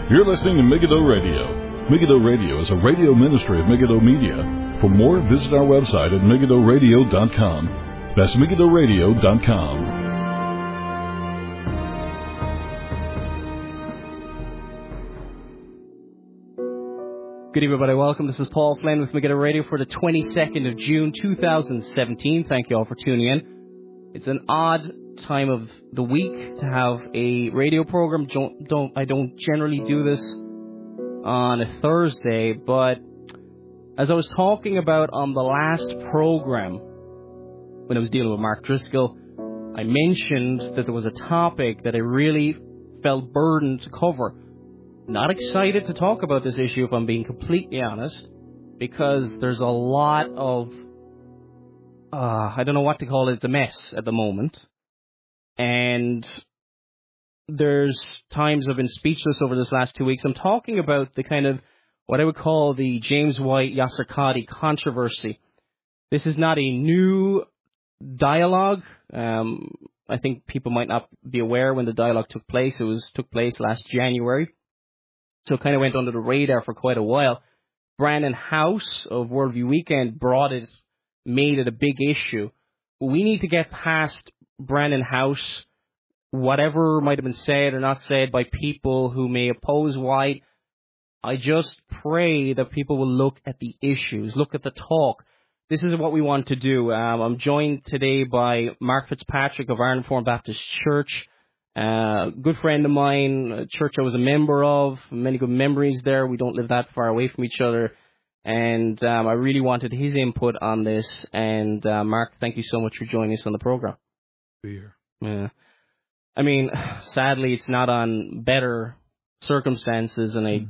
You're listening to Megiddo Radio. Megiddo Radio is a radio ministry of Megiddo Media. For more, visit our website at megiddoradio.com. That's megiddoradio.com. Good evening, everybody. Welcome. This is Paul Flynn with Megiddo Radio for the 22nd of June, 2017. Thank you all for tuning in. It's an odd time of the week to have a radio program. I don't generally do this on a Thursday, but as I was talking about on the last program, when I was dealing with Mark Driscoll, I mentioned that there was a topic that I really felt burdened to cover. Not excited to talk about this issue, if I'm being completely honest, because there's a lot of, I don't know what to call it, it's a mess at the moment. And there's times I've been speechless over this last 2 weeks. I'm talking about the kind of, what I would call the James White, Yasser Qadhi controversy. This is not a new dialogue. I think people might not be aware when the dialogue took place. It took place last January. So it kind of went under the radar for quite a while. Brandon House of Worldview Weekend made it a big issue. We need to get past Brandon House, whatever might have been said or not said by people who may oppose White. I just pray that people will look at the issues, look at the talk. This is what we want to do. I'm joined today by Mark Fitzpatrick of Ireland Reformed Baptist Church. Good friend of mine, a church I was a member of, many good memories there. We don't live that far away from each other. And I really wanted his input on this. And Mark, thank you so much for joining us on the program. Be here. Yeah. I mean, sadly, it's not on better circumstances. And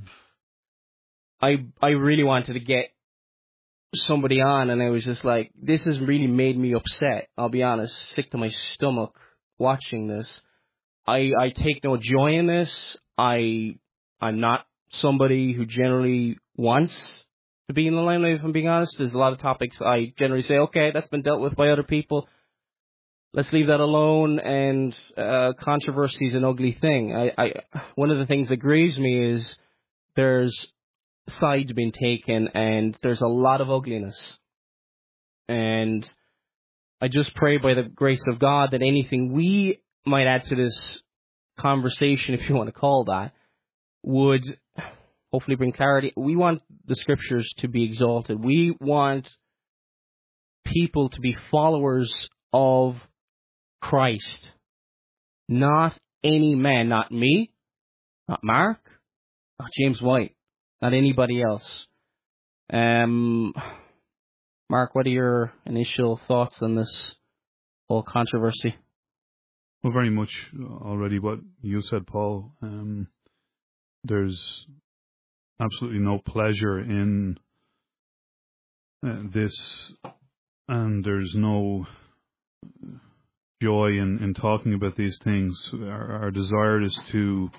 I really wanted to get somebody on. And I was just like, this has really made me upset. I'll be honest, sick to my stomach watching this. I take no joy in this. I'm not somebody who generally wants to be in the limelight, if I'm being honest. There's a lot of topics I generally say, okay, that's been dealt with by other people. Let's leave that alone. And controversy is an ugly thing. One of the things that grieves me is there's sides being taken, and there's a lot of ugliness. And I just pray by the grace of God that anything we might add to this conversation, if you want to call that, would hopefully bring clarity. We want the scriptures to be exalted. We want people to be followers of Christ. Not any man, not me, not Mark, not James White, not anybody else. Mark, what are your initial thoughts on this whole controversy? Well, very much already what you said, Paul. There's absolutely no pleasure in this, and there's no joy in talking about these things. Our desire is to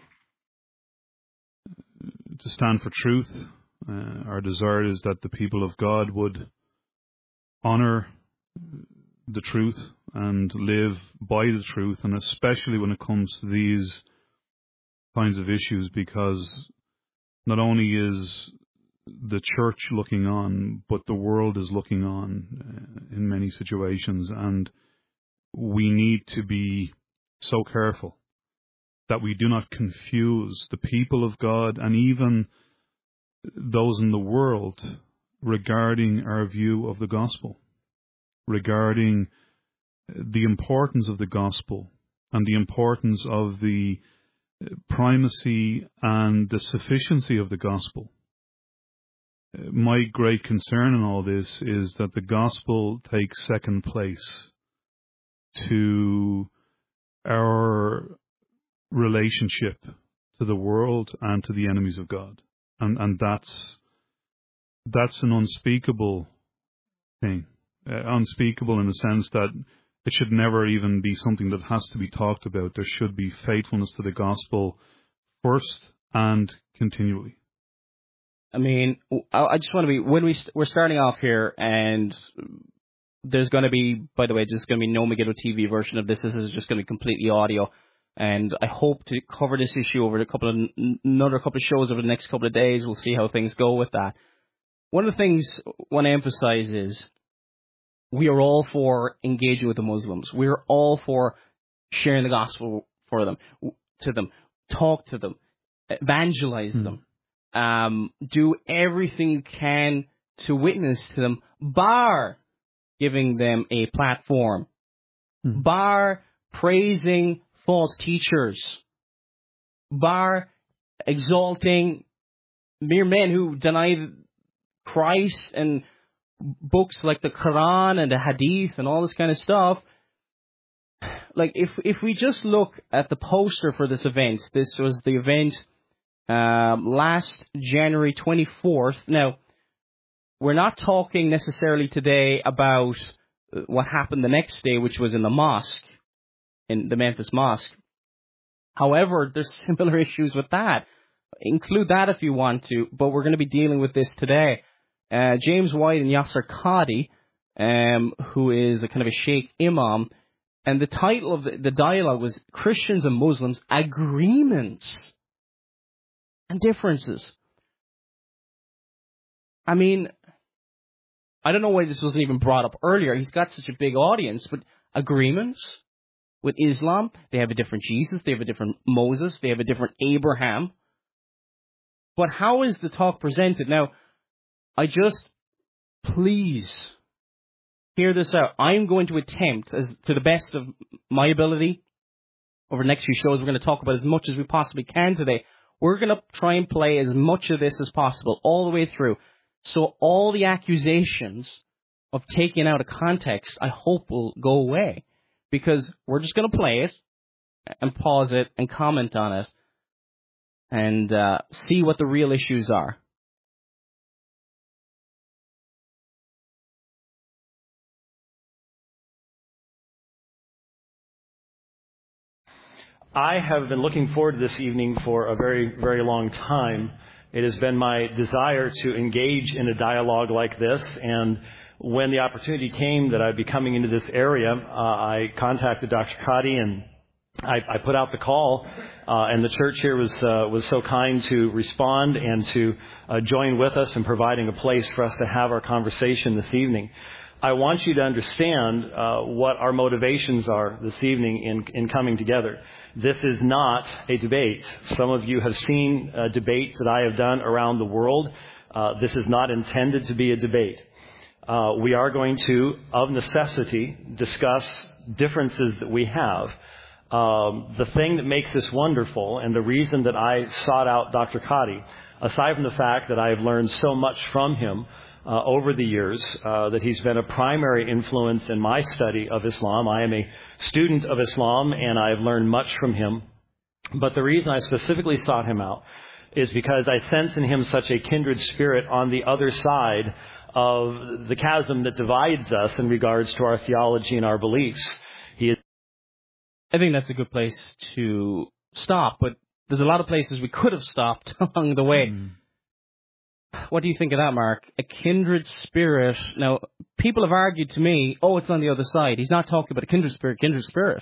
stand for truth. Our desire is that the people of God would honor the truth and live by the truth, and especially when it comes to these kinds of issues, because not only is the church looking on, but the world is looking on in many situations, and we need to be so careful that we do not confuse the people of God and even those in the world regarding our view of the gospel, regarding the importance of the gospel and the importance of the primacy and the sufficiency of the gospel. My great concern in all this is that the gospel takes second place to our relationship to the world and to the enemies of God. And that's an unspeakable thing. Unspeakable in the sense that it should never even be something that has to be talked about. There should be faithfulness to the gospel first and continually. I mean, I just want to be, we're starting off here, and there's going to be, by the way, just going to be no Megiddo TV version of this. This is just going to be completely audio. And I hope to cover this issue over another couple of shows over the next couple of days. We'll see how things go with that. One of the things I want to emphasize is we are all for engaging with the Muslims. We are all for sharing the gospel to them, talk to them, evangelize them, do everything you can to witness to them, bar giving them a platform, bar praising false teachers, bar exalting mere men who deny Christ and books like the Quran and the Hadith and all this kind of stuff. Like, if we just look at the poster for this event, this was the event last January 24th. Now, we're not talking necessarily today about what happened the next day, which was in the mosque, in the Memphis Mosque. However, there's similar issues with that. Include that if you want to, but we're going to be dealing with this today. James White and Yasser Qadhi, who is a kind of a Sheikh Imam, and the title of the dialogue was Christians and Muslims, Agreements and Differences. I mean, I don't know why this wasn't even brought up earlier. He's got such a big audience, but agreements with Islam, they have a different Jesus, they have a different Moses, they have a different Abraham. But how is the talk presented? Now, please hear this out. I'm going to attempt, to the best of my ability, over the next few shows, we're going to talk about as much as we possibly can today. We're going to try and play as much of this as possible, all the way through. So all the accusations of taking out of context, I hope will go away. Because we're just going to play it, and pause it, and comment on it, and see what the real issues are. I have been looking forward to this evening for a very, very long time. It has been my desire to engage in a dialogue like this, and when the opportunity came that I'd be coming into this area, I contacted Dr. Qadhi, and I put out the call, and the church here was so kind to respond and to join with us in providing a place for us to have our conversation this evening. I want you to understand what our motivations are this evening in coming together. This is not a debate. Some of you have seen debates that I have done around the world. This is not intended to be a debate. We are going to, of necessity, discuss differences that we have. The thing that makes this wonderful, and the reason that I sought out Dr. Qadhi, aside from the fact that I have learned so much from him over the years, that he's been a primary influence in my study of Islam. I am a student of Islam, and I have learned much from him. But the reason I specifically sought him out is because I sense in him such a kindred spirit on the other side of the chasm that divides us in regards to our theology and our beliefs. I think that's a good place to stop, but there's a lot of places we could have stopped along the way. What do you think of that, Mark? A kindred spirit. Now, people have argued to me, it's on the other side. He's not talking about a kindred spirit.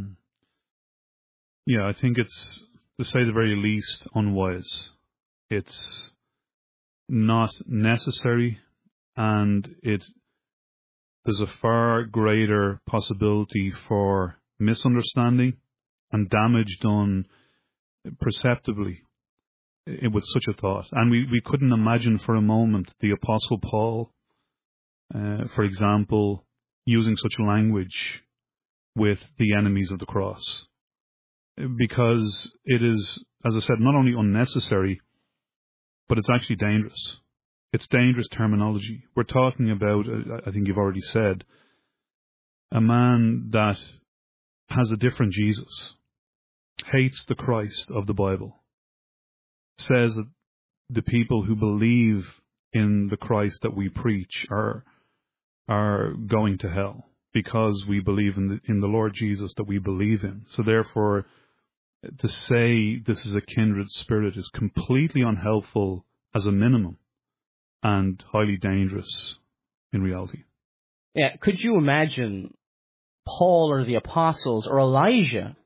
Yeah, I think it's, to say the very least, unwise. It's not necessary, and there's a far greater possibility for misunderstanding and damage done perceptibly with such a thought. And we couldn't imagine for a moment the Apostle Paul, for example, using such language with the enemies of the cross. Because it is, as I said, not only unnecessary, but it's actually dangerous. It's dangerous terminology. We're talking about, I think you've already said, a man that has a different Jesus, hates the Christ of the Bible, says that the people who believe in the Christ that we preach are going to hell because we believe in the Lord Jesus that we believe in. So therefore, to say this is a kindred spirit is completely unhelpful as a minimum and highly dangerous in reality. Yeah, could you imagine Paul or the apostles or Elijah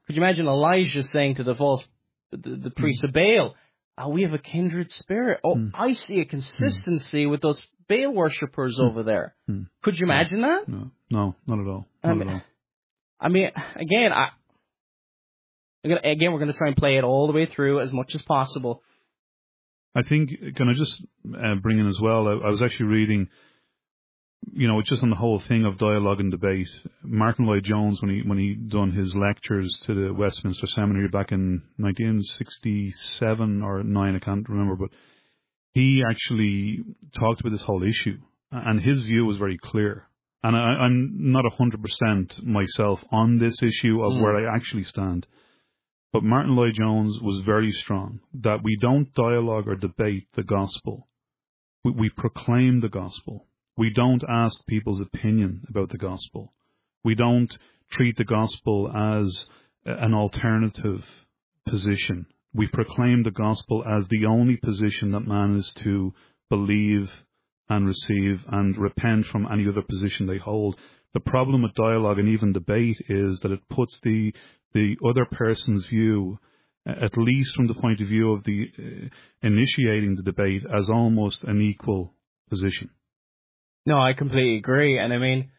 Could you imagine Elijah saying to the priest of Baal, we have a kindred spirit. I see a consistency with those Baal worshippers over there. Could you imagine that? No, not at all. I mean, again, we're going to try and play it all the way through as much as possible. I think, can I just bring in as well, I was actually reading, just on the whole thing of dialogue and debate. Martin Lloyd-Jones, when he done his lectures to the Westminster Seminary back in 1967 or 9, I can't remember, but he actually talked about this whole issue, and his view was very clear. And I'm not 100% myself on this issue of where I actually stand. But Martin Lloyd-Jones was very strong that we don't dialogue or debate the gospel. We proclaim the gospel. We don't ask people's opinion about the gospel. We don't treat the gospel as an alternative position. We proclaim the gospel as the only position that man is to believe and receive and repent from any other position they hold. The problem with dialogue and even debate is that it puts the other person's view, at least from the point of view of the initiating the debate, as almost an equal position. No, I completely agree. And I mean,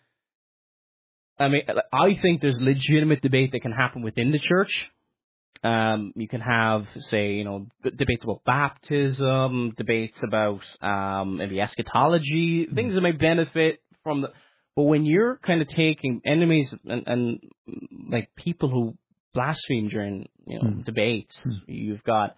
I think there's legitimate debate that can happen within the church. You can have, say, debates about baptism, debates about maybe eschatology, things that may benefit from the. But when you're kind of taking enemies and like people who blaspheme during debates, you've got.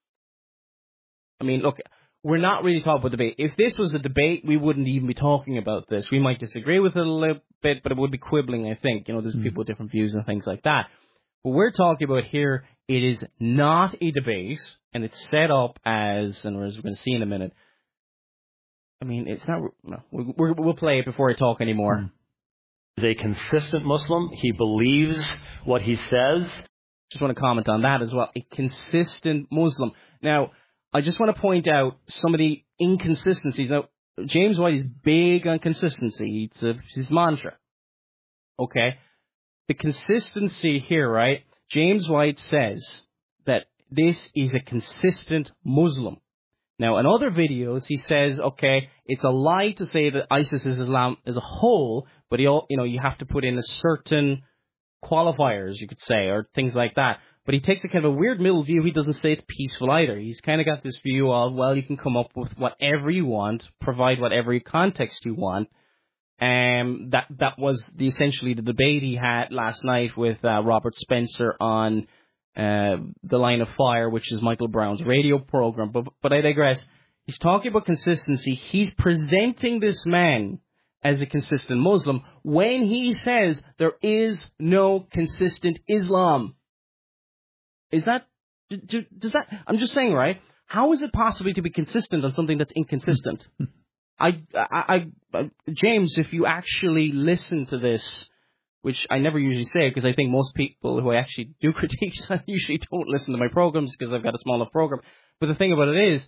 I mean, look, we're not really talking about debate. If this was a debate, we wouldn't even be talking about this. We might disagree with it a little bit, but it would be quibbling, I think. There's people with different views and things like that. What we're talking about here, it is not a debate, and it's set up as, and as we're going to see in a minute, I mean, it's not, no, we'll play it before I talk anymore. He's a consistent Muslim. He believes what he says. Just want to comment on that as well. A consistent Muslim. Now, I just want to point out some of the inconsistencies. Now, James White is big on consistency. It's his mantra. Okay? The consistency here, right? James White says that this is a consistent Muslim. Now, in other videos, he says, okay, it's a lie to say that ISIS is Islam as a whole, but you have to put in a certain qualifiers, you could say, or things like that. But he takes a kind of a weird middle view. He doesn't say it's peaceful either. He's kind of got this view of, well, you can come up with whatever you want, provide whatever context you want. That was essentially the debate he had last night with Robert Spencer on The Line of Fire, which is Michael Brown's radio program. But I digress. He's talking about consistency. He's presenting this man as a consistent Muslim when he says there is no consistent Islam. Is that, does that, I'm just saying, right? How is it possibly to be consistent on something that's inconsistent? James, if you actually listen to this, which I never usually say because I think most people who I actually do critiques usually don't listen to my programs because I've got a small enough program. But the thing about it is,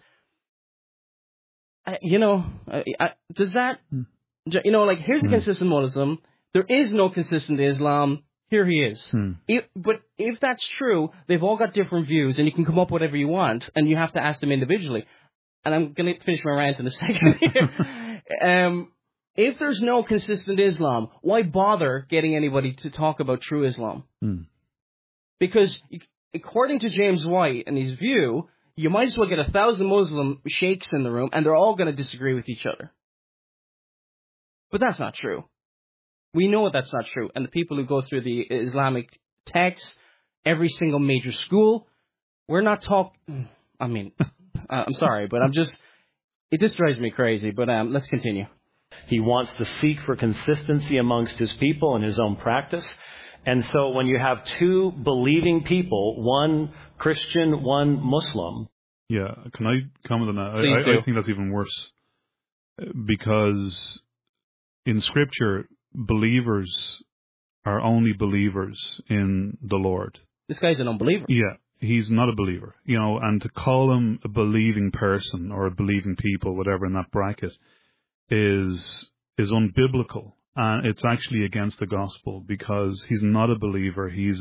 does that, like, here's a consistent Muslim. There is no consistent Islam. Here he is. But if that's true, they've all got different views, and you can come up with whatever you want, and you have to ask them individually. And I'm going to finish my rant in a second here. If there's no consistent Islam, why bother getting anybody to talk about true Islam? Because according to James White and his view, you might as well get 1,000 Muslim sheikhs in the room, and they're all going to disagree with each other. But that's not true. We know that's not true. And the people who go through the Islamic texts, every single major school, we're not talking... I mean, I'm sorry, but it just drives me crazy. But let's continue. He wants to seek for consistency amongst his people and his own practice. And so when you have two believing people, one Christian, one Muslim... Yeah, can I comment on that? Please do. I think that's even worse. Because in Scripture, believers are only believers in the Lord. This guy's an unbeliever. Yeah, he's not a believer. And to call him a believing person or a believing people, whatever, in that bracket, is unbiblical. And it's actually against the gospel because he's not a believer. He's a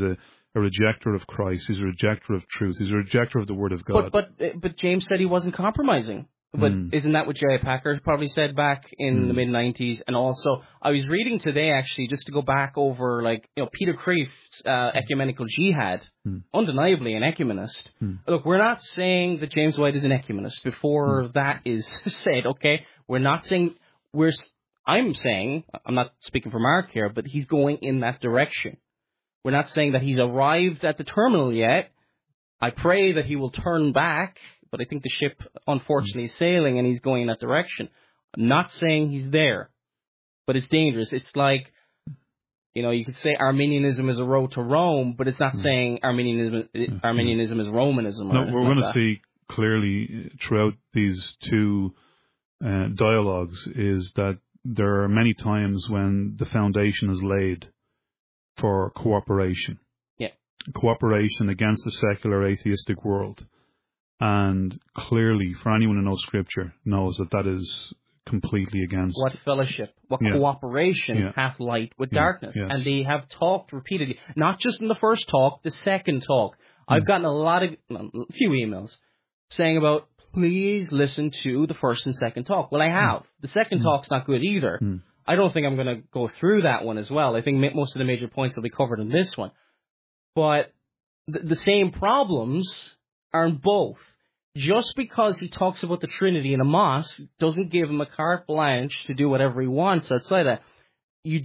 a rejecter of Christ. He's a rejecter of truth. He's a rejecter of the Word of God. But James said he wasn't compromising. But isn't that what J.I. Packer probably said back in the mid-90s? And also, I was reading today, actually, just to go back over, Peter Kreeft's ecumenical jihad, undeniably an ecumenist. Look, we're not saying that James White is an ecumenist. Before that is said, okay? We're not saying... I'm saying, I'm not speaking for Mark here, but he's going in that direction. We're not saying that he's arrived at the terminal yet. I pray that he will turn back, but I think the ship, unfortunately, is sailing and he's going in that direction. I'm not saying he's there, but it's dangerous. It's like, you could say Arminianism is a road to Rome, but it's not saying Arminianism is Romanism. No, we're going to see clearly throughout these two dialogues is that there are many times when the foundation is laid for cooperation. Yeah. Cooperation against the secular atheistic world. And clearly, for anyone who knows Scripture, knows that is completely against... What fellowship, what cooperation hath light with darkness. Yes. And they have talked repeatedly, not just in the first talk, the second talk. I've gotten a few emails saying about, please listen to the first and second talk. Well, I have. The second talk's not good either. I don't think I'm going to go through that one as well. I think most of the major points will be covered in this one. But the same problems are in both. Just because he talks about the Trinity in a mosque doesn't give him a carte blanche to do whatever he wants outside that. I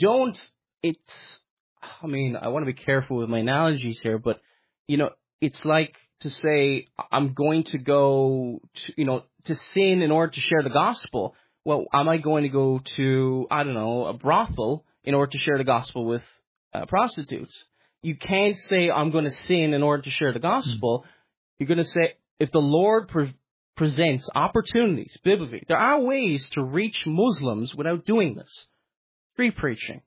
want to be careful with my analogies here, but, it's like to say, I'm going to go to sin in order to share the gospel. Well, am I going to go to, a brothel in order to share the gospel with prostitutes? You can't say, I'm going to sin in order to share the gospel. You're going to say, if the Lord presents opportunities, biblically, there are ways to reach Muslims without doing this. Street preaching.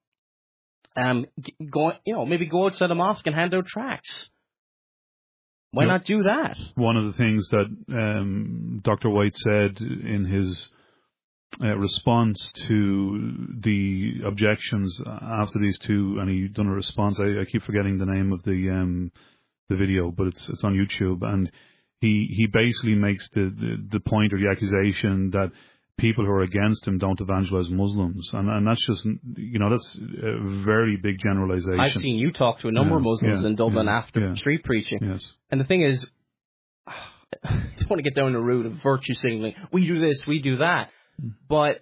Maybe go outside a mosque and hand out tracts. Why not do that? One of the things that Dr. White said in his response to the objections after these two, and he done a response. I keep forgetting the name of the video, but it's on YouTube, and he basically makes the point or the accusation that people who are against him don't evangelize Muslims, and that's just that's a very big generalization. I've seen you talk to a number of Muslims in Dublin after street preaching, and the thing is, I don't want to get down the route of virtue signaling. We do this, we do that, but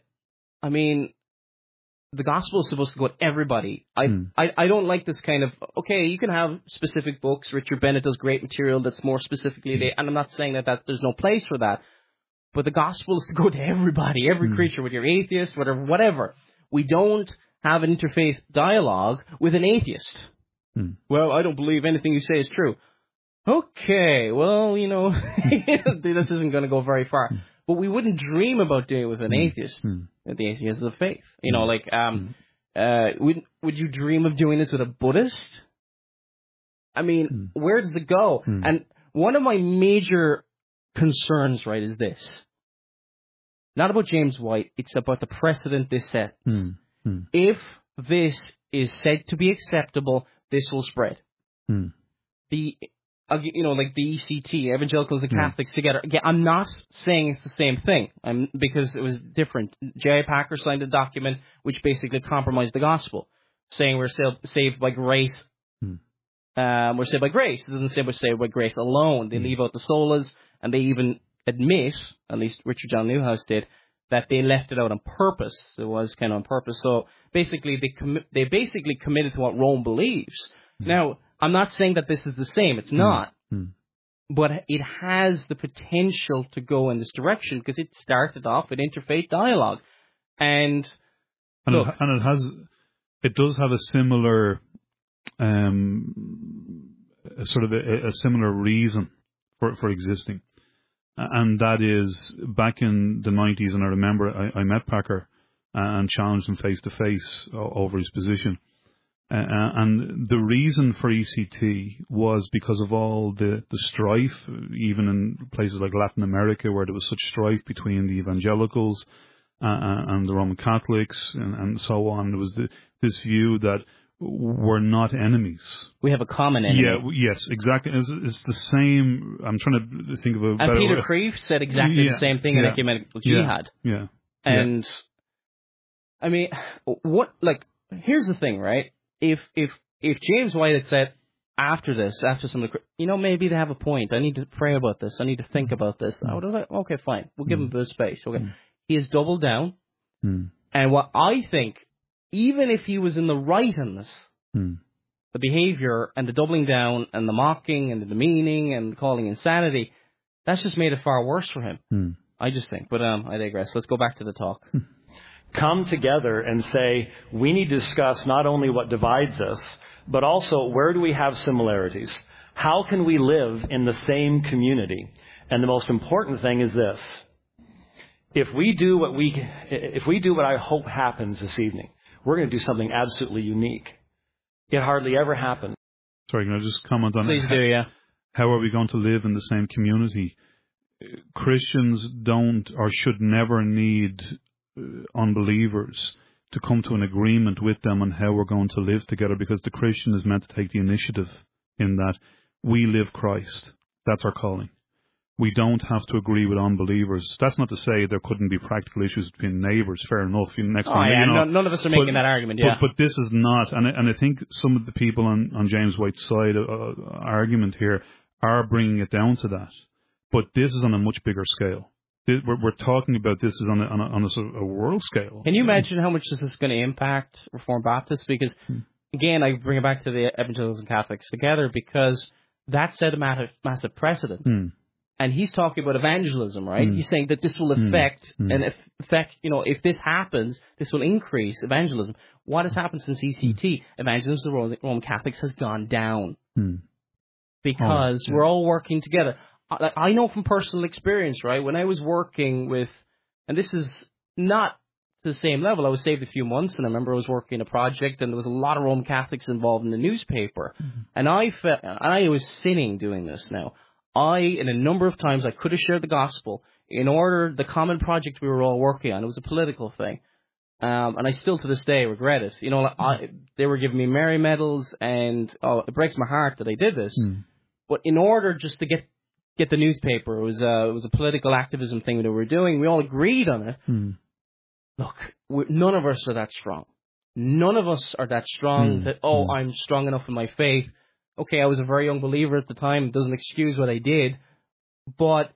the gospel is supposed to go to everybody. I don't like this kind of, okay, you can have specific books. Richard Bennett does great material that's more specifically, and I'm not saying that there's no place for that. But the gospel is to go to everybody, every creature, whether you're atheist, whatever. We don't have an interfaith dialogue with an atheist. Well, I don't believe anything you say is true. Okay, well, this isn't going to go very far. But we wouldn't dream about doing it with an atheist. The atheist of the faith. Would you dream of doing this with a Buddhist? Where does it go? And one of my major concerns, right, is this. Not about James White, it's about the precedent this sets. If this is said to be acceptable, this will spread. The ECT, evangelicals and Catholics together. Again, I'm not saying it's the same thing, because it was different. J.I. Packer signed a document which basically compromised the gospel, saying we're saved by grace. We're saved by grace. It doesn't say we're saved by grace alone. They leave out the solas, and they even admit, at least Richard John Newhouse did, that they left it out on purpose. It was kind of on purpose. So basically, they basically committed to what Rome believes. Now, I'm not saying that this is the same. It's not. But it has the potential to go in this direction because it started off with interfaith dialogue. And it does have a similar, a similar reason for existing. And that is back in the 90s, and I remember I met Packer and challenged him face to face over his position. And the reason for ECT was because of all the strife, even in places like Latin America, where there was such strife between the evangelicals and the Roman Catholics and so on. There was this view that we're not enemies. We have a common enemy. Yeah, yes, exactly. It's the same. I'm trying to think of a better And Peter way. Kreeft said exactly the same thing in ecumenical jihad. Yeah. And I mean, here's the thing, right? If James White had said after some of the, maybe they have a point. I need to pray about this. I need to think about this. I would have like, okay, fine. We'll give him the space. Okay. He has doubled down. And what I think, even if he was in the right in this, the behavior and the doubling down and the mocking and the demeaning and calling insanity, that's just made it far worse for him. I just think. But I digress. Let's go back to the talk. Come together and say, we need to discuss not only what divides us, but also where do we have similarities? How can we live in the same community? And the most important thing is this. If we do what I hope happens this evening, we're going to do something absolutely unique. It hardly ever happens. Sorry, can I just comment on Please that? do, yeah. How are we going to live in the same community? Christians don't or should never need unbelievers to come to an agreement with them on how we're going to live together, because the Christian is meant to take the initiative in that. We live Christ. That's our calling. We don't have to agree with unbelievers. That's not to say there couldn't be practical issues between neighbours. Fair enough. None of us are making that argument. Yeah, but this is not, and I think some of the people on James White's side argument here are bringing it down to that. But this is on a much bigger scale. We're talking about this is on a sort of a world scale. Can you imagine how much this is going to impact Reformed Baptists? Because again, I bring it back to the evangelicals and Catholics together, because that set a massive precedent. And he's talking about evangelism, right? He's saying that this will affect, if this happens, this will increase evangelism. What has happened since ECT? Evangelism of the Roman Catholics has gone down. Because we're all working together. I know from personal experience, right? When I was working with, and this is not the same level, I was saved a few months, and I remember I was working a project, and there was a lot of Roman Catholics involved in the newspaper. And I was sinning doing this now. In a number of times, I could have shared the gospel in order, the common project we were all working on. It was a political thing. And I still to this day regret it. They were giving me Mary medals, and it breaks my heart that I did this. But in order just to get the newspaper, it was a political activism thing that we were doing. We all agreed on it. Look, none of us are that strong. None of us are that strong that, I'm strong enough in my faith. Okay, I was a very young believer at the time. It doesn't excuse what I did. But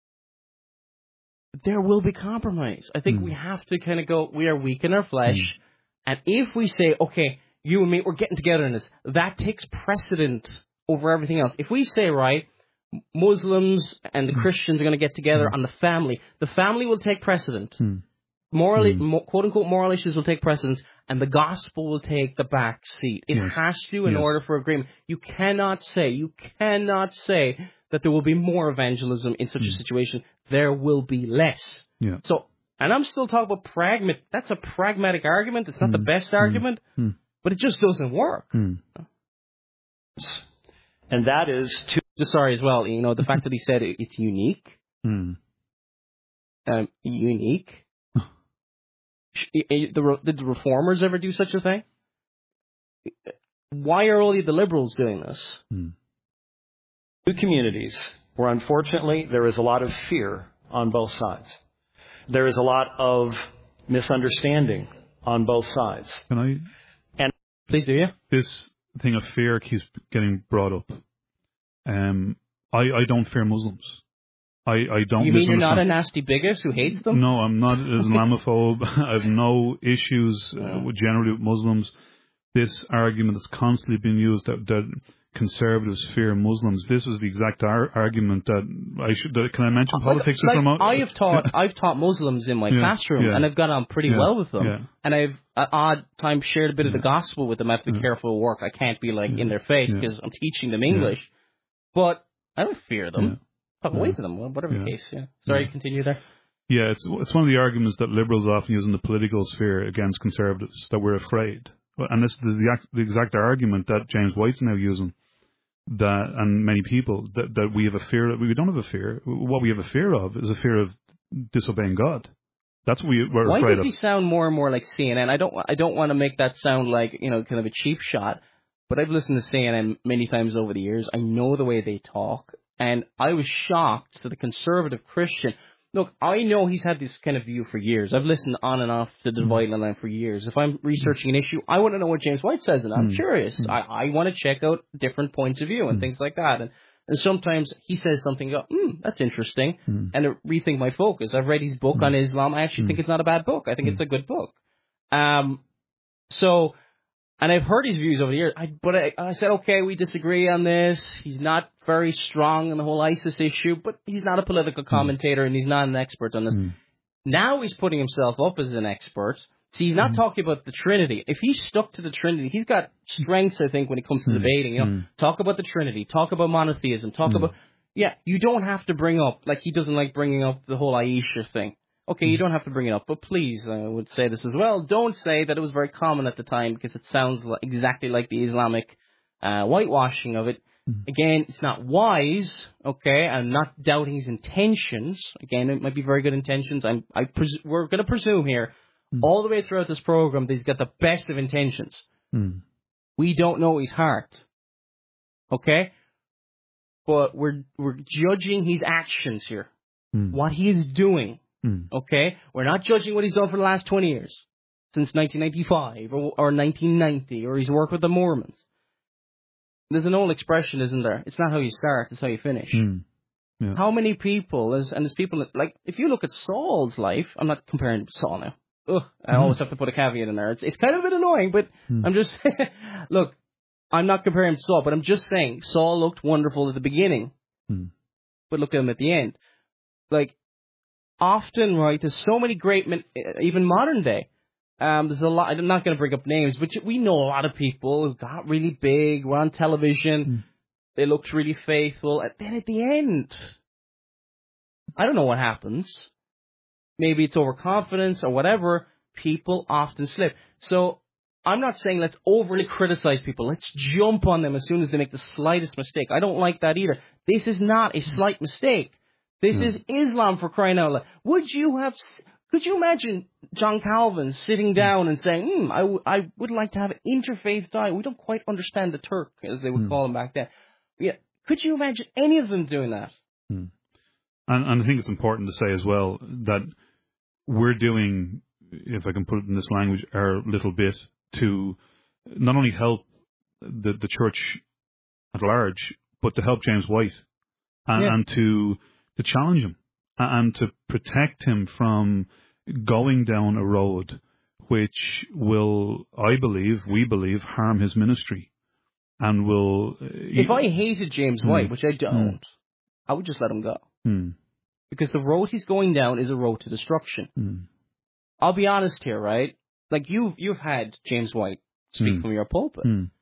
there will be compromise. I think we have to kind of go, we are weak in our flesh. And if we say, okay, you and me, we're getting together in this, that takes precedent over everything else. If we say, right, Muslims and the Christians are going to get together on the family will take precedent. Quote-unquote moral issues will take precedence, and the gospel will take the back seat. It has to in order for agreement. You cannot say that there will be more evangelism in such a situation. There will be less. So, and I'm still talking about that's a pragmatic argument. It's not the best argument, but it just doesn't work. And that is just sorry as well, the fact that he said it's unique. Unique. Did the Reformers ever do such a thing? Why are only the liberals doing this? Two communities where, unfortunately, there is a lot of fear on both sides. There is a lot of misunderstanding on both sides. Can I? And please do, yeah. This thing of fear keeps getting brought up. I don't fear Muslims. I don't. You mean you're not a nasty bigot who hates them? No, I'm not an Islamophobe. I have no issues generally with Muslims. This argument that's constantly being used that conservatives fear Muslims. This was the exact argument that I should. Can I mention politics for a moment? I've taught Muslims in my classroom, and I've got on pretty well with them. And I've at odd times shared a bit of the gospel with them. I have to be careful at work. I can't be in their face because I'm teaching them English. But I don't fear them. Talk away to them, whatever the case. Sorry, continue there. Yeah, it's one of the arguments that liberals often use in the political sphere against conservatives, that we're afraid. And this is the exact argument that James White's now using, and many people, that we have a fear. We don't have a fear. What we have a fear of is a fear of disobeying God. That's what we're Why afraid does he sound more and more like CNN? I don't want to make that sound like, kind of a cheap shot, but I've listened to CNN many times over the years. I know the way they talk, and I was shocked that the conservative Christian. Look, I know he's had this kind of view for years. I've listened on and off to the Dividing Line for years. If I'm researching an issue, I want to know what James White says, and I'm curious. I want to check out different points of view and things like that. And sometimes he says something, that's interesting, and I rethink my focus. I've read his book on Islam. I actually think it's not a bad book. I think it's a good book. And I've heard his views over the years, but I said, okay, we disagree on this. He's not very strong on the whole ISIS issue, but he's not a political commentator and he's not an expert on this. Now he's putting himself up as an expert. See, he's not talking about the Trinity. If he's stuck to the Trinity, he's got strengths, I think, when it comes to debating. Talk about the Trinity, talk about monotheism, talk about... Yeah, you don't have to bring up, like he doesn't like bringing up the whole Aisha thing. Okay, you don't have to bring it up, but please, I would say this as well, don't say that it was very common at the time, because it sounds exactly like the Islamic whitewashing of it. Again, it's not wise, okay? I'm not doubting his intentions. Again, it might be very good intentions. We're going to presume here, all the way throughout this program, that he's got the best of intentions. We don't know his heart, okay? But we're judging his actions here, what he is doing. Okay? We're not judging what he's done for the last 20 years, since 1995 or 1990, or his work with the Mormons. There's an old expression, isn't there? It's not how you start, it's how you finish. Yeah. How many people, there's people, like, if you look at Saul's life, I'm not comparing Saul now. I always have to put a caveat in there. It's kind of a bit annoying, but I'm just, look, I'm not comparing him to Saul, but I'm just saying, Saul looked wonderful at the beginning, but look at him at the end. Like, often, right, there's so many great men, even modern day. There's a lot, I'm not going to bring up names, but we know a lot of people who got really big, were on television, they looked really faithful, and then at the end, I don't know what happens. Maybe it's overconfidence or whatever, people often slip. So, I'm not saying let's overly criticize people. Let's jump on them as soon as they make the slightest mistake. I don't like that either. This is not a slight mistake. This is Islam, for crying out loud. Could you imagine John Calvin sitting down and saying, I would like to have an interfaith dialogue. We don't quite understand the Turk, as they would call him back then. Yeah. Could you imagine any of them doing that? And I think it's important to say as well that we're doing, if I can put it in this language, our little bit to not only help the church at large, but to help James White and to challenge him and to protect him from going down a road which will, we believe, harm his ministry and will... If I hated James White, which I don't, I would just let him go. Because the road he's going down is a road to destruction. I'll be honest here, right? Like, you've had James White speak from your pulpit.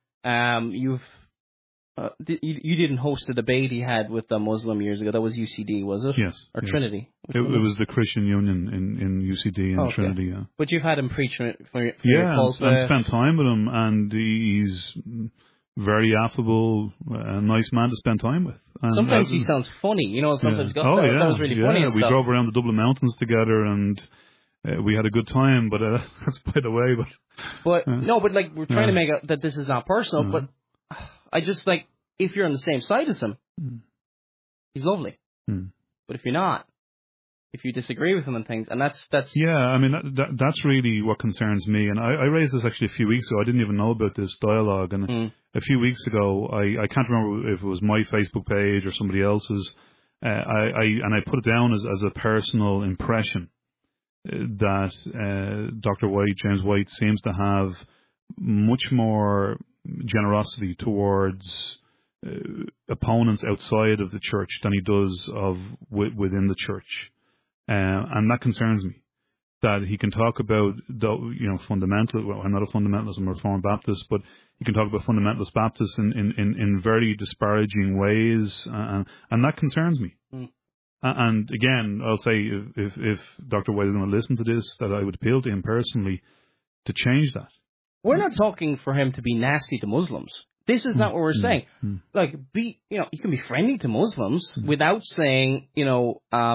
You didn't host a debate he had with a Muslim years ago. That was UCD, was it? Yes. Or Trinity? It was the Christian Union in UCD and Trinity, yeah. But you've had him preach for your pulpit. And spent time with him, and he's very affable, a nice man to spend time with. And sometimes he sounds funny, sometimes that was really funny and we stuff. Drove around the Dublin Mountains together, and we had a good time, but that's by the way. But like, we're trying to make out that this is not personal, but I just, like, if you're on the same side as him, he's lovely. But if you're not, if you disagree with him and things, and that's... Yeah, I mean, that's really what concerns me. And I raised this actually a few weeks ago. I didn't even know about this dialogue. And a few weeks ago, I can't remember if it was my Facebook page or somebody else's, I put it down as a personal impression that Dr. White, James White, seems to have much more generosity towards opponents outside of the church than he does within the church. And that concerns me, that he can talk about, fundamental. Well, I'm not a fundamentalist, I'm a Reformed Baptist, but he can talk about fundamentalist Baptists in very disparaging ways, and that concerns me. And again, I'll say, if Dr. White is going to listen to this, that I would appeal to him personally to change that. We're not talking for him to be nasty to Muslims. This is not what we're saying. Like, you can be friendly to Muslims without saying,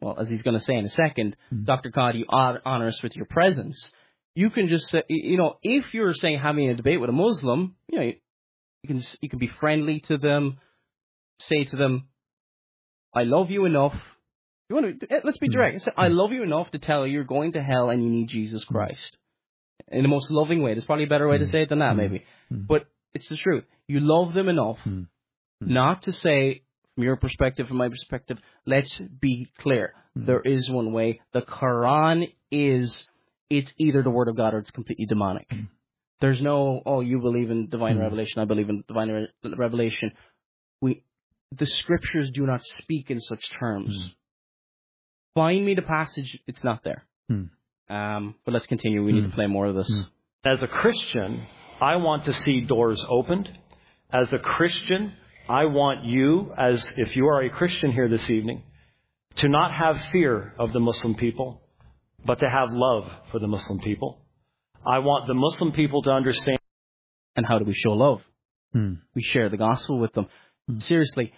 well, as he's going to say in a second, Dr. God, you honor us with your presence. You can just say, if you're saying having a debate with a Muslim, you can be friendly to them, say to them, I love you enough. Let's be direct. Say, I love you enough to tell you you're going to hell and you need Jesus Christ. In the most loving way. There's probably a better way to say it than that, maybe. But it's the truth. You love them enough not to say, from your perspective, from my perspective, let's be clear. There is one way. The Quran it's either the Word of God or it's completely demonic. There's no, you believe in divine revelation, I believe in divine revelation. The Scriptures do not speak in such terms. Find me the passage, it's not there. But let's continue. We need to play more of this. As a Christian, I want to see doors opened. As a Christian, I want you, as if you are a Christian here this evening, to not have fear of the Muslim people, but to have love for the Muslim people. I want the Muslim people to understand. And how do we show love? We share the gospel with them. Seriously,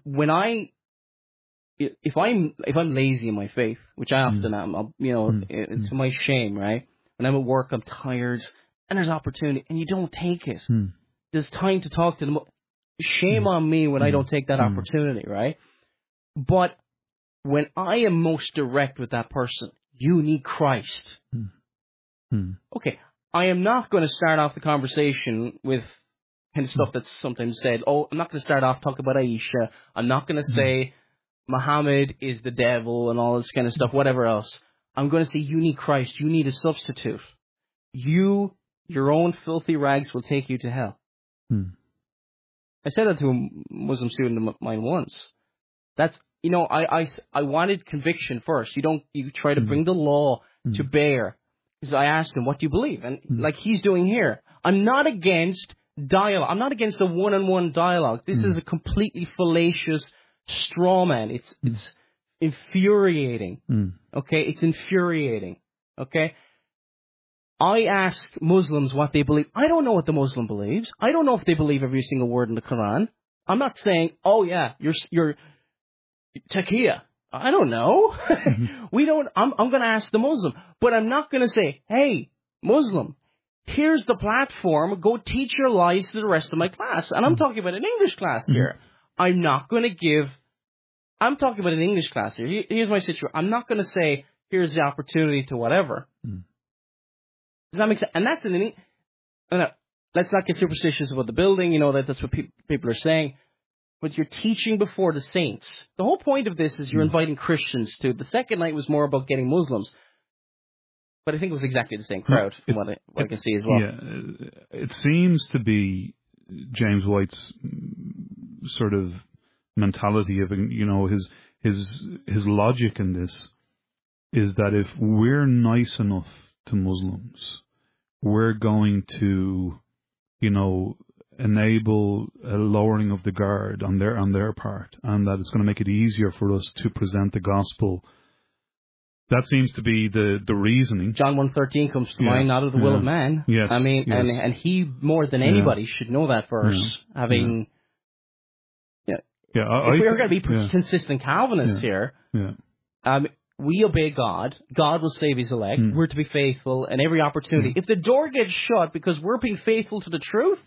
if I'm lazy in my faith, which I often am, it's my shame, right? When I'm at work, I'm tired, and there's opportunity, and you don't take it. There's time to talk to them. Shame on me when I don't take that opportunity, right? But when I am most direct with that person, you need Christ. Okay, I am not going to start off the conversation with kind of stuff that's sometimes said. I'm not going to start off talking about Aisha. I'm not going to say Muhammad is the devil and all this kind of stuff, whatever else. I'm going to say you need Christ. You need a substitute. Your own filthy rags will take you to hell. I said that to a Muslim student of mine once. That's, I wanted conviction first. You try to bring the law to bear. Because I asked him, what do you believe? And like he's doing here, I'm not against dialogue. I'm not against a one-on-one dialogue. This is a completely fallacious straw man. It's infuriating. Okay? It's infuriating. Okay? I ask Muslims what they believe. I don't know what the Muslim believes. I don't know if they believe every single word in the Quran. I'm not saying, you're taqiyya. I don't know. I'm going to ask the Muslim. But I'm not going to say, hey, Muslim, here's the platform. Go teach your lies to the rest of my class. And I'm talking about an English class here. I'm talking about an English class here. Here's my situation. I'm not going to say, here's the opportunity to whatever. Does that make sense? And that's let's not get superstitious about the building. That's what people are saying. But you're teaching before the saints. The whole point of this is you're inviting Christians to. The second night was more about getting Muslims. But I think it was exactly the same crowd from what I can see as well. Yeah, it seems to be James White's sort of mentality of, his logic in this is that if we're nice enough to Muslims, we're going to, enable a lowering of the guard on their part, and that it's going to make it easier for us to present the gospel. That seems to be the reasoning. John 1:13 comes to mind, not of the will of man. Yes. I mean, yes. And he more than anybody should know that verse. Having, if we're going to be consistent Calvinists here, we obey God. God will save His elect. We're to be faithful in every opportunity. If the door gets shut because we're being faithful to the truth,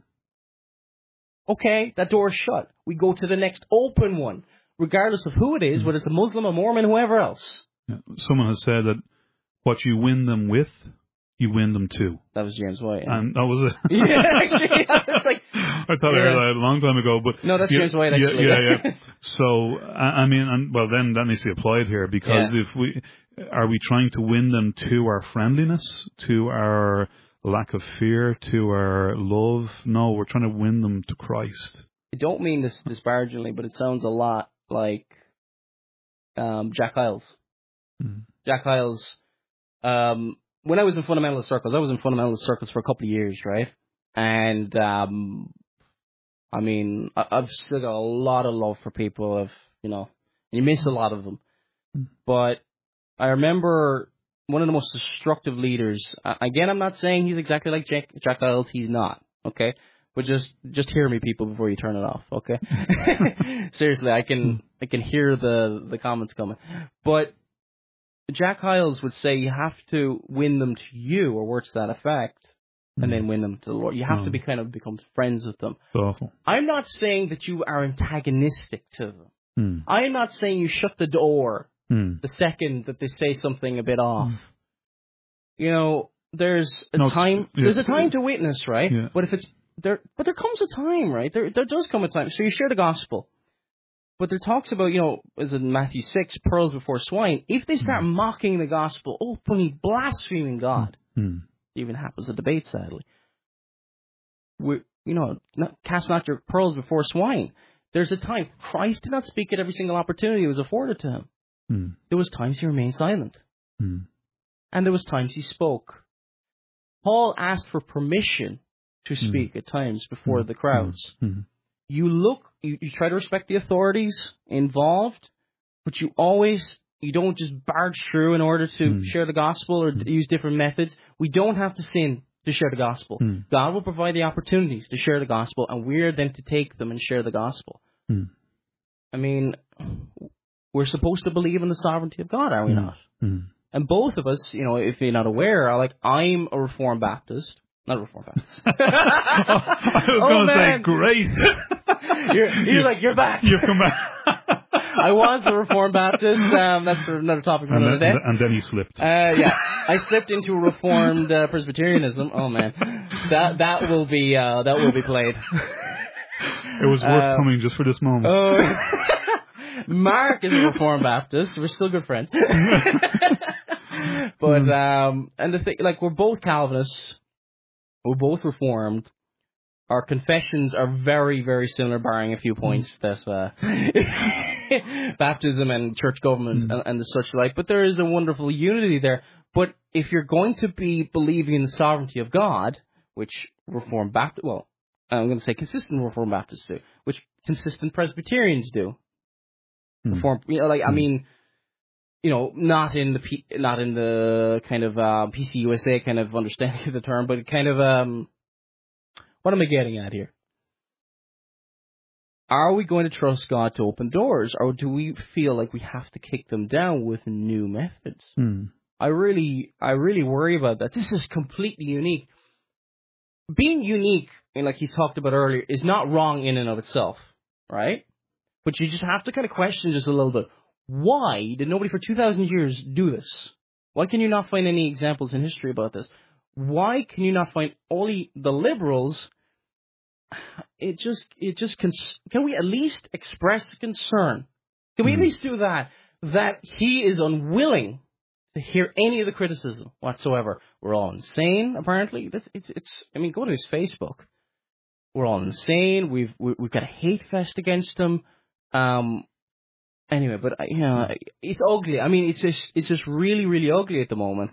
okay, that door is shut. We go to the next open one, regardless of who it is, whether it's a Muslim, a Mormon, whoever else. Yeah. Someone has said that what you win them with, you win them to. That was James White. Yeah. And that was it. Actually, it's like, I thought I heard that a long time ago, but no, that's James White. Actually, yeah. So then that needs to be applied here, because if are we trying to win them to our friendliness, to our lack of fear, to our love? No, we're trying to win them to Christ. I don't mean this disparagingly, but it sounds a lot like Jack Hyles. Jack Hyles. When I was in fundamentalist circles, for a couple of years, right? And I've still got a lot of love for people. And you miss a lot of them. But I remember one of the most destructive leaders. Again, I'm not saying he's exactly like Jack Hyles. He's not. Okay, but just hear me, people, before you turn it off. Okay. Seriously, I can I can hear the comments coming. But Jack Hyles would say you have to win them to you, or words to that effect, and then win them to the Lord. You have to become friends with them. It's awful. I'm not saying that you are antagonistic to them. I'm not saying you shut the door the second that they say something a bit off. You know, there's a time to witness, right? Yeah. But there comes a time, right? There does come a time. So you share the gospel. But there talks about, you know, as in Matthew 6, pearls before swine. If they start mocking the gospel, openly blaspheming God, it even happens at debate, sadly. Cast not your pearls before swine. There's a time. Christ did not speak at every single opportunity that was afforded to him. There was times he remained silent. And there was times he spoke. Paul asked for permission to speak at times before the crowds. You try to respect the authorities involved, but you don't just barge through in order to share the gospel or use different methods. We don't have to sin to share the gospel. God will provide the opportunities to share the gospel, and we're then to take them and share the gospel. I mean, we're supposed to believe in the sovereignty of God, are we not? And both of us, you know, if you're not aware, are like, I'm a Reformed Baptist. Not a Reformed Baptist. I was going to say, great. You're like, you're back. You've come back. I was a Reformed Baptist. That's another topic for another day. And then you slipped. I slipped into Reformed Presbyterianism. Oh man, that will be played. It was worth coming just for this moment. Mark is a Reformed Baptist. We're still good friends. But and the thing, like, we're both Calvinists. We're both Reformed. Our confessions are very, very similar, barring a few points that baptism and church government and the such like. But there is a wonderful unity there. But if you're going to be believing in the sovereignty of God, which Reformed Baptist, well, I'm going to say consistent Reformed Baptists do, which consistent Presbyterians do. Reformed, you know, like, I mean, you know, not in the kind of PCUSA kind of understanding of the term, but kind of what am I getting at here? Are we going to trust God to open doors, or do we feel like we have to kick them down with new methods? I really worry about that. This is completely unique. Being unique, and like he talked about earlier, is not wrong in and of itself, right? But you just have to kind of question just a little bit. Why did nobody for 2,000 years do this? Why can you not find any examples in history about this? Why can you not find only the liberals? Can we at least express concern? Can we at least do that? That he is unwilling to hear any of the criticism whatsoever. We're all insane, apparently. I mean, go to his Facebook. We're all insane. We've got a hate fest against him. Anyway, but you know, it's ugly. I mean, it's just really, really ugly at the moment.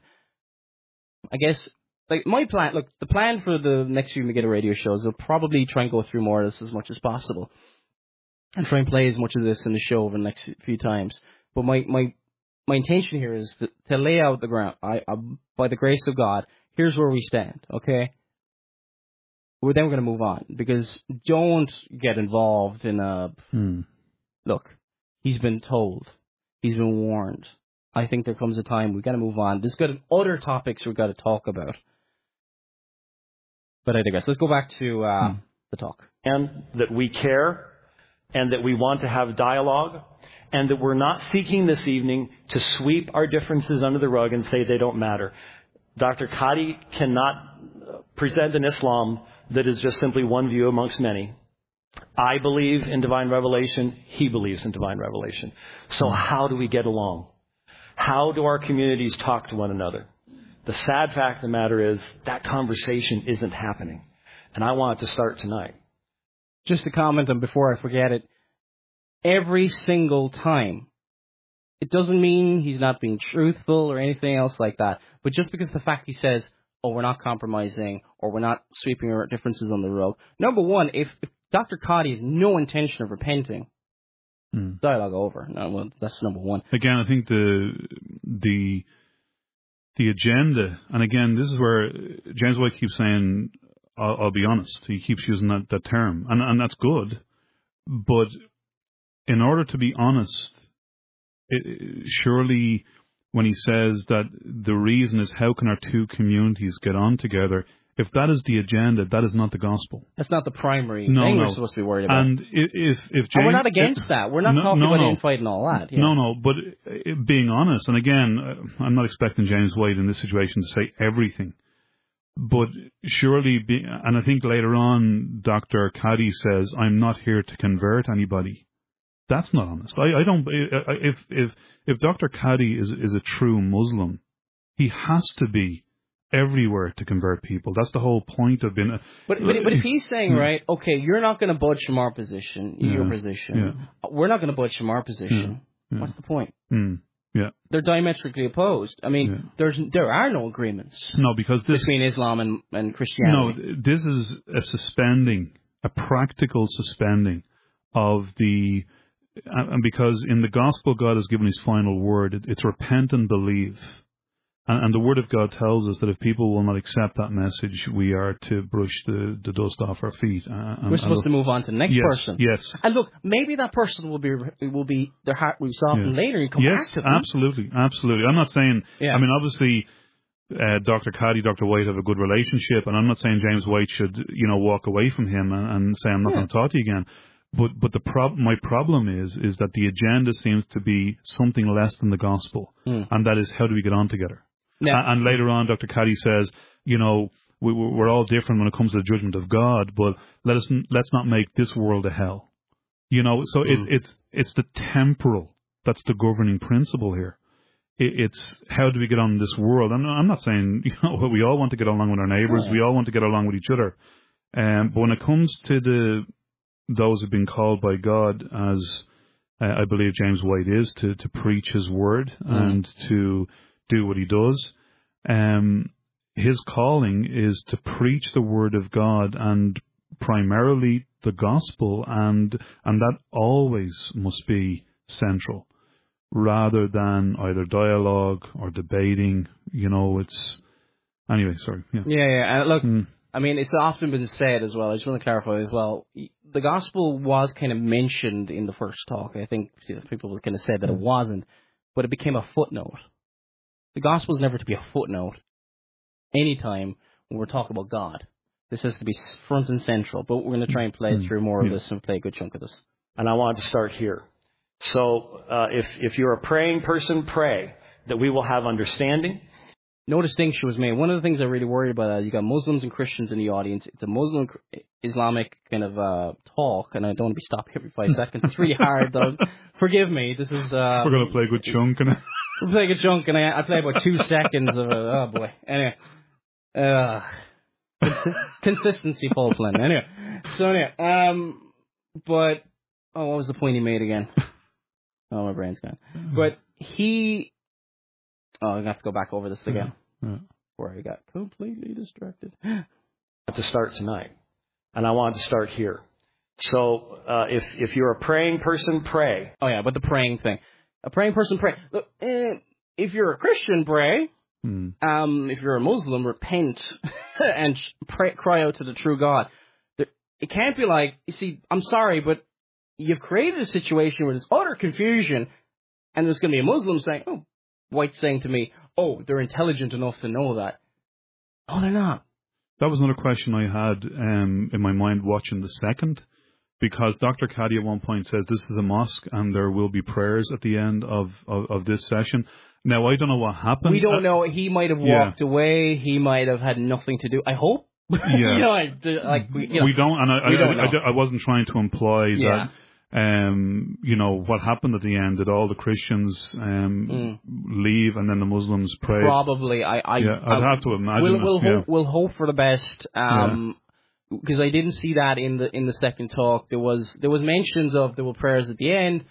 I guess, like, my plan, look, the plan for the next few Megiddo radio shows, I'll probably try and go through more of this as much as possible, and try and play as much of this in the show over the next few times. But my intention here is to lay out the ground. By the grace of God, here's where we stand. Okay. Well, then we're going to move on, because don't get involved in Look, he's been told. He's been warned. I think there comes a time we've got to move on. There's got other topics we've got to talk about. But I digress. Let's go back to the talk. And that we care, and that we want to have dialogue, and that we're not seeking this evening to sweep our differences under the rug and say they don't matter. Dr. Qadi cannot present an Islam that is just simply one view amongst many. I believe in divine revelation. He believes in divine revelation. So how do we get along? How do our communities talk to one another? The sad fact of the matter is that conversation isn't happening. And I want it to start tonight. Just a comment, and before I forget it, every single time, it doesn't mean he's not being truthful or anything else like that. But just because the fact he says, oh, we're not compromising, or we're not sweeping our differences on the rug. Number one, if Dr. Qadi has no intention of repenting, dialogue over. No, well, that's number one. Again, I think the agenda, and again, this is where James White keeps saying, I'll be honest. He keeps using that term, and that's good. But in order to be honest, surely when he says that the reason is how can our two communities get on together, if that is the agenda, that is not the gospel. That's not the primary thing we're supposed to be worried about. And if James, and we're not against that. We're not talking about infight and all that. Yeah. No, but being honest, and again, I'm not expecting James White in this situation to say everything, but surely, and I think later on, Dr. Caddy says, I'm not here to convert anybody. That's not honest. I don't. If Dr. Caddy is a true Muslim, he has to be everywhere to convert people. That's the whole point of being. But if he's saying, right, okay, you're not going to budge from our position, your position. We're not going to budge from our position. What's the point? Yeah, they're diametrically opposed. I mean, there are no agreements. No, because between Islam and Christianity. No, this is a practical suspending of the. And because in the gospel, God has given his final word. It's repent and believe. And the word of God tells us that if people will not accept that message, we are to brush the dust off our feet. We're supposed to move on to the next person. Yes. And look, maybe that person will be their heart will soften later and come back to them. Absolutely. I'm not saying, I mean, obviously, Dr. Caddy, Dr. White have a good relationship, and I'm not saying James White should, walk away from him and say, I'm not going to talk to you again. But my problem is that the agenda seems to be something less than the gospel, and that is how do we get on together? And later on, Dr. Caddy says, we're all different when it comes to the judgment of God, but let's not make this world a hell. So it's the temporal that's the governing principle here. It's how do we get on in this world? I'm not saying we all want to get along with our neighbors, we all want to get along with each other, but when it comes to those who've been called by God, as I believe James White is, to preach his word and to do what he does. His calling is to preach the word of God and primarily the gospel, and that always must be central, rather than either dialogue or debating. It's anyway. Sorry. Yeah. Look, I mean, it's often been said as well. I just want to clarify as well. The gospel was kind of mentioned in the first talk. I think people kind of said that it wasn't, but it became a footnote. The gospel is never to be a footnote anytime when we're talking about God. This has to be front and central, but we're going to try and play through more of this and play a good chunk of this. And I want to start here. So if you're a praying person, pray that we will have understanding. No distinction was made. One of the things I really worry about is you got Muslims and Christians in the audience. It's a Muslim-Islamic kind of talk, and I don't want to be stopped every 5 seconds. It's really hard, though. Forgive me. This is... we're going to play a good chunk. We'll play a good chunk, and I play about 2 seconds of it. Oh, boy. Anyway. Consistency, Paul Flynn. Anyway. So, but... Oh, what was the point he made again? Oh, my brain's gone. But he... Oh, I'm going to have to go back over this again. Where I got completely distracted. To start tonight. And I want to start here. So, if you're a praying person, pray. Oh, yeah, but the praying thing. A praying person, pray. Look, if you're a Christian, pray. If you're a Muslim, repent and cry out to the true God. It can't be like, you see, I'm sorry, but you've created a situation where there's utter confusion, and there's going to be a Muslim saying, oh, White saying to me, oh, they're intelligent enough to know that. Oh, they're not. That was another question I had in my mind watching the second, because Dr. Caddy at one point says this is a mosque and there will be prayers at the end of this session. Now, I don't know what happened. We don't know. He might have walked away. He might have had nothing to do. I hope. Yeah. We don't, and I wasn't trying to imply that. What happened at the end? Did all the Christians leave and then the Muslims pray? Probably. I'd have to imagine. We'll hope for the best. Because I didn't see that in the second talk. There was mentions of there were prayers at the end,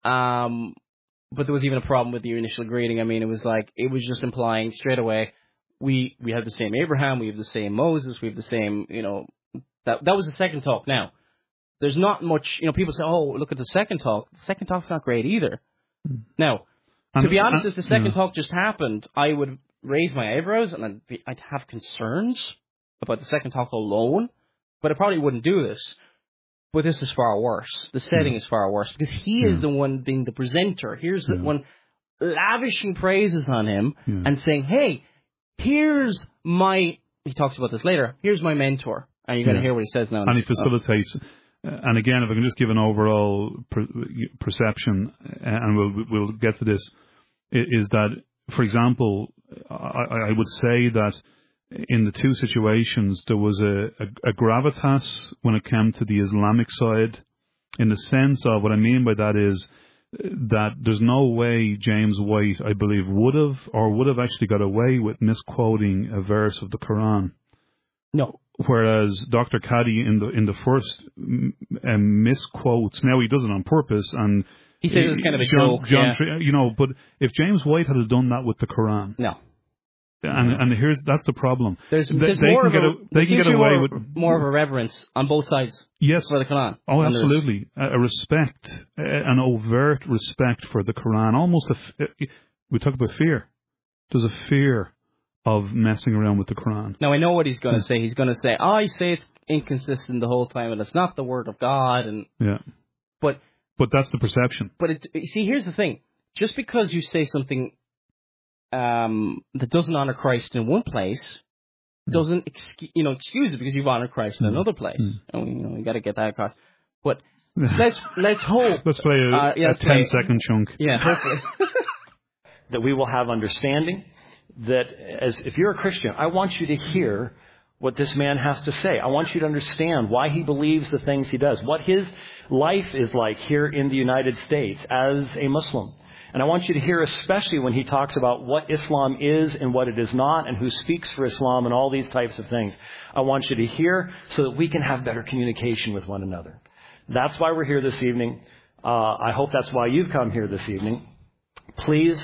but there was even a problem with the initial greeting. I mean, it was just implying straight away we have the same Abraham, we have the same Moses, we have the same that was the second talk. Now. There's not much, people say, oh, look at the second talk. The second talk's not great either. Now, to be honest, if the second talk just happened, I would raise my eyebrows and I'd have concerns about the second talk alone, but I probably wouldn't do this. But this is far worse. The setting is far worse because he is the one being the presenter. Here's the one lavishing praises on him and saying, hey, here's my... He talks about this later. Here's my mentor. And you're going to hear what he says now. And he facilitates... and again, if I can just give an overall perception, and we'll get to this, is that, for example, I would say that in the two situations, there was a gravitas when it came to the Islamic side, in the sense of, what I mean by that is that there's no way James White, I believe, would have actually got away with misquoting a verse of the Quran. No. Whereas Dr. Caddy in the first misquotes, now he does it on purpose, and he says it's kind of a joke, but if James White had done that with the Quran, no. And that's the problem. They can get away with more of a reverence on both sides. Yes, for the Quran. Oh, absolutely, a respect, an overt respect for the Quran. Almost we talk about fear. There's a fear of messing around with the Quran. Now I know what he's going to say. He's going to say, "I say it's inconsistent the whole time, and it's not the word of God." And but that's the perception. But see, here's the thing: just because you say something that doesn't honor Christ in one place doesn't excuse it because you've honored Christ in another place. And we got to get that across. But let's hope. Let's play a 10-second chunk. Yeah, hopefully. That we will have understanding. That if you're a Christian, I want you to hear what this man has to say. I want you to understand why he believes the things he does, what his life is like here in the United States as a Muslim. And I want you to hear especially when he talks about what Islam is and what it is not and who speaks for Islam and all these types of things. I want you to hear so that we can have better communication with one another. That's why we're here this evening. I hope that's why you've come here this evening. Please,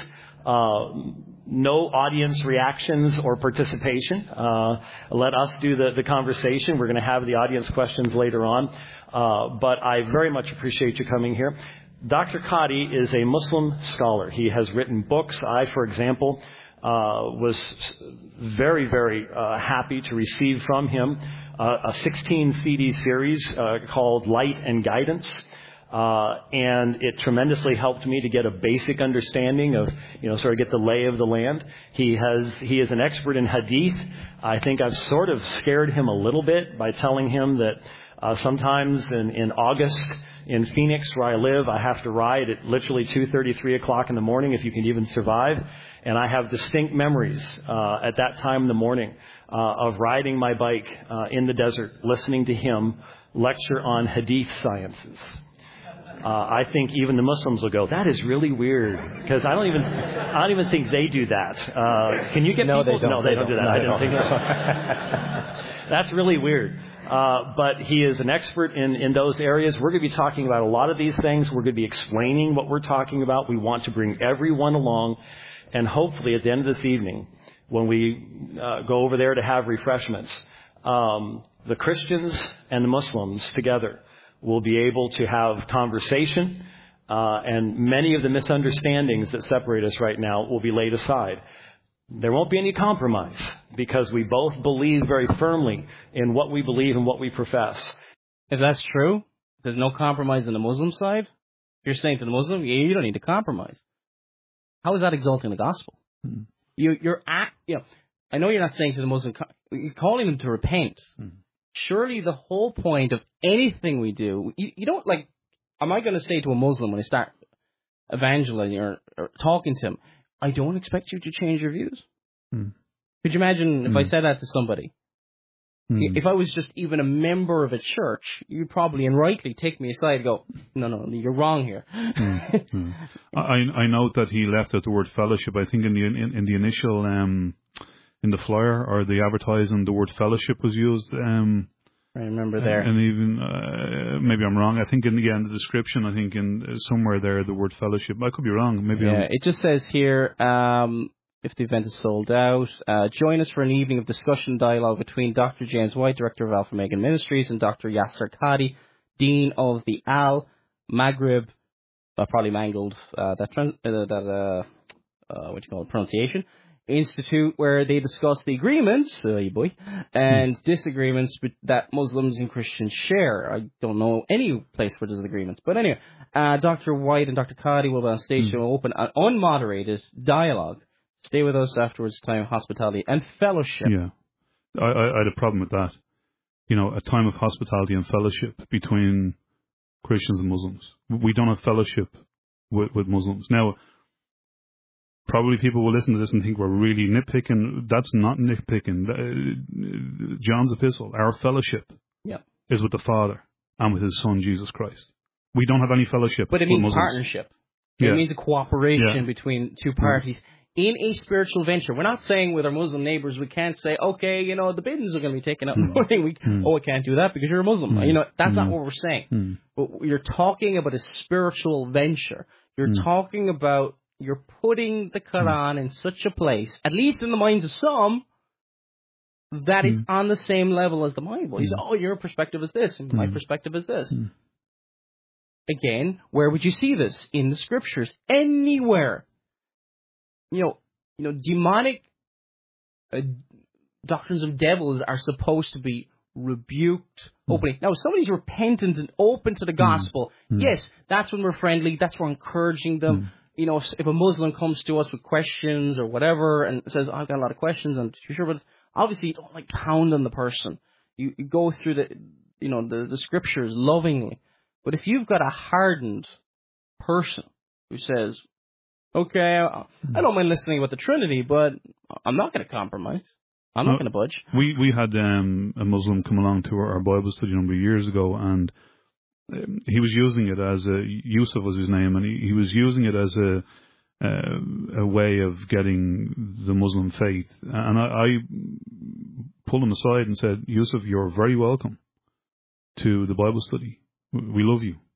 no audience reactions or participation. Let us do the conversation. We're going to have the audience questions later on. But I very much appreciate you coming here. Dr. Caddy is a Muslim scholar. He has written books. I, for example, was very, very happy to receive from him a 16 CD series called Light and Guidance. And it tremendously helped me to get a basic understanding of, sort of get the lay of the land. He is an expert in hadith. I think I've sort of scared him a little bit by telling him that sometimes in August, in Phoenix, where I live, I have to ride at literally 2:30, 3 o'clock in the morning, if you can even survive. And I have distinct memories at that time in the morning of riding my bike in the desert, listening to him lecture on hadith sciences. I think even the Muslims will go, that is really weird, because I don't even think they do that. Can you get people? They don't. No, they don't do that. I didn't think so. That's really weird. But he is an expert in those areas. We're going to be talking about a lot of these things. We're going to be explaining what we're talking about. We want to bring everyone along. And hopefully at the end of this evening, when we go over there to have refreshments, the Christians and the Muslims together will be able to have conversation. And many of the misunderstandings that separate us right now will be laid aside. There won't be any compromise because we both believe very firmly in what we believe and what we profess. If that's true, there's no compromise on the Muslim side. You're saying to the Muslim, you don't need to compromise. How is that exalting the gospel? I know you're not saying to the Muslim, you're calling them to repent. Surely the whole point of anything we do, you don't like, am I going to say to a Muslim when I start evangelizing or talking to him, I don't expect you to change your views. Could you imagine if I said that to somebody? If I was just even a member of a church, you'd probably and rightly take me aside and go, no, you're wrong here. I note that he left out the word fellowship. I think in the initial in the flyer or the advertising, the word fellowship was used. I remember there. And even, maybe I'm wrong, I think in the description, I think in somewhere there, the word fellowship. I could be wrong. Maybe. It just says here, if the event is sold out, join us for an evening of discussion dialogue between Dr. James White, Director of Alpha Megan Ministries, and Dr. Yasser Caddy, Dean of the Al Maghrib, probably mangled pronunciation, institute where they discuss the agreements, and disagreements that Muslims and Christians share. I don't know any place where there's agreements. But anyway, Dr. White and Dr. Cody will be on stage and will open an unmoderated dialogue. Stay with us afterwards, time of hospitality and fellowship. Yeah. I had a problem with that. A time of hospitality and fellowship between Christians and Muslims. We don't have fellowship with Muslims. Now, probably people will listen to this and think we're really nitpicking. That's not nitpicking. John's epistle, our fellowship is with the Father and with His Son, Jesus Christ. We don't have any fellowship But it means Muslims. partnership. It means a cooperation between two parties. In a spiritual venture. We're not saying with our Muslim neighbors, we can't say, okay, the bins are going to be taken out in the morning. I can't do that because you're a Muslim. That's not what we're saying. But you're talking about a spiritual venture. You're talking about, you're putting the Quran in such a place, at least in the minds of some, that it's on the same level as the Bible. You say, your perspective is this, and my perspective is this. Again, where would you see this? In the scriptures. Anywhere. Demonic doctrines of devils are supposed to be rebuked openly. Now, if somebody's repentant and open to the gospel, yes, that's when we're friendly. That's when we're encouraging them. If a Muslim comes to us with questions or whatever and says, I've got a lot of questions, I'm too sure, but obviously you don't pound on the person. You go through the scriptures lovingly. But if you've got a hardened person who says, okay, I don't mind listening about the Trinity, but I'm not going to compromise. I'm not going to budge. We had a Muslim come along to our Bible study a number of years ago, and he was using it as Yusuf was his name, and he was using it as a way of getting the Muslim faith. And I pulled him aside and said, Yusuf, you're very welcome to the Bible study. We love you.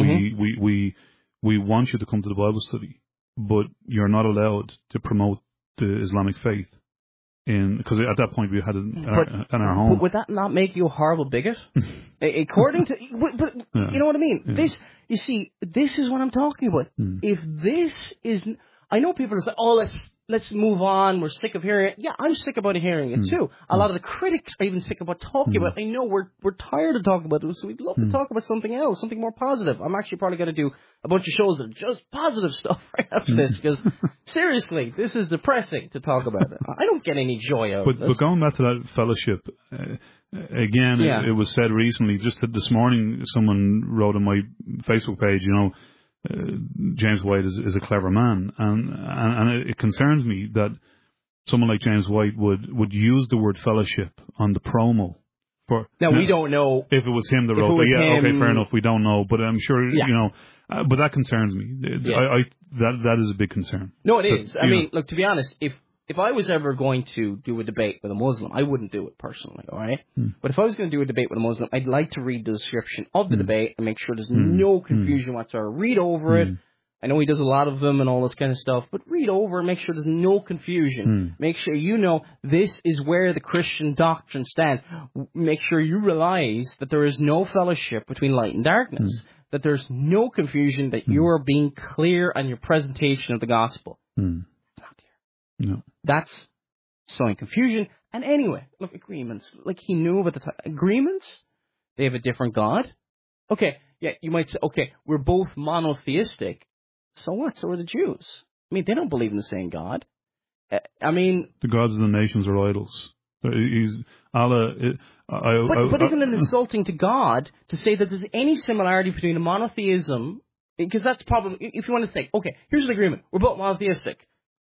We want you to come to the Bible study. But you're not allowed to promote the Islamic faith, because at that point we had it in our home. But would that not make you a horrible bigot? According to, you know what I mean? Yeah. This is what I'm talking about. If this is, I know people say, let's move on. We're sick of hearing it. Yeah, I'm sick about hearing it too. A lot of the critics are even sick about talking about it. I know we're tired of talking about it, so we'd love to talk about something else, something more positive. I'm actually probably going to do a bunch of shows that are just positive stuff right after this, because seriously, this is depressing to talk about it. I don't get any joy out of this. But going back to that fellowship, again, it was said recently, just this morning, someone wrote on my Facebook page, James White is a clever man, and it concerns me that someone like James White would use the word fellowship on the promo. We don't know if it was him that wrote it. Okay, fair enough. We don't know, but I'm sure but that concerns me. That is a big concern. No, it is. I mean, look, to be honest, if I was ever going to do a debate with a Muslim, I wouldn't do it personally, all right? But if I was going to do a debate with a Muslim, I'd like to read the description of the debate and make sure there's no confusion whatsoever. Read over it. I know he does a lot of them and all this kind of stuff, but read over and make sure there's no confusion. Make sure this is where the Christian doctrine stands. Make sure you realize that there is no fellowship between light and darkness, that there's no confusion, that you are being clear on your presentation of the gospel. It's not clear. No. That's sowing confusion. And anyway, look, agreements. Like he knew about the agreements. They have a different God. Okay, yeah, you might say, okay, we're both monotheistic. So what? So are the Jews. I mean, they don't believe in the same God. I mean, the gods of the nations are idols. He's Allah. But isn't it insulting to God to say that there's any similarity between a monotheism? Because that's probably, if you want to think, okay, here's an agreement. We're both monotheistic.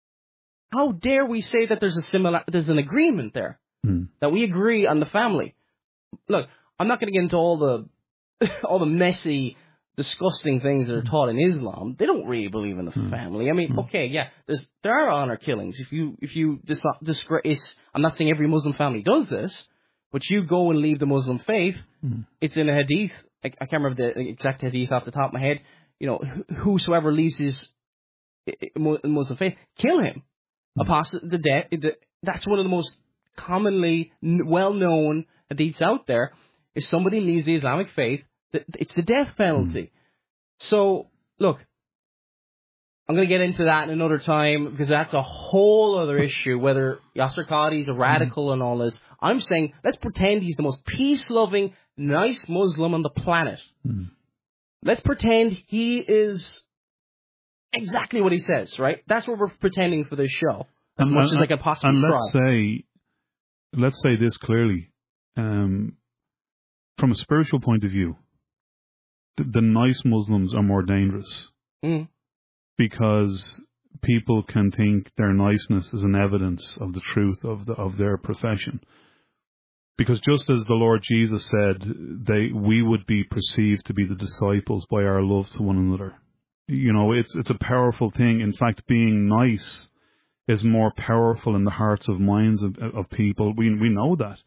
How dare we say that there's an agreement there, that we agree on the family? Look, I'm not going to get into all the messy, disgusting things that are taught in Islam. They don't really believe in the family. I mean, okay, yeah, there are honor killings. If you disgrace, I'm not saying every Muslim family does this, but you go and leave the Muslim faith. It's in a hadith. I can't remember the exact hadith off the top of my head. Whosoever leaves his Muslim faith, kill him. Apostate, that's one of the most commonly well-known hadiths out there. If somebody leaves the Islamic faith, it's the death penalty. So, look, I'm going to get into that in another time because that's a whole other issue, whether Yasser Qadhi's a radical and all this. I'm saying let's pretend he's the most peace-loving, nice Muslim on the planet. Let's pretend he is exactly what he says, right? That's what we're pretending for this show, as much as I can possibly try. And let's say this clearly. From a spiritual point of view, the nice Muslims are more dangerous. Because people can think their niceness is an evidence of the truth of their profession. Because just as the Lord Jesus said, we would be perceived to be the disciples by our love to one another. You know, it's a powerful thing. In fact, being nice is more powerful in the hearts of minds of people. We know that.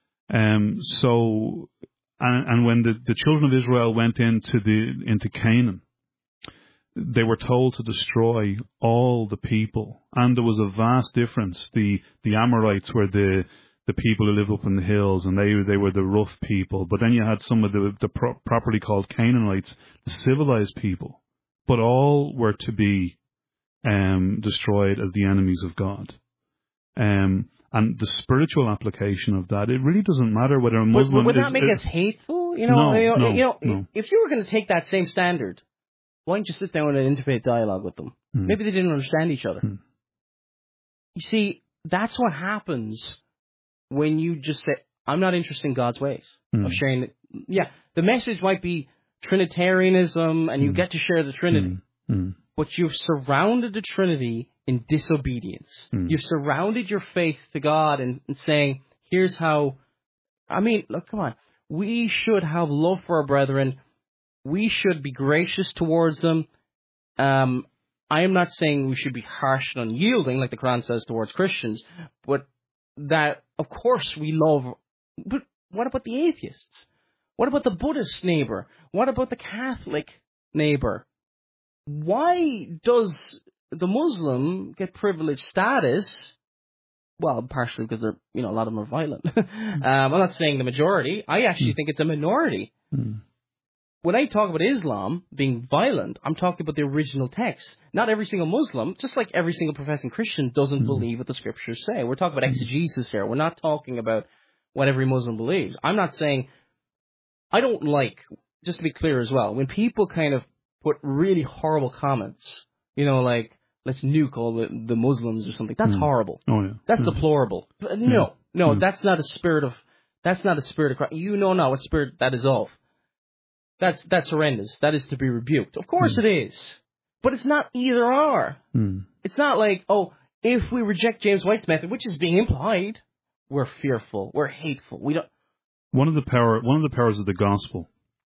So when the children of Israel went into Canaan, they were told to destroy all the people, and there was a vast difference. The Amorites were the people who lived up in the hills, and they were the rough people. But then you had some of the properly called Canaanites, the civilized people. But all were to be destroyed as the enemies of God. And the spiritual application of that, it really doesn't matter whether a Muslim would that make us hateful? No. If you were going to take that same standard, why don't you sit down and interfaith dialogue with them? Maybe they didn't understand each other. You see, that's what happens when you just say, I'm not interested in God's ways of sharing it. Yeah, the message might be Trinitarianism, and you get to share the Trinity. But you've surrounded the Trinity in disobedience. You've surrounded your faith to God and saying, here's how... I mean, look, come on. We should have love for our brethren. We should be gracious towards them. I am not saying we should be harsh and unyielding, like the Quran says towards Christians, but that, of course, we love... But what about the atheists? What about the Buddhist neighbor? What about the Catholic neighbor? Why does the Muslim get privileged status? Well, partially because they're, a lot of them are violent. I'm not saying the majority. I actually think it's a minority. When I talk about Islam being violent, I'm talking about the original text. Not every single Muslim, just like every single professing Christian, doesn't believe what the scriptures say. We're talking about exegesis here. We're not talking about what every Muslim believes. I'm not saying... I don't like, just to be clear as well, when people kind of put really horrible comments, like, let's nuke all the Muslims or something. That's horrible. Oh, yeah. That's deplorable. No, that's not a spirit of Christ. You know not what spirit that is of. That's horrendous. That is to be rebuked. Of course it is. But it's not either or. It's not like, if we reject James White's method, which is being implied, we're fearful, we're hateful. We don't. One of the powers of the gospel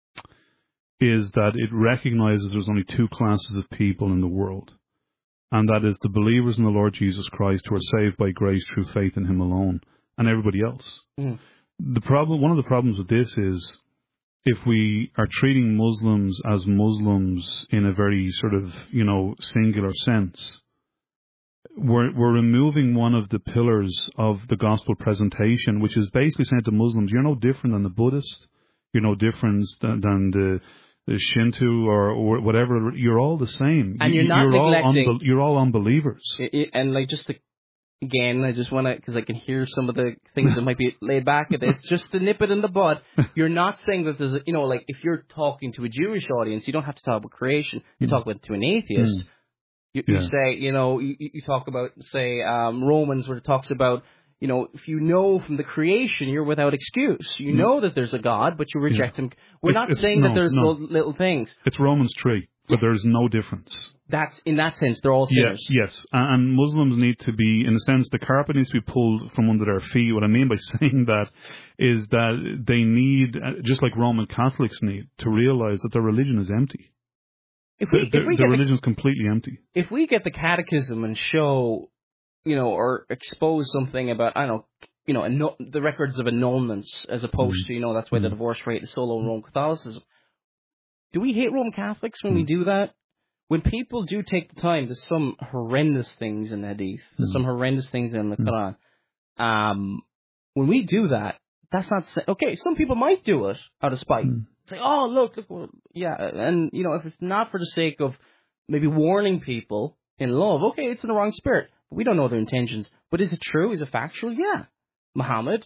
is that it recognizes there's only two classes of people in the world, and that is the believers in the Lord Jesus Christ who are saved by grace through faith in Him alone, and everybody else. One of the problems with this is if we are treating Muslims as Muslims in a very sort of singular sense, we're removing one of the pillars of the gospel presentation, which is basically saying to Muslims, you're no different than the Buddhist, you're no different than the Shinto or whatever. You're all the same, and you're neglecting. You're all unbelievers. And again, I just want to, because I can hear some of the things that might be laid back at this, just to nip it in the bud. You're not saying that there's, if you're talking to a Jewish audience, you don't have to talk about creation. You talk about to an atheist. You say, you talk about, say, Romans, where it talks about, if you know from the creation, you're without excuse. You know that there's a God, but you reject Him. We're not saying that there's little things. It's Romans 3, but there's no difference. That's, in that sense, they're all sinners. Yes. And Muslims need to be, in a sense, the carpet needs to be pulled from under their feet. What I mean by saying that is that they need, just like Roman Catholics need, to realize that their religion is empty. The religion is completely empty. If we get the catechism and show, or expose something about, the records of annulments, as opposed to, that's why the divorce rate is so low in Roman Catholicism. Do we hate Roman Catholics when we do that? When people do take the time, there's some horrendous things in the Hadith. There's some horrendous things in the Quran. When we do that, that's not... Okay, some people might do it out of spite. Say, oh, look, and, if it's not for the sake of maybe warning people in love. Okay, it's in the wrong spirit. We don't know their intentions. But is it true? Is it factual? Yeah. Muhammad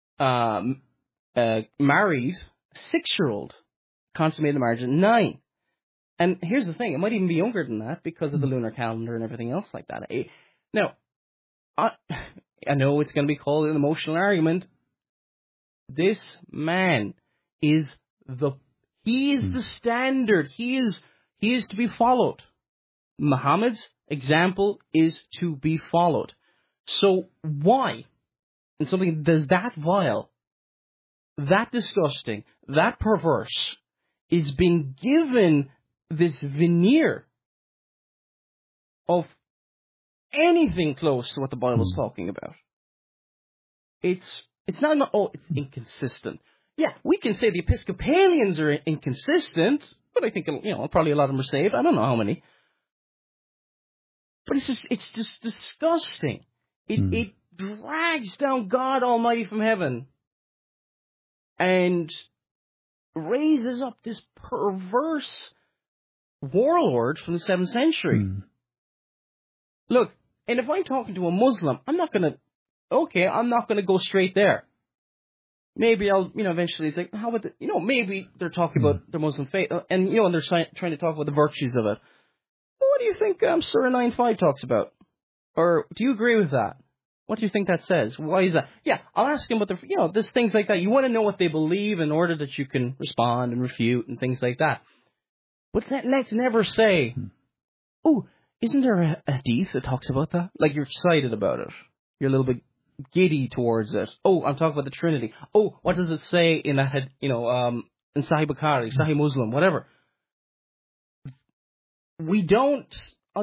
married a 6-year-old, consummated the marriage at 9. And here's the thing. It might even be younger than that because of the lunar calendar and everything else like that. Now, I know it's going to be called an emotional argument. This man is the standard. He is to be followed. Muhammad's example is to be followed. So why, in something that's that vile, that disgusting, that perverse, is being given this veneer of anything close to what the Bible is talking about? It's not, it's inconsistent. Yeah, we can say the Episcopalians are inconsistent, but I think, probably a lot of them are saved. I don't know how many. But it's just disgusting. It drags down God Almighty from heaven and raises up this perverse warlord from the 7th century. Look, and if I'm talking to a Muslim, I'm not going to go straight there. Maybe I'll, eventually it's like, how about maybe they're talking about their Muslim faith, and, and they're trying to talk about the virtues of it. What do you think Surah 9:5 talks about? Or do you agree with that? What do you think that says? Why is that? Yeah, I'll ask him about there's things like that. You want to know what they believe in order that you can respond and refute and things like that. But let's never say, oh, isn't there a hadith that talks about that? Like you're excited about it. You're a little bit giddy towards it. Oh, I'm talking about the Trinity. Oh, what does it say in that, in Sahih Bukhari, Sahih Muslim, whatever. We don't,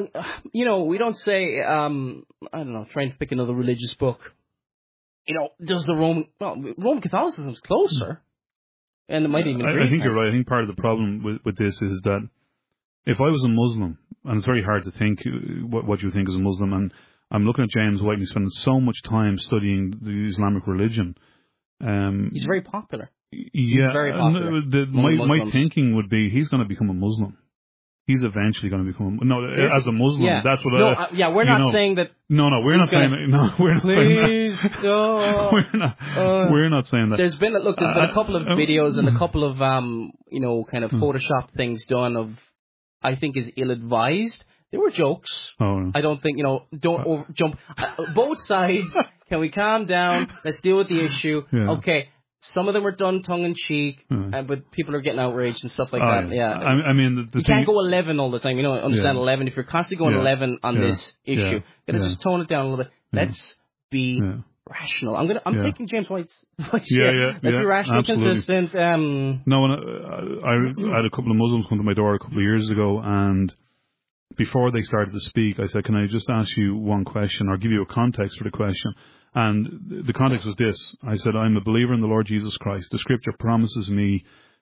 we don't say, I don't know, trying to pick another religious book. Does the Roman Catholicism is closer, and it might even agree. I think you're right. I think part of the problem with this is that if I was a Muslim, and it's very hard to think what you think as a Muslim, and I'm looking at James White and he's spending so much time studying the Islamic religion. He's very popular. Yeah, he's very popular. My thinking would be he's going to become a Muslim. He's eventually going to become as a Muslim. Yeah. That's what. We're not saying that. No, we're not saying that. No, we're not saying that. Please, no. We're not saying that. There's been a couple of videos and a couple of kind of Photoshop things done of, I think, is ill-advised. They were jokes. Oh, no. I don't think, don't jump. Both sides, can we calm down? Let's deal with the issue. Yeah. Okay, some of them were done tongue-in-cheek, but people are getting outraged and stuff like that. Yeah. I mean, you can't go 11 all the time. Understand 11. If you're constantly going 11 on this issue, just tone it down a little bit. Let's be rational. I'm taking James White's advice here. Let's be rational, consistent. No, I had a couple of Muslims come to my door a couple of years ago, and before they started to speak, I said, can I just ask you one question or give you a context for the question? And the context was this. I said, I'm a believer in the Lord Jesus Christ. The scripture promises me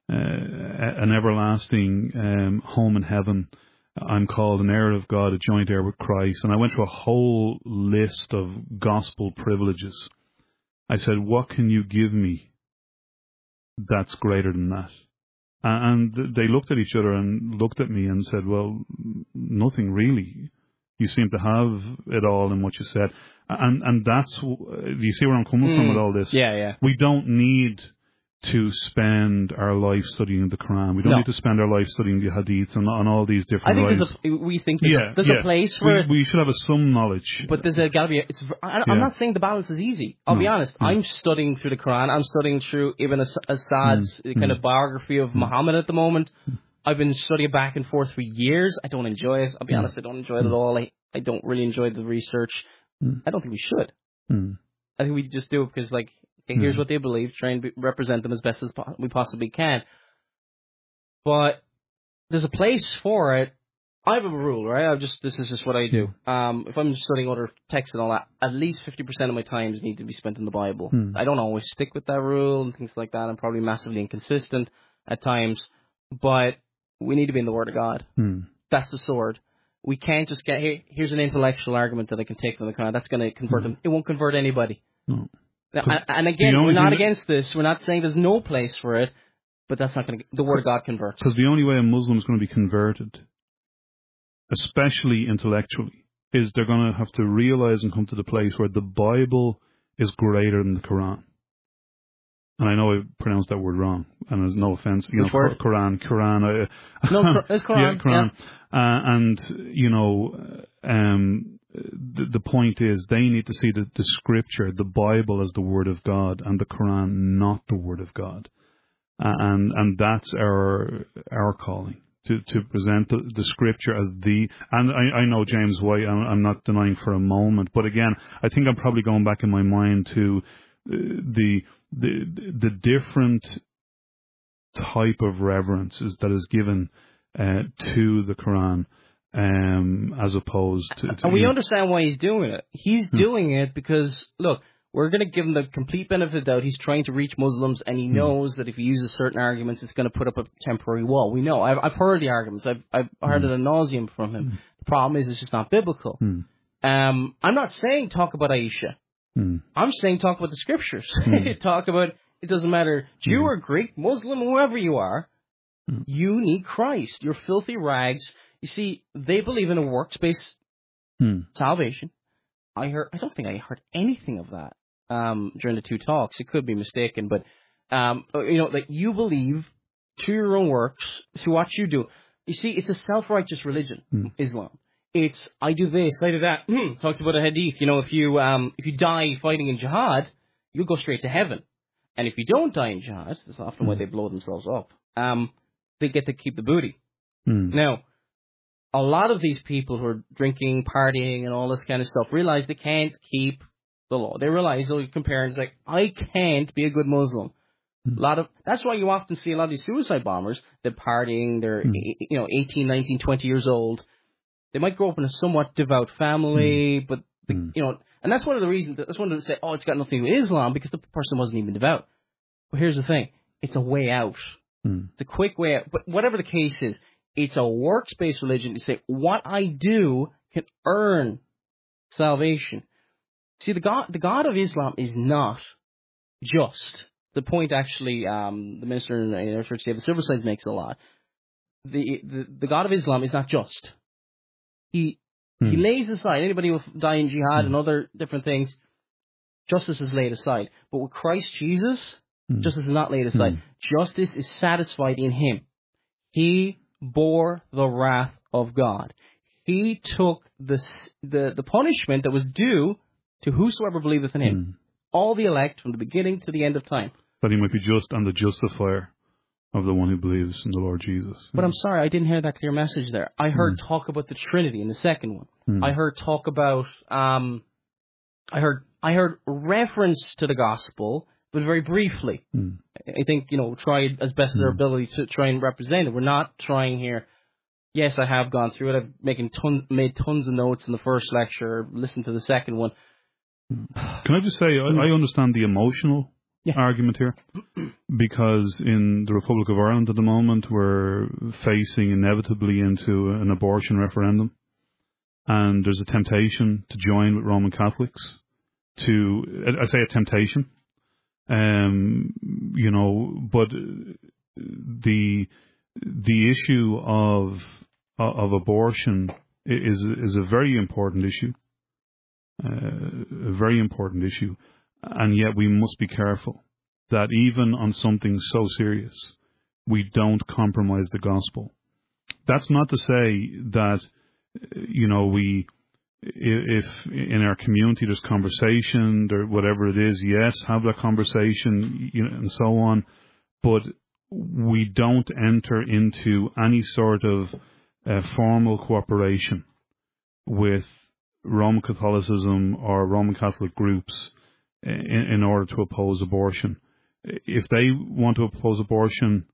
an everlasting home in heaven. I'm called an heir of God, a joint heir with Christ. And I went through a whole list of gospel privileges. I said, what can you give me that's greater than that? And they looked at each other and looked at me and said, well, nothing really. You seem to have it all in what you said. And that's, do you see where I'm coming from with all this? Yeah. We don't need to spend our life studying the Quran. We don't need to spend our life studying the Hadiths and all these different I think there's a place for it. We should have some knowledge. But there's got to be. I'm not saying the balance is easy. I'll be honest. I'm studying through the Quran. I'm studying through Ibn Assad's kind of biography of Muhammad at the moment. I've been studying back and forth for years. I don't enjoy it. I'll be honest. I don't enjoy it at all. I don't really enjoy the research. I don't think we should. I think we just do it because, okay, here's what they believe. Try and represent them as best as we possibly can. But there's a place for it. I have a rule, right? This is just what I do. If I'm studying other texts and all that, at least 50% of my times need to be spent in the Bible. I don't always stick with that rule and things like that. I'm probably massively inconsistent at times. But we need to be in the Word of God. That's the sword. We can't just get, here's an intellectual argument that I can take from the Quran. That's going to convert them. It won't convert anybody. No. And again, we're not against this. We're not saying there's no place for it, but that's not going to, the Word of God converts. Because the only way a Muslim is going to be converted especially intellectually, is they're going to have to realize and come to the place where the Bible is greater than the Quran. And I know I pronounced that word wrong, and there's no offense. Which word? Quran. No, it's Quran. Yeah, Quran. Yeah. The point is they need to see the Scripture, the Bible, as the Word of God, and the Quran not the Word of God. And that's our calling, to present the Scripture as the. And I know James White. I'm not denying for a moment, but again, I think I'm probably going back in my mind to the different type of reverence that is given to the Quran, as opposed to and we understand why he's doing it. He's doing it because, look, we're going to give him the complete benefit of the doubt. He's trying to reach Muslims, and he knows that if he uses certain arguments, it's going to put up a temporary wall. We know. I've heard the arguments. I've heard it ad nauseum from him. The problem is it's just not biblical. I'm not saying talk about Aisha. I'm saying talk about the Scriptures. Talk about, it doesn't matter, Jew or Greek, Muslim, whoever you are, you need Christ. You're filthy rags. You see, they believe in a works-based salvation. I don't think I heard anything of that during the two talks. It could be mistaken, but like you believe through your own works, through what you do. You see, it's a self-righteous religion, Islam. It's I do this, I do that. Talks about a hadith. If you die fighting in jihad, you'll go straight to heaven. And if you don't die in jihad, that's often why they blow themselves up. They get to keep the booty. Now, a lot of these people who are drinking, partying, and all this kind of stuff realize they can't keep the law. They realize they'll compare and it's like, I can't be a good Muslim. That's why you often see a lot of these suicide bombers. They're partying. They're 18, 19, 20 years old. They might grow up in a somewhat devout family, but and that's one of the reasons. That's one of the say, oh, it's got nothing to do with Islam because the person wasn't even devout. But here's the thing: it's a way out. It's a quick way out. But whatever the case is, it's a works-based religion. You say what I do can earn salvation. See, the God of Islam is not just. The point actually, the minister in our church, David Silverside, makes a lot. The God of Islam is not just. He lays aside anybody who will die in jihad and other different things. Justice is laid aside, but with Christ Jesus, justice is not laid aside. Justice is satisfied in Him. He bore the wrath of God. He took the punishment that was due to whosoever believeth in Him. All the elect from the beginning to the end of time. That He might be just and the justifier of the one who believes in the Lord Jesus. But I'm sorry, I didn't hear that clear message there. I heard talk about the Trinity in the second one. I heard talk about, I heard reference to the gospel, but very briefly. I think, tried as best as their ability to try and represent it. We're not trying here. Yes, I have gone through it. I've made tons of notes in the first lecture, listened to the second one. Can I just say, I understand the emotional argument here, because in the Republic of Ireland at the moment we're facing inevitably into an abortion referendum, and there's a temptation to join with Roman Catholics. I say a temptation, but the issue of abortion is a very important issue. A very important issue, and yet we must be careful that even on something so serious, we don't compromise the gospel. That's not to say that, if in our community there's conversation or whatever it is, yes, have that conversation, and so on, but we don't enter into any sort of formal cooperation with Roman Catholicism or Roman Catholic groups in order to oppose abortion. If they want to oppose abortion,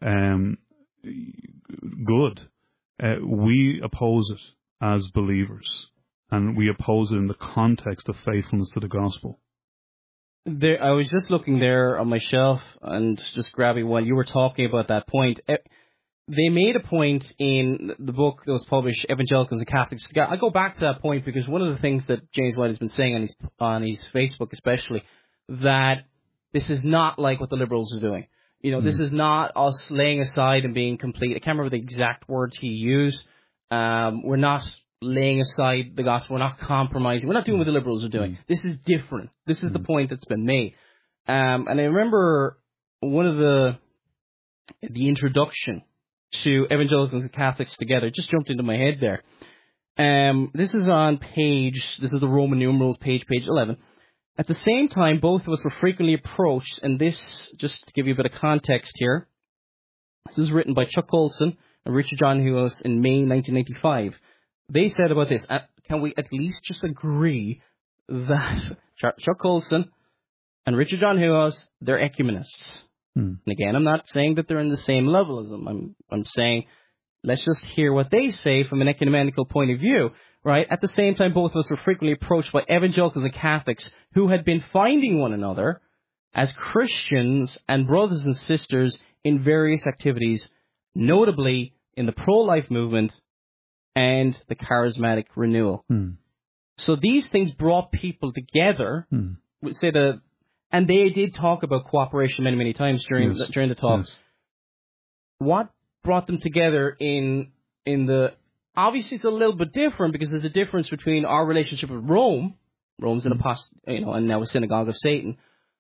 good. We oppose it as believers, and we oppose it in the context of faithfulness to the gospel. I was just looking there on my shelf and just grabbing one. You were talking about that point. They made a point in the book that was published, Evangelicals and Catholics. I go back to that point because one of the things that James White has been saying on his Facebook especially, that this is not like what the liberals are doing. This is not us laying aside and being complete. I can't remember the exact words he used, We're not laying aside the gospel. We're not compromising. We're not doing what the liberals are doing. This is different. This is the point that's been made. And I remember one of the introduction to Evangelicals and Catholics Together just jumped into my head there. This is the Roman numerals page 11. At the same time, both of us were frequently approached, and this, just to give you a bit of context here, this is written by Chuck Colson and Richard John Hughes in May 1995. They said about this, can we at least just agree that Chuck Colson and Richard John Hughes, they're ecumenists. And again, I'm not saying that they're in the same level as them. I'm saying let's just hear what they say from an ecumenical point of view, right? At the same time, both of us were frequently approached by evangelicals and Catholics who had been finding one another as Christians and brothers and sisters in various activities, notably in the pro-life movement and the charismatic renewal. So these things brought people together. And they did talk about cooperation many, many times during the talk. Yes. What brought them together in the... Obviously, it's a little bit different because there's a difference between our relationship with Rome. Rome's an and now a synagogue of Satan.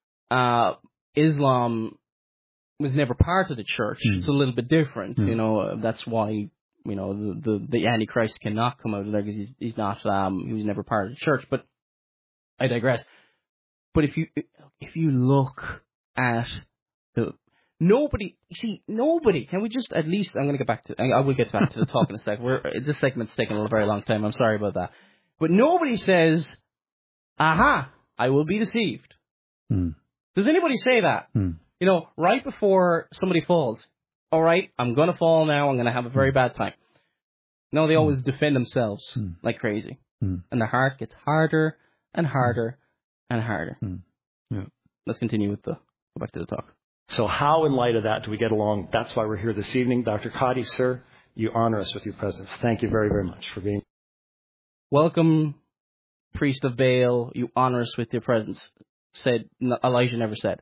Islam was never part of the church. It's a little bit different. That's why the Antichrist cannot come out of there because he's not. He was never part of the church. But I digress. But if you look at nobody, can we just at least, I will get back to the talk in a sec. This segment's taking a very long time. I'm sorry about that. But nobody says, aha, I will be deceived. Does anybody say that? Right before somebody falls, all right, I'm going to fall now. I'm going to have a very bad time. No, they always defend themselves like crazy. And the heart gets harder and harder and harder. Yeah. Let's continue go back to the talk. So how, in light of that, do we get along? That's why we're here this evening. Dr. Coddy, sir, you honor us with your presence. Thank you very, very much for being. Welcome, priest of Baal. You honor us with your presence. Said Elijah never said.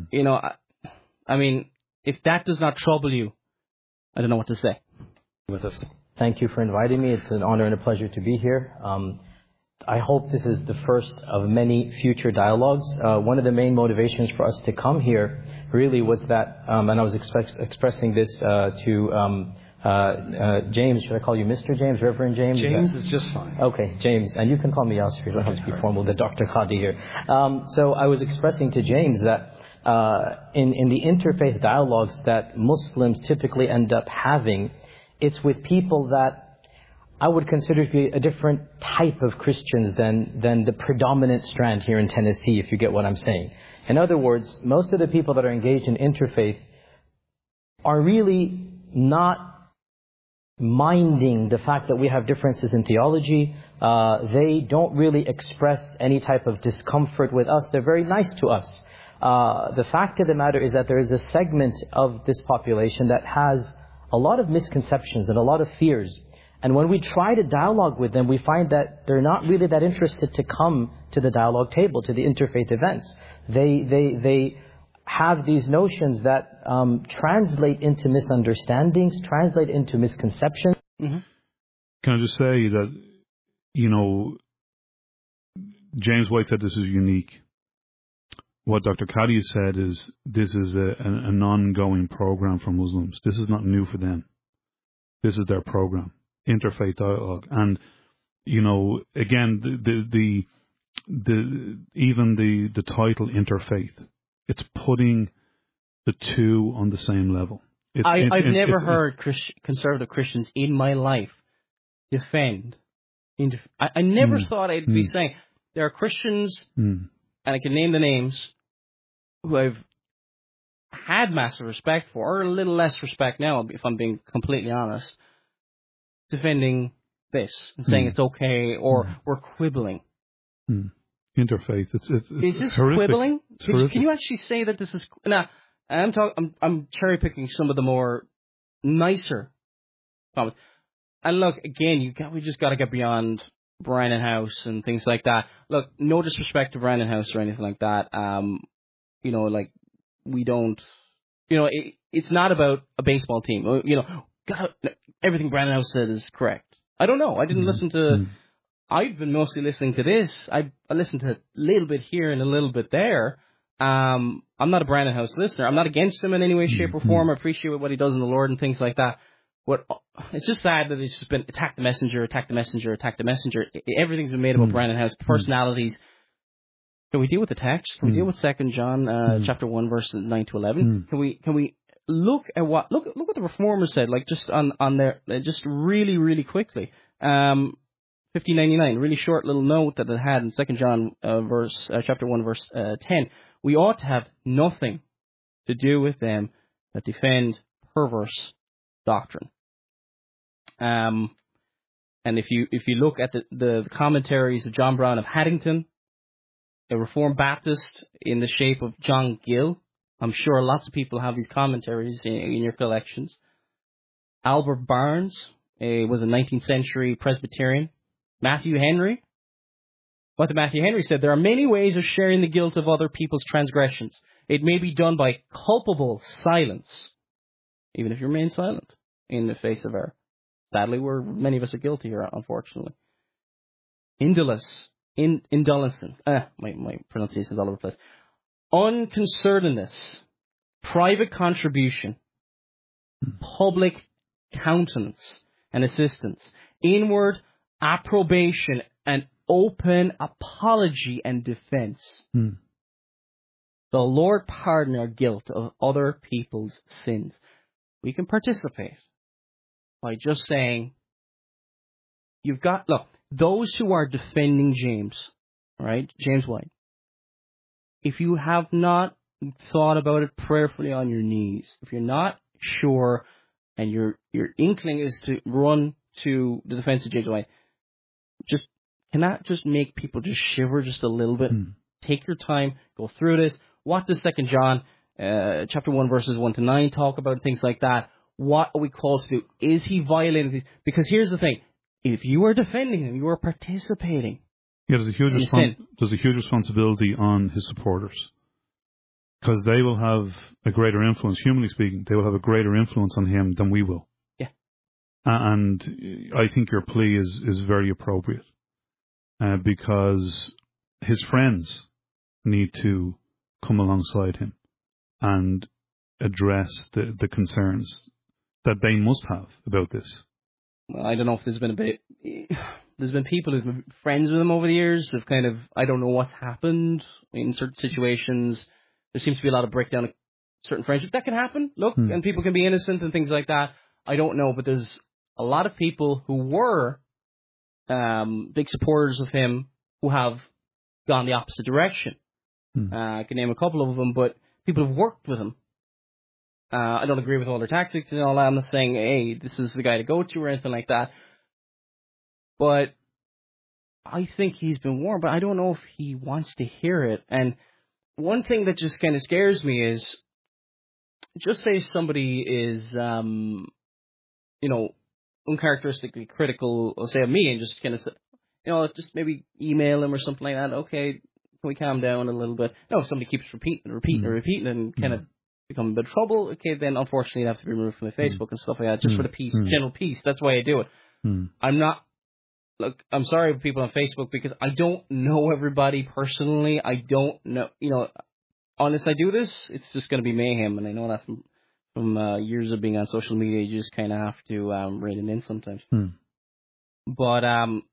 I mean, if that does not trouble you, I don't know what to say. With us. Thank you for inviting me. It's an honor and a pleasure to be here. I hope this is the first of many future dialogues. One of the main motivations for us to come here really was that, and I was expressing this to James. Should I call you Mr. James, Reverend James? James is just fine. Okay, James. And you can call me Yasir. You don't have to be formal, the Dr. Coddy here. So I was expressing to James that in the interfaith dialogues that Muslims typically end up having, it's with people that I would consider to be a different type of Christians than the predominant strand here in Tennessee, if you get what I'm saying. In other words, most of the people that are engaged in interfaith are really not minding the fact that we have differences in theology. They don't really express any type of discomfort with us. They're very nice to us. The fact of the matter is that there is a segment of this population that has a lot of misconceptions and a lot of fears. And when we try to dialogue with them, we find that they're not really that interested to come to the dialogue table, to the interfaith events. They have these notions that translate into misunderstandings, translate into misconceptions. Mm-hmm. Can I just say that, James White said this is unique. What Dr. Coddy has said is this is an ongoing program for Muslims. This is not new for them. This is their program. Interfaith dialogue, and again, the title interfaith, it's putting the two on the same level. I've never heard conservative Christians in my life defend. I never thought I'd be saying there are Christians, and I can name the names, who I've had massive respect for, or a little less respect now, if I'm being completely honest, defending this and saying it's okay, or we're quibbling. Interfaith, it's is this horrific. Quibbling? Horrific. Can you actually say that this is? Now, I'm cherry picking some of the more nicer comments. And look, again, we just got to get beyond Brandon House and things like that. Look, no disrespect to Brandon House or anything like that. We don't. It's not about a baseball team. God, everything Brandon House said is correct. I don't know. I didn't listen to... I've been mostly listening to this. I listened to a little bit here and a little bit there. I'm not a Brandon House listener. I'm not against him in any way, shape, or form. I appreciate what he does in the Lord and things like that. But it's just sad that it's just been attack the messenger, attack the messenger, attack the messenger. Everything's been made about Brandon House, personalities. Can we deal with the text? Can we deal with 2 John chapter 1, verses 9 to 11? Can we look at what the Reformers said, like just on their, just really, really quickly. 1599, really short little note that it had in 2 John chapter 1, verse 10. We ought to have nothing to do with them that defend perverse doctrine. And if you look at the commentaries of John Brown of Haddington, a Reformed Baptist in the shape of John Gill, I'm sure lots of people have these commentaries in your collections. Albert Barnes was a 19th century Presbyterian. Matthew Henry. What did Matthew Henry said? There are many ways of sharing the guilt of other people's transgressions. It may be done by culpable silence, even if you remain silent in the face of error. Sadly, many of us are guilty here, unfortunately. Indolence. My pronunciation is all over the place. Unconcernedness. Private contribution. Public countenance and assistance. Inward approbation and open apology and defense. The Lord pardon our guilt of other people's sins. We can participate by just saying, those who are defending James, right, James White, if you have not thought about it prayerfully on your knees, if you're not sure and your inkling is to run to the defense of James White, can that just make people just shiver just a little bit? Take your time, go through this. What does 2 John chapter 1 verses 1 to 9 talk about, things like that? What are we called to do? Is he violating these? Because here's the thing. If you are defending him, you are participating. Yeah, there's a huge responsibility on his supporters. Because they will have a greater influence, humanly speaking, they will have a greater influence on him than we will. Yeah. And I think your plea is very appropriate. Because his friends need to come alongside him and address the concerns that they must have about this. Well, I don't know if there's been people who've been friends with him over the years, have kind of, I don't know what's happened in certain situations. There seems to be a lot of breakdown of certain friendships. That can happen, and people can be innocent and things like that. I don't know, but there's a lot of people who were big supporters of him who have gone the opposite direction. I can name a couple of them, but people who've worked with him. I don't agree with all their tactics and all that. I'm not saying, hey, this is the guy to go to or anything like that. But I think he's been warned, but I don't know if he wants to hear it. And one thing that just kind of scares me is, just say somebody is, uncharacteristically critical, say of me, and just kind of, just maybe email him or something like that. Okay, can we calm down a little bit? No, if somebody keeps repeating and kind of become a bit of trouble, okay, then unfortunately you have to be removed from the Facebook and stuff like that, just for the peace, general peace. That's why I do it. I'm sorry for people on Facebook because I don't know everybody personally. I don't know, unless I do this, it's just going to be mayhem. And I know that from years of being on social media, you just kind of have to rein it in sometimes. But,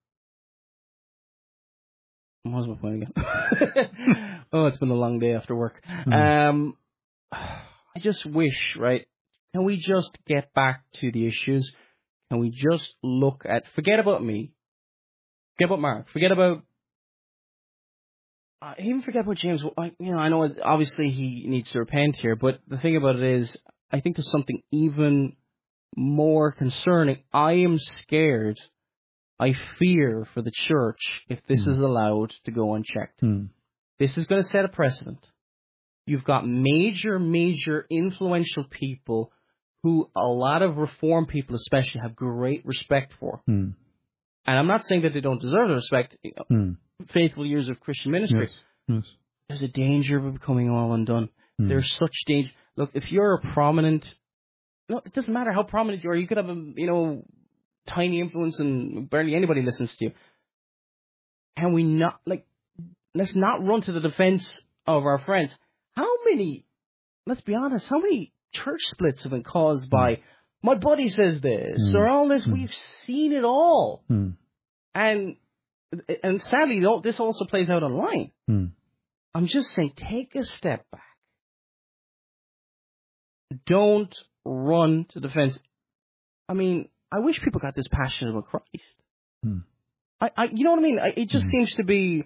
what was my point again? Oh, it's been a long day after work. I just wish, right? Can we just get back to the issues? Can we just look at, forget about me, forget about Mark, forget about James. I know obviously he needs to repent here, but the thing about it is, I think there's something even more concerning. I am scared. I fear for the church if this is allowed to go unchecked. This is going to set a precedent. You've got major influential people who a lot of Reformed people especially have great respect for. And I'm not saying that they don't deserve the respect. Faithful years of Christian ministry. Yes. There's a danger of becoming all undone. There's such danger. Look, if you're a prominent... No, it doesn't matter how prominent you are. You could have tiny influence and barely anybody listens to you. Can we not, let's not run to the defense of our friends. Let's be honest, how many church splits have been caused by, my buddy says this, or all this? We've seen it all. And sadly, this also plays out online. I'm just saying, take a step back. Don't run to defense. I mean, I wish people got this passionate about Christ. You know what I mean? It just seems to be...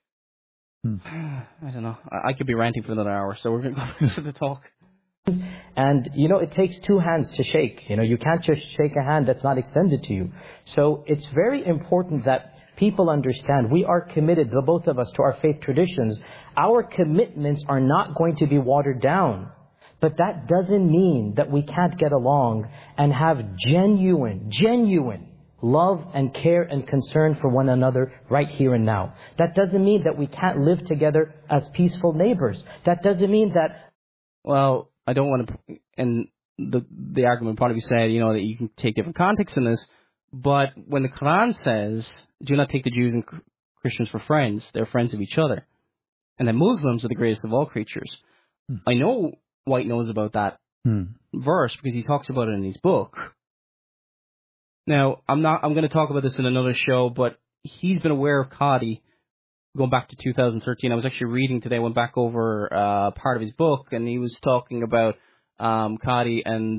I don't know. I could be ranting for another hour, so we're going to go for the talk. And, it takes two hands to shake. You can't just shake a hand that's not extended to you. So it's very important that people understand we are committed, the both of us, to our faith traditions. Our commitments are not going to be watered down. But that doesn't mean that we can't get along and have genuine love and care and concern for one another right here and now. That doesn't mean that we can't live together as peaceful neighbors. That doesn't mean that... Well, I don't want to... And the argument would probably be said, that you can take different contexts in this. But when the Quran says, do not take the Jews and Christians for friends, they're friends of each other. And that Muslims are the greatest of all creatures. I know White knows about that verse because he talks about it in his book. Now, I'm going to talk about this in another show, but he's been aware of Qadi going back to 2013. I was actually reading today, went back over part of his book, and he was talking about Qadi and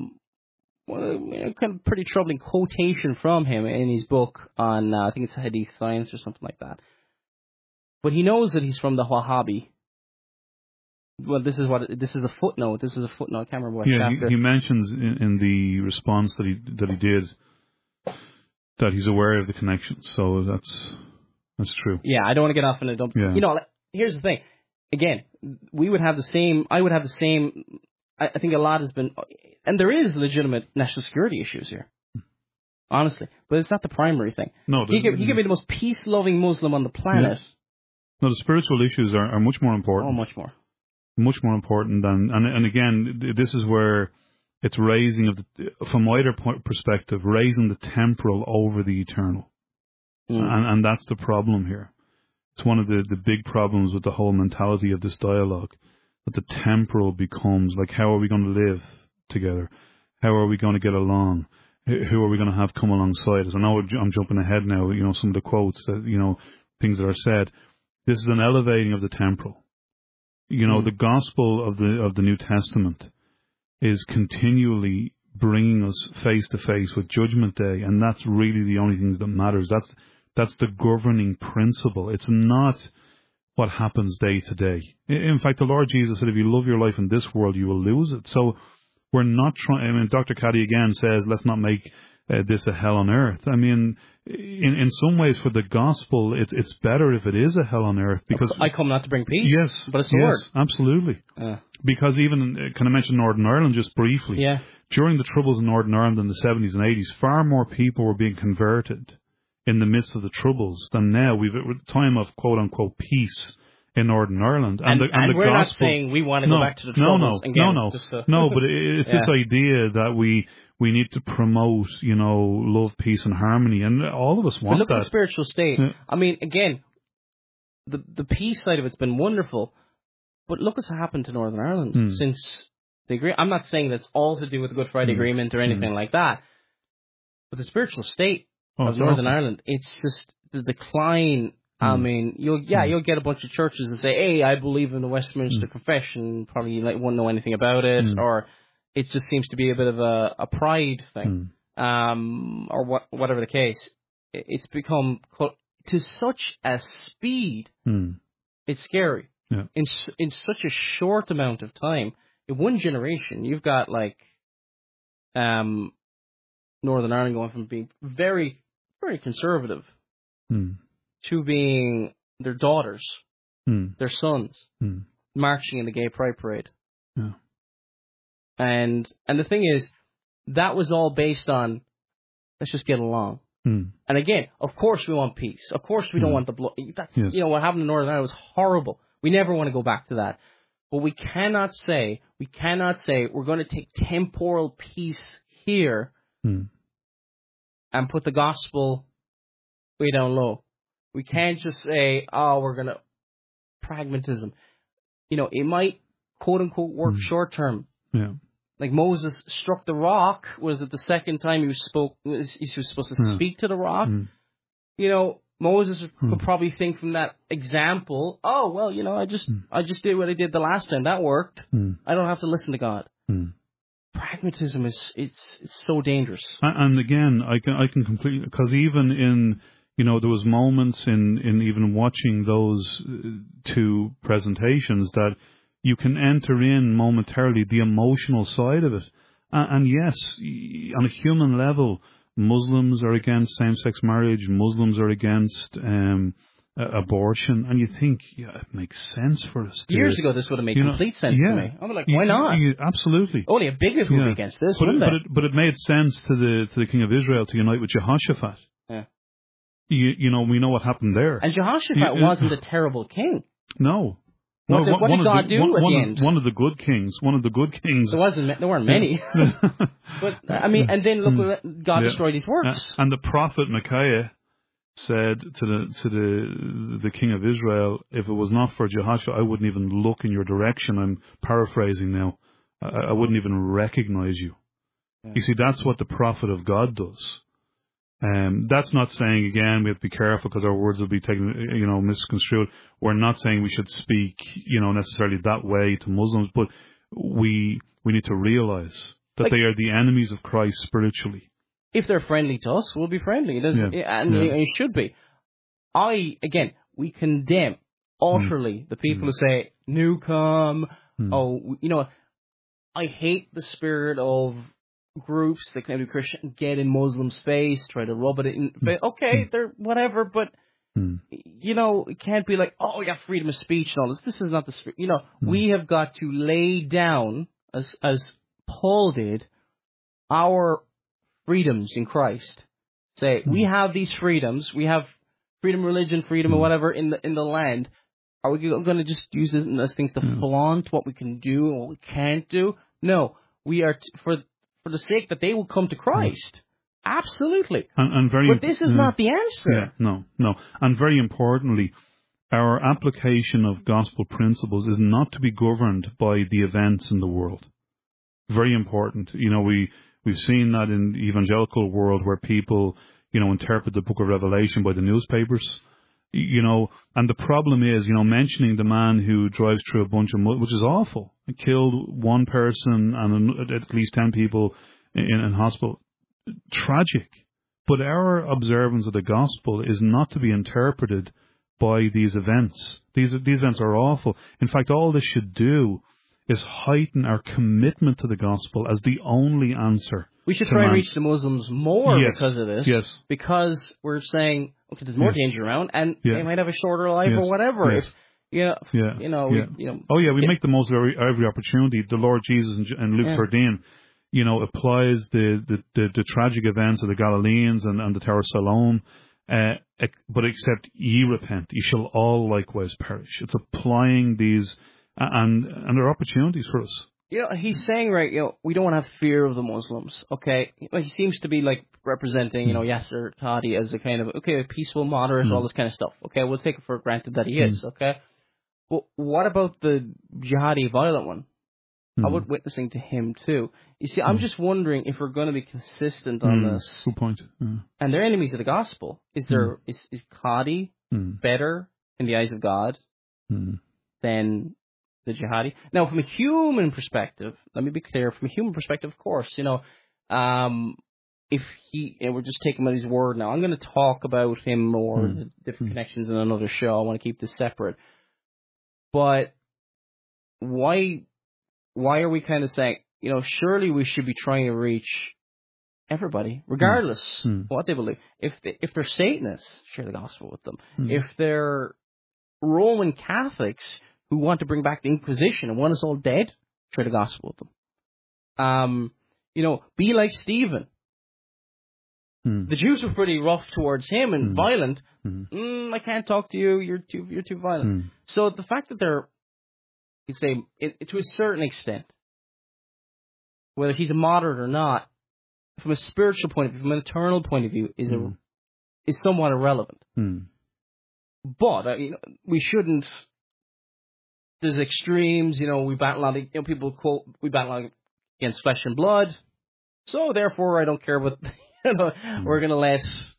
kind of pretty troubling quotation from him in his book on, I think it's Hadith Science or something like that. But he knows that he's from the Wahhabi. Well, this is a footnote. This is a footnote. I can't remember what chapter. He mentions in the response that he did that he's aware of the connections. So that's true. Yeah, I don't want to get off in a dump. Yeah. Here's the thing. Again, we would have the same. I would have the same. I think a lot has been, and there is legitimate national security issues here. Honestly, but it's not the primary thing. No, he could be the most peace-loving Muslim on the planet. Yeah. No, the spiritual issues are much more important. Oh, much more. Much more important than, and again, this is where it's raising from either perspective, raising the temporal over the eternal, and that's the problem here. It's one of the big problems with the whole mentality of this dialogue, that the temporal becomes like, how are we going to live together? How are we going to get along? Who are we going to have come alongside us? I know I'm jumping ahead now. Some of the quotes that things that are said. This is an elevating of the temporal. The gospel of the New Testament is continually bringing us face to face with Judgment Day, and that's really the only thing that matters. That's the governing principle. It's not what happens day to day. In fact, the Lord Jesus said, if you love your life in this world, you will lose it. So we're not trying... I mean, Dr. Qadi again says, let's not make this a hell on earth. I mean, in some ways, for the gospel, it's better if it is a hell on earth, because I come not to bring peace. Yes, but a sword. Yes, absolutely. Because even, can I mention Northern Ireland just briefly? Yeah. During the Troubles in Northern Ireland in the 70s and 80s, far more people were being converted in the midst of the Troubles than now. We've a time of quote unquote peace in Northern Ireland, and the we're gospel, not saying we want to go back to the Troubles. No, but it's this idea that we need to promote, love, peace, and harmony, and all of us want that. But look at the spiritual state. Yeah. I mean, again, the peace side of it's been wonderful, but look what's happened to Northern Ireland since the agreement. I'm not saying that's all to do with the Good Friday Agreement or anything like that, but the spiritual state of Northern Ireland, it's just the decline. I mean, you'll get a bunch of churches that say, "Hey, I believe in the Westminster Confession." Probably you won't know anything about it, or it just seems to be a bit of a pride thing, or whatever the case. It's become to such a speed. It's scary. Yeah. In such a short amount of time, in one generation, you've got Northern Ireland going from being very, very conservative to being their daughters, their sons, marching in the gay pride parade. Yeah. And the thing is, that was all based on, let's just get along. And again, of course we want peace. Of course we don't want the blood. That's, what happened in Northern Ireland was horrible. We never want to go back to that. But we cannot say we're going to take temporal peace here and put the gospel way down low. We can't just say, oh, we're going to... Pragmatism. It might, quote-unquote, work short-term. Yeah. Like Moses struck the rock. Was it the second time he was supposed to speak to the rock? Moses could probably think from that example, oh, well, I just did what I did the last time. That worked. I don't have to listen to God. Pragmatism it's so dangerous. And again, I can completely, because even in, there was moments in even watching those two presentations that you can enter in momentarily the emotional side of it. And yes, on a human level, Muslims are against same-sex marriage. Muslims are against abortion. And you think, it makes sense for us. Years ago, this would have made complete sense to me. I'm like, why not? Absolutely. Only a bigot would be against this, wouldn't they? But it made sense to the king of Israel to unite with Jehoshaphat. Yeah. We know what happened there. And Jehoshaphat wasn't a terrible king. No. What did God do at the end? One of the good kings. There weren't many. But, and then look what God destroyed his works. And the prophet Micaiah said to the king of Israel, if it was not for Jehoshaphat, I wouldn't even look in your direction. I'm paraphrasing now. I wouldn't even recognize you. Yeah. You see, that's what the prophet of God does. That's not saying, again, we have to be careful because our words will be taken, misconstrued. We're not saying we should speak, necessarily that way to Muslims, but we need to realize that they are the enemies of Christ spiritually. If they're friendly to us, we'll be friendly. It should be. We condemn utterly the people who say, Nucom, I hate the spirit of groups that claim to be Christian, get in Muslims' face, try to rub it in. Okay, they're whatever, but it can't be like, oh, you have freedom of speech and all this. This is not the spirit. We have got to lay down, as Paul did, our freedoms in Christ. Say, we have these freedoms. We have freedom of religion, freedom of whatever in the land. Are we going to just use this as things to flaunt what we can do and what we can't do? No, we are for the sake that they will come to Christ. Absolutely. But this is not the answer. Yeah, no. And very importantly, our application of gospel principles is not to be governed by the events in the world. Very important. We've seen that in the evangelical world where people, interpret the book of Revelation by the newspapers. And the problem is, mentioning the man who drives through a bunch of mud, which is awful. It killed one person and at least 10 people in hospital. Tragic. But our observance of the gospel is not to be interpreted by these events. These events are awful. In fact, all this should do is heighten our commitment to the gospel as the only answer. We should try and reach the Muslims more because of this. Yes. Because we're saying, okay, there's more danger around, and they might have a shorter life or whatever. Yes. We make the most of every opportunity. The Lord Jesus in Luke 13, applies the tragic events of the Galileans and the Tower of Siloam. But except ye repent, ye shall all likewise perish. It's applying these, and there are opportunities for us. He's saying, right, we don't want to have fear of the Muslims, okay? He seems to be, like, representing, Yasser Qadhi as a kind of, a peaceful, moderate, all this kind of stuff, okay? We'll take it for granted that he is, okay? But what about the jihadi violent one? How about witnessing to him, too? You see, I'm just wondering if we're going to be consistent on this. Good point. And they're enemies of the gospel. Is Qadhi better in the eyes of God than the jihadi? Now, from a human perspective, let me be clear. From a human perspective, of course, if we're just taking him at his word now. I'm going to talk about him more, the different connections in another show. I want to keep this separate. But why are we kind of saying, surely we should be trying to reach everybody, regardless what they believe. If they're Satanists, share the gospel with them. If they're Roman Catholics who want to bring back the Inquisition and want us all dead, share the gospel with them. Be like Stephen. The Jews were pretty rough towards him and violent. I can't talk to you. You're too violent. So the fact that they're, you'd say, to a certain extent, whether he's a moderate or not, from a spiritual point of view, from an eternal point of view, is somewhat irrelevant. But we shouldn't. There's extremes. We battle on. People quote, we battle against flesh and blood. So therefore, I don't care about. We're gonna let.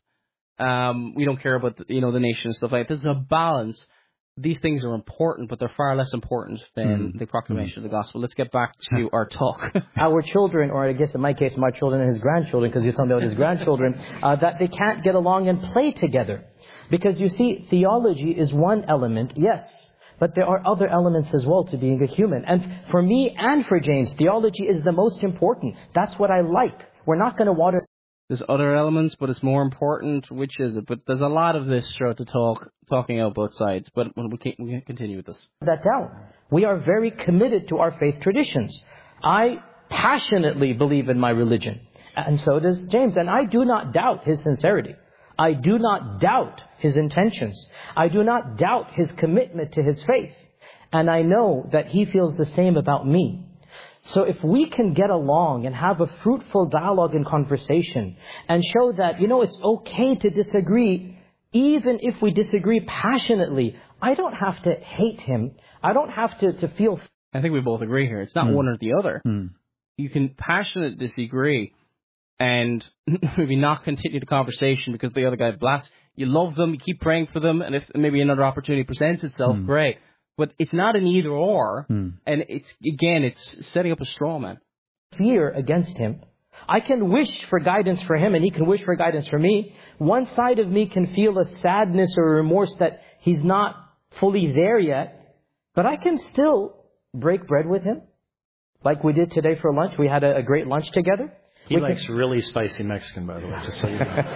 We don't care about the nation and stuff like that. There's a balance. These things are important, but they're far less important than the proclamation of the gospel. Let's get back to our talk. Our children, or I guess in my case, my children and his grandchildren, because you're talking about his grandchildren, that they can't get along and play together. Because you see, theology is one element, yes, but there are other elements as well to being a human. And for me and for James, theology is the most important. That's what I like. We're not going to water... There's other elements, but it's more important. Which is it? But there's a lot of this throughout the talking out both sides. But we can continue with this. That down. We are very committed to our faith traditions. I passionately believe in my religion. And so does James. And I do not doubt his sincerity. I do not doubt his intentions. I do not doubt his commitment to his faith. And I know that he feels the same about me. So if we can get along and have a fruitful dialogue and conversation and show that, it's okay to disagree, even if we disagree passionately, I don't have to hate him. I don't have to feel... I think we both agree here. It's not one or the other. You can passionately disagree and maybe not continue the conversation because the other guy blasts. You love them, you keep praying for them, and if maybe another opportunity presents itself, great. But it's not an either or, and it's setting up a straw man. Fear against him. I can wish for guidance for him, and he can wish for guidance for me. One side of me can feel a sadness or a remorse that he's not fully there yet, but I can still break bread with him. Like we did today for lunch. We had a great lunch together. He likes really spicy Mexican, by the way, just so you know.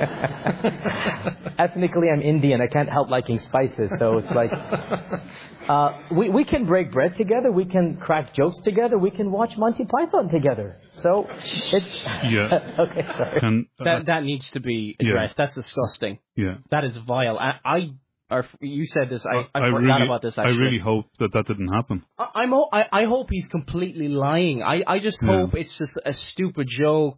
Ethnically, I'm Indian. I can't help liking spices, so it's like... we can break bread together. We can crack jokes together. We can watch Monty Python together. So, it's... Yeah. Okay, sorry. That needs to be addressed. Yeah. That's disgusting. Yeah. That is vile. You said this. I forgot about this, actually. I really hope that didn't happen. I hope he's completely lying. I just hope it's just a stupid joke.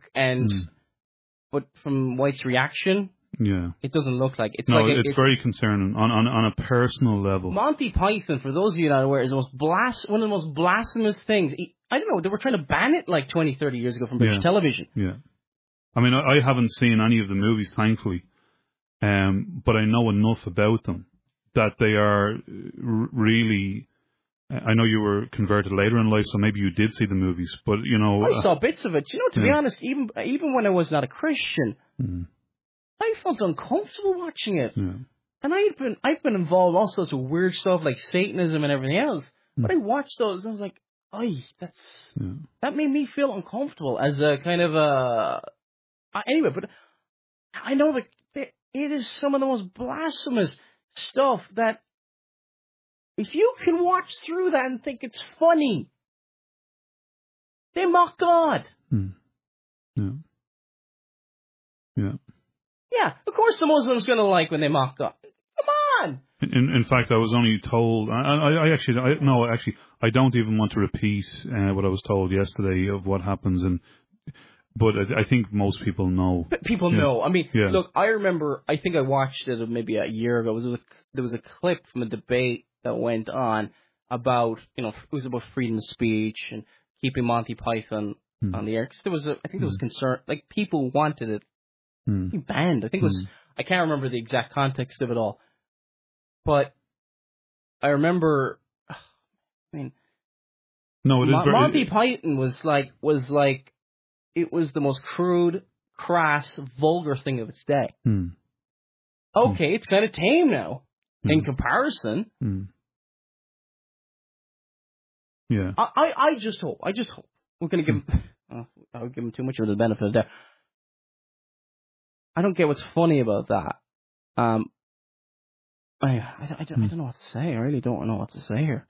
But from White's reaction, it doesn't look like it's. It's very concerning on a personal level. Monty Python, for those of you not aware, is one of the most blasphemous things. I don't know. They were trying to ban it like 20, 30 years ago from British television. Yeah. I mean, I haven't seen any of the movies, thankfully. But I know enough about them that they are really... I know you were converted later in life, so maybe you did see the movies, but, I saw bits of it. To be honest, even when I was not a Christian, I felt uncomfortable watching it. Yeah. And I've been involved in all sorts of weird stuff like Satanism and everything else. But I watched those and I was like, that made me feel uncomfortable as a kind of a... Anyway, but I know that it is some of the most blasphemous stuff that if you can watch through that and think it's funny, they mock God. Yeah. Yeah, of course the Muslim's going to like when they mock God. Come on! In fact, I was only told... I don't even want to repeat what I was told yesterday of what happens in... But I think most people know. People know. I mean, look, I remember, I think I watched it maybe a year ago. There was a clip from a debate that went on about, it was about freedom of speech and keeping Monty Python on the air. Because I think there was concern, like people wanted it banned. I think it was, I can't remember the exact context of it all. But I remember, no, it is Monty Python was like, it was the most crude, crass, vulgar thing of its day. Okay, it's kind of tame now in comparison. Yeah. I just hope we're going to give him. I would give him too much of the benefit of the doubt. I don't get what's funny about that. I don't know what to say. I really don't know what to say here.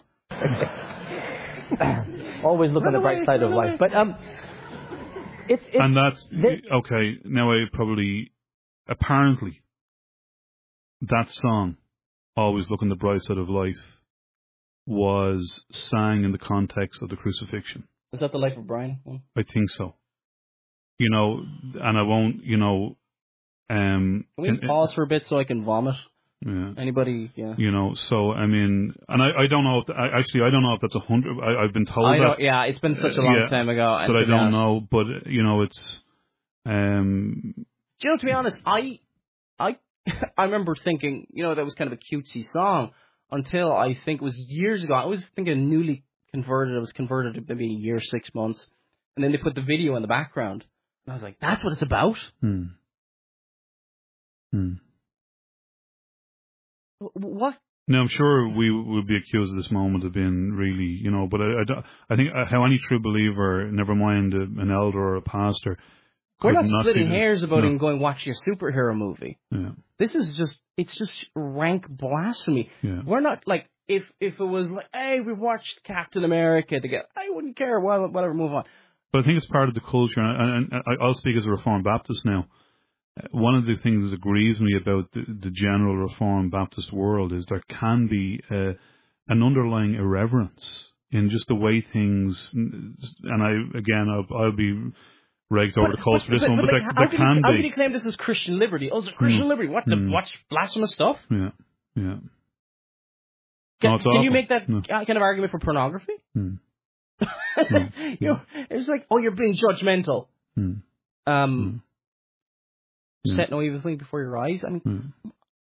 Always look on the bright side of life, but and that's okay. Now apparently, that song, "Always Look on the Bright Side of Life," was sang in the context of the crucifixion. Is that the Life of Brian one? I think so. you know, and I won't, you know. Can we just pause for a bit so I can vomit? Yeah. Anybody? Yeah. You know, so I mean, and I don't know if I don't know if that's 100. I've been told that. Yeah, it's been such a long time ago, but I don't know. But you know, it's. Do you know? To be honest, I remember thinking, you know, that was kind of a cutesy song until I think it was years ago. I was thinking newly converted. I was converted to maybe a year, 6 months, and then they put the video in the background, and I was like, that's what it's about. What? No, I'm sure we would be accused at this moment of being really, you know, but I think how any true believer, never mind an elder or a pastor, we're not splitting hairs about him going watching a superhero movie. Yeah. This is it's just rank blasphemy. Yeah. We're not like, if it was like, hey, we watched Captain America together, I wouldn't care, whatever, move on. But I think it's part of the culture, and I'll speak as a Reformed Baptist now. One of the things that grieves me about the general Reformed Baptist world is there can be an underlying irreverence in just the way things, and I'll be raked over the coals for this one, but there can be. How can you claim this is Christian liberty? Oh, it's Christian liberty. What, to watch blasphemous stuff? Yeah, yeah. Can you make that kind of argument for pornography? You know, it's like, oh, you're being judgmental. Set no evil thing before your eyes. I mean,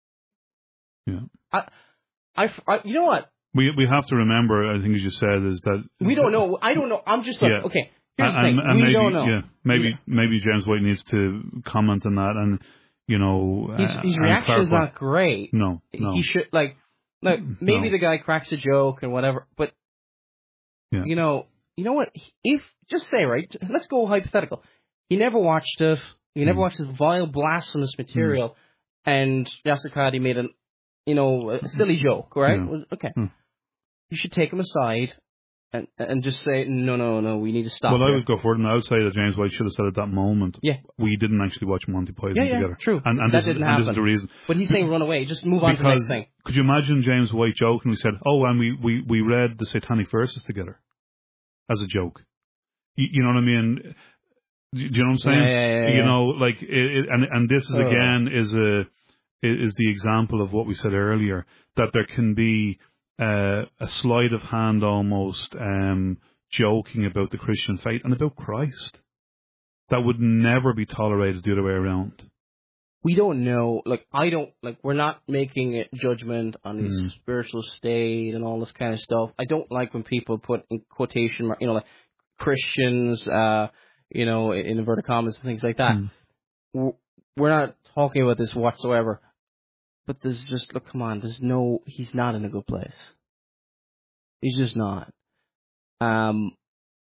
you know what? We have to remember, I think, as you said, is that we don't know. I don't know. I'm just like, okay. Here's the thing. We don't know. Yeah, maybe James White needs to comment on that, and you know, his reaction is not great. No. He should maybe the guy cracks a joke and whatever, but you know what? If just say, right, let's go hypothetical. He never watched it. He never watched this vile, blasphemous material, and Yasser Qadhi made a silly joke, right? Okay. You should take him aside and just say, no, we need to stop. Well, I would go further, and I would say that James White should have said at that moment, we didn't actually watch Monty Python together. Yeah, true. And that didn't happen. And this is the reason. But he's saying run away, just move on to the next thing. Could you imagine James White joking? We said, and we read the Satanic Verses together as a joke. You know what I mean? Do you know what I'm saying? Yeah. You know, like, and this is again is the example of what we said earlier, that there can be a sleight of hand almost joking about the Christian faith and about Christ that would never be tolerated the other way around. We don't know. We're not making a judgment on his spiritual state and all this kind of stuff. I don't like when people put in quotation marks, like Christians, in inverted commas and things like that. We're not talking about this whatsoever. But there's just, come on, he's not in a good place. He's just not. From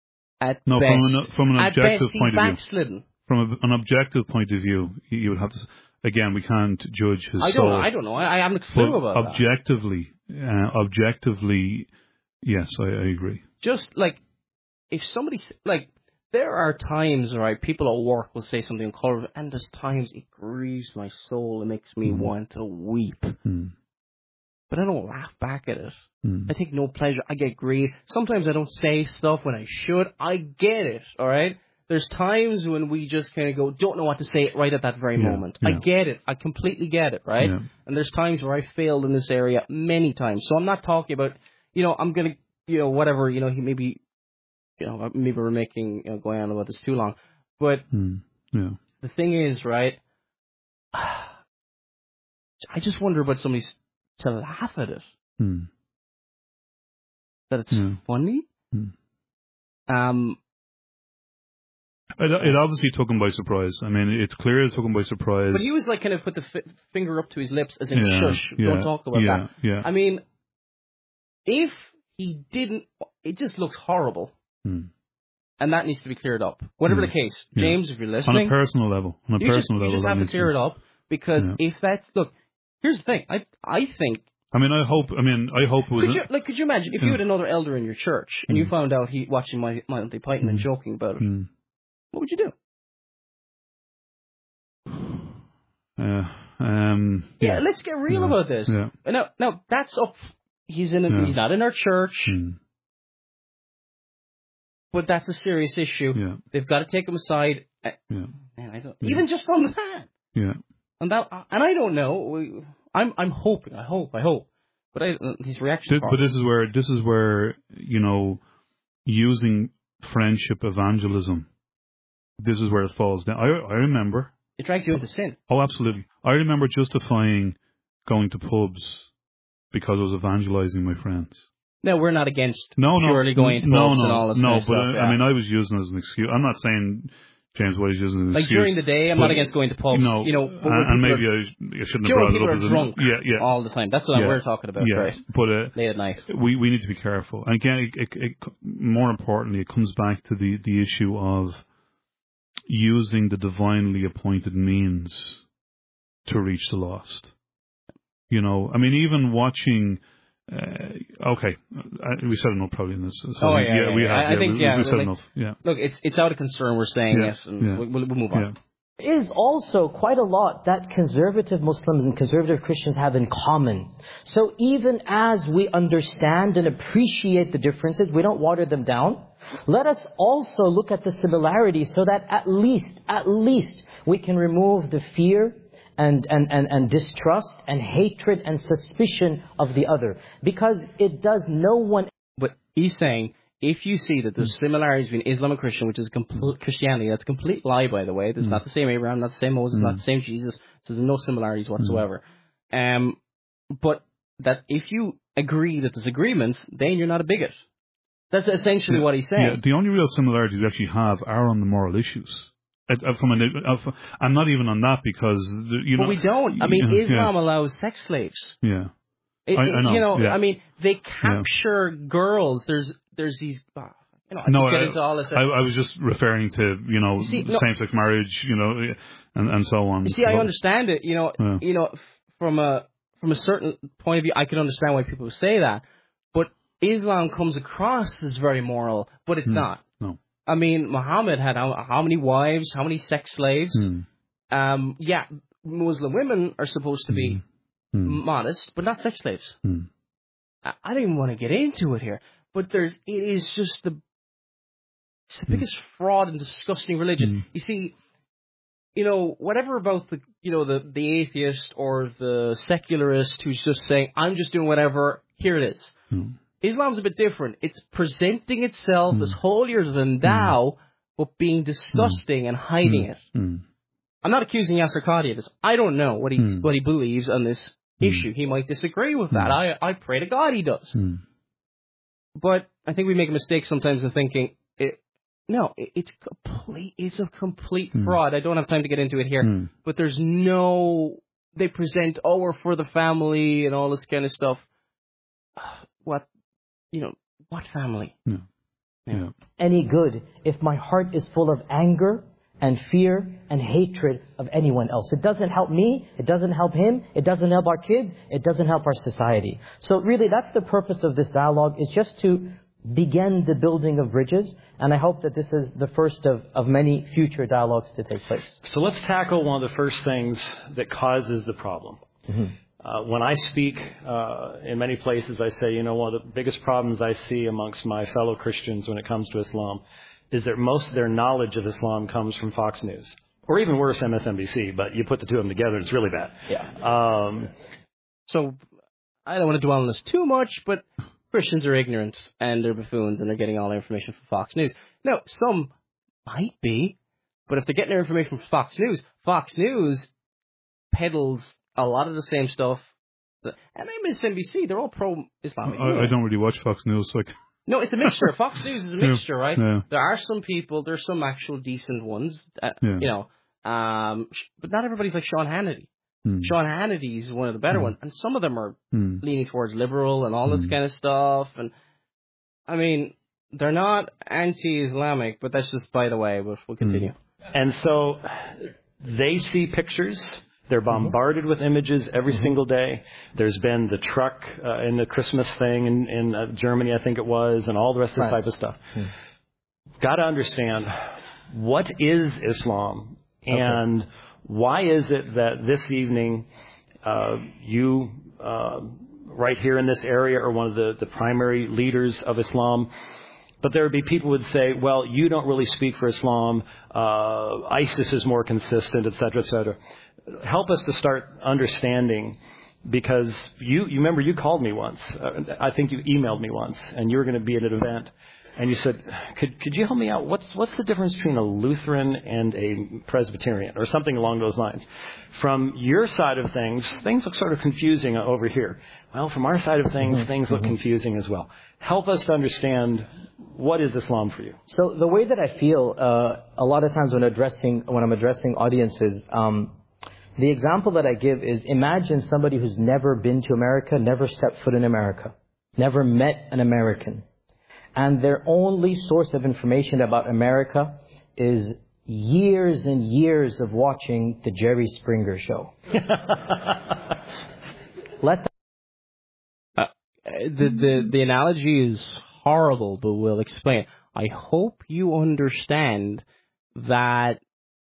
an objective point of view. From an objective point of view, you would have to, again, we can't judge his soul. I don't know. I haven't a clue about objectively, that. Objectively, yes, I agree. Just, if somebody, there are times, right, people at work will say something colorful, and there's times it grieves my soul. It makes me want to weep. But I don't laugh back at it. I take no pleasure. I get grieved. Sometimes I don't say stuff when I should. I get it, all right? There's times when we just kind of don't know what to say right at that very moment. I get it. I completely get it, right? Yeah. And there's times where I failed in this area many times. So I'm not talking about, I'm going to, whatever, he maybe... maybe we're making going on about this too long, but the thing is, right? I just wonder about somebody to laugh at it. That it's funny. It obviously took him by surprise. I mean, it's clear it took him by surprise. But he was kind of put the finger up to his lips as in shush, don't talk about that. Yeah. I mean, if he didn't, it just looks horrible. And that needs to be cleared up. Whatever the case, James, if you're listening... On a personal level. You just have to clear it up. Because if that's... Look, here's the thing. I think... I hope it was... Could you imagine, if you had another elder in your church, and you found out he watching Monty Python and joking about it, what would you do? Let's get real about this. Yeah. Now, that's up... He's not in our church... But that's a serious issue. Yeah. They've got to take him aside. Man, I don't, even just on that. Yeah. And I don't know. I'm hoping. I hope. But his reaction. But this is where using friendship evangelism. This is where it falls down. I remember. It drags you into sin. Oh, absolutely. I remember justifying going to pubs because I was evangelizing my friends. No, we're not against purely going to pubs and all this kind of stuff. No, but I mean, I was using it as an excuse. I'm not saying James White is using it as an excuse. Like during the day, I'm not against going to pubs. No, but and maybe I shouldn't have brought it up. People are drunk all the time. That's what we're talking about, right? But late at night. We need to be careful. And again, it, more importantly, it comes back to the issue of using the divinely appointed means to reach the lost. I mean, even watching. Okay, we said enough probably in this. So we said enough. Yeah. Look, it's out of concern. We're saying yes, and we'll move on. There is also quite a lot that conservative Muslims and conservative Christians have in common. So even as we understand and appreciate the differences, we don't water them down. Let us also look at the similarities so that at least we can remove the fear and distrust and hatred and suspicion of the other. Because it does no one... But he's saying, if you see that there's similarities between Islam and Christian, which is Christianity, that's a complete lie, by the way. There's not the same Abraham, not the same Moses, not the same Jesus. So there's no similarities whatsoever. But that if you agree that there's agreements, then you're not a bigot. That's essentially what he's saying. Yeah, the only real similarities we actually have are on the moral issues. I'm not even on that because But we don't. I mean, Islam allows sex slaves. Yeah, I know. I mean, they capture girls. There's these. Get into all this. I was just referring to same-sex marriage, and so on. You see, I understand it. From a certain point of view, I can understand why people say that. But Islam comes across as very moral, but it's not. No. I mean, Muhammad had how many wives, how many sex slaves? Muslim women are supposed to be modest, but not sex slaves. I don't even want to get into it here, but it is just the biggest fraud and disgusting religion. You see, whatever about the atheist or the secularist who's just saying, I'm just doing whatever, here it is. Islam's a bit different. It's presenting itself as holier than thou, but being disgusting and hiding it. I'm not accusing Yasser Qadhi of this. I don't know what he believes on this issue. He might disagree with that. I pray to God he does. But I think we make a mistake sometimes in thinking, it's a complete fraud. I don't have time to get into it here. But they present, we're for the family and all this kind of stuff. What family? Yeah. Any good if my heart is full of anger and fear and hatred of anyone else. It doesn't help me, it doesn't help him, it doesn't help our kids, it doesn't help our society. So really that's the purpose of this dialogue, is just to begin the building of bridges, and I hope that this is the first of many future dialogues to take place. So let's tackle one of the first things that causes the problem. When I speak in many places, I say, one of the biggest problems I see amongst my fellow Christians when it comes to Islam is that most of their knowledge of Islam comes from Fox News. Or even worse, MSNBC, but you put the two of them together, it's really bad. Yeah. So I don't want to dwell on this too much, but Christians are ignorant and they're buffoons and they're getting all their information from Fox News. Now, some might be, but if they're getting their information from Fox News peddles a lot of the same stuff. And MSNBC, they're all pro-Islamic. I don't really watch Fox News. No, it's a mixture. Fox News is a mixture, right? Yeah. There are some people, there's some actual decent ones, but not everybody's like Sean Hannity. Sean Hannity is one of the better ones, and some of them are leaning towards liberal and all this kind of stuff. And I mean, they're not anti-Islamic, but that's just by the way. We'll continue. And so they see pictures. They're bombarded with images every single day. There's been the truck in the Christmas thing in Germany, I think it was, and all the rest of this type of stuff. Got to understand, what is Islam? And why is it that this evening you, right here in this area, are one of the primary leaders of Islam? But there would be people who would say, well, you don't really speak for Islam. ISIS is more consistent, et cetera, et cetera. Help us to start understanding, because you remember you called me once. I think you emailed me once, and you were going to be at an event. And you said, could you help me out? What's the difference between a Lutheran and a Presbyterian, or something along those lines? From your side of things look sort of confusing over here. Well, from our side of things look confusing as well. Help us to understand, what is Islam for you? So the way that I feel a lot of times when I'm addressing audiences, the example that I give is, imagine somebody who's never been to America, never stepped foot in America, never met an American. And their only source of information about America is years and years of watching the Jerry Springer show. The analogy is horrible, but we'll explain. I hope you understand that,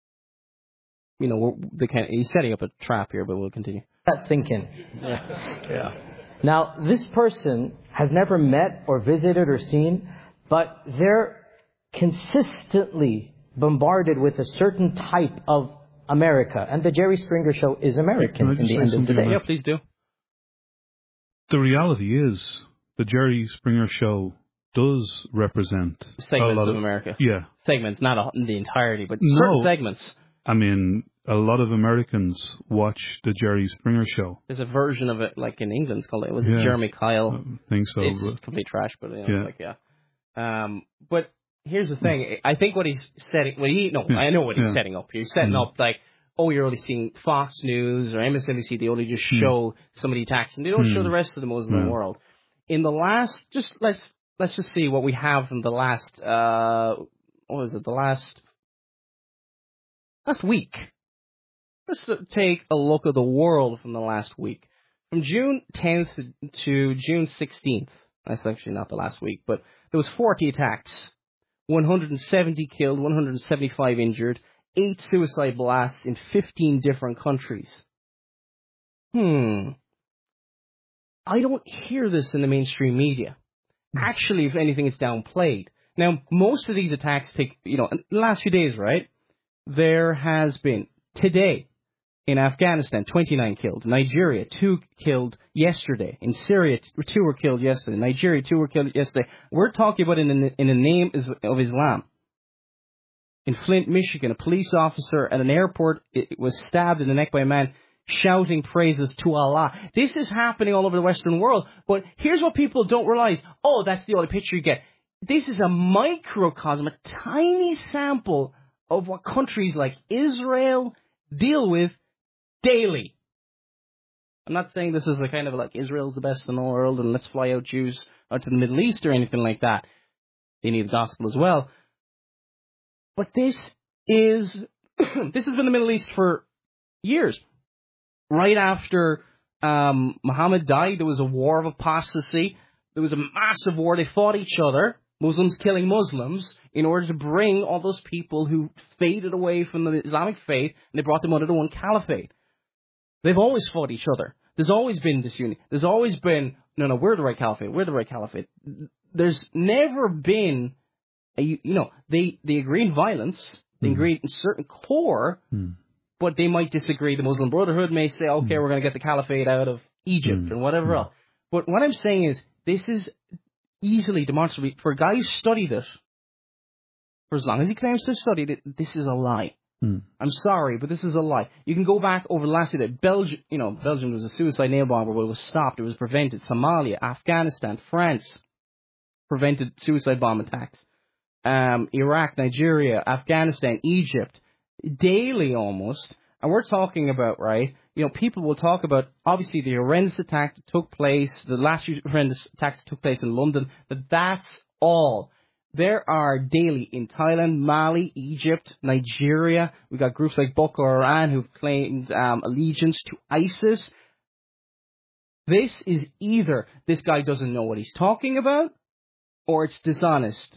he's setting up a trap here, but we'll continue. That sink in. Yeah. Now, this person has never met or visited or seen, but they're consistently bombarded with a certain type of America. And the Jerry Springer show is American in the end of the day. Yeah, please do. The reality is, the Jerry Springer show does represent segments of America. Yeah. Segments, not the entirety, but No. certain segments. I mean, a lot of Americans watch the Jerry Springer show. There's a version of it, like in England, it's called, it was Jeremy Kyle. I think so. It's complete trash, but it's like, but here's the thing. I think what he's setting, I know what he's setting up. He's setting up like, you're only seeing Fox News or MSNBC. They only just show some of the attacks, and they don't show the rest of the Muslim world. In the last, let's just see what we have from the last, last week. Let's take a look at the world from the last week. From June 10th to June 16th. That's actually not the last week, but there was 40 attacks. 170 killed, 175 injured, 8 suicide blasts in 15 different countries. I don't hear this in the mainstream media. Actually, if anything, it's downplayed. Now, most of these attacks take, in the last few days, right? There has been, today, in Afghanistan, 29 killed. Nigeria, 2 killed yesterday. In Syria, 2 were killed yesterday. Nigeria, 2 were killed yesterday. We're talking about in the name of Islam. In Flint, Michigan, a police officer at an airport was stabbed in the neck by a man shouting praises to Allah. This is happening all over the Western world. But here's what people don't realize. That's the only picture you get. This is a microcosm, a tiny sample of what countries like Israel deal with daily. I'm not saying this is the kind of like Israel's the best in the world and let's fly out Jews out to the Middle East or anything like that. They need the gospel as well. But this has been the Middle East for years. Right after Muhammad died, there was a war of apostasy. There was a massive war. They fought each other, Muslims killing Muslims, in order to bring all those people who faded away from the Islamic faith, and they brought them under the one caliphate. They've always fought each other. There's always been disunity. There's always been, no, we're the right caliphate. We're the right caliphate. There's never been, they agree in violence. They agree in certain core, but they might disagree. The Muslim Brotherhood may say, okay, we're going to get the caliphate out of Egypt and whatever else. But what I'm saying is, this is easily demonstrable. For a guy who studied it, for as long as he claims to have studied it, this is a lie. I'm sorry, but this is a lie. You can go back over the last year. Belgium was a suicide nail bomber, but it was stopped. It was prevented. Somalia, Afghanistan, France prevented suicide bomb attacks. Iraq, Nigeria, Afghanistan, Egypt, daily almost. And we're talking about, right, people will talk about, obviously, the horrendous attack that took place, the last few horrendous attacks that took place in London, but that's all. There are daily in Thailand, Mali, Egypt, Nigeria. We've got groups like Boko Haram who've claimed allegiance to ISIS. This is either this guy doesn't know what he's talking about, or it's dishonest.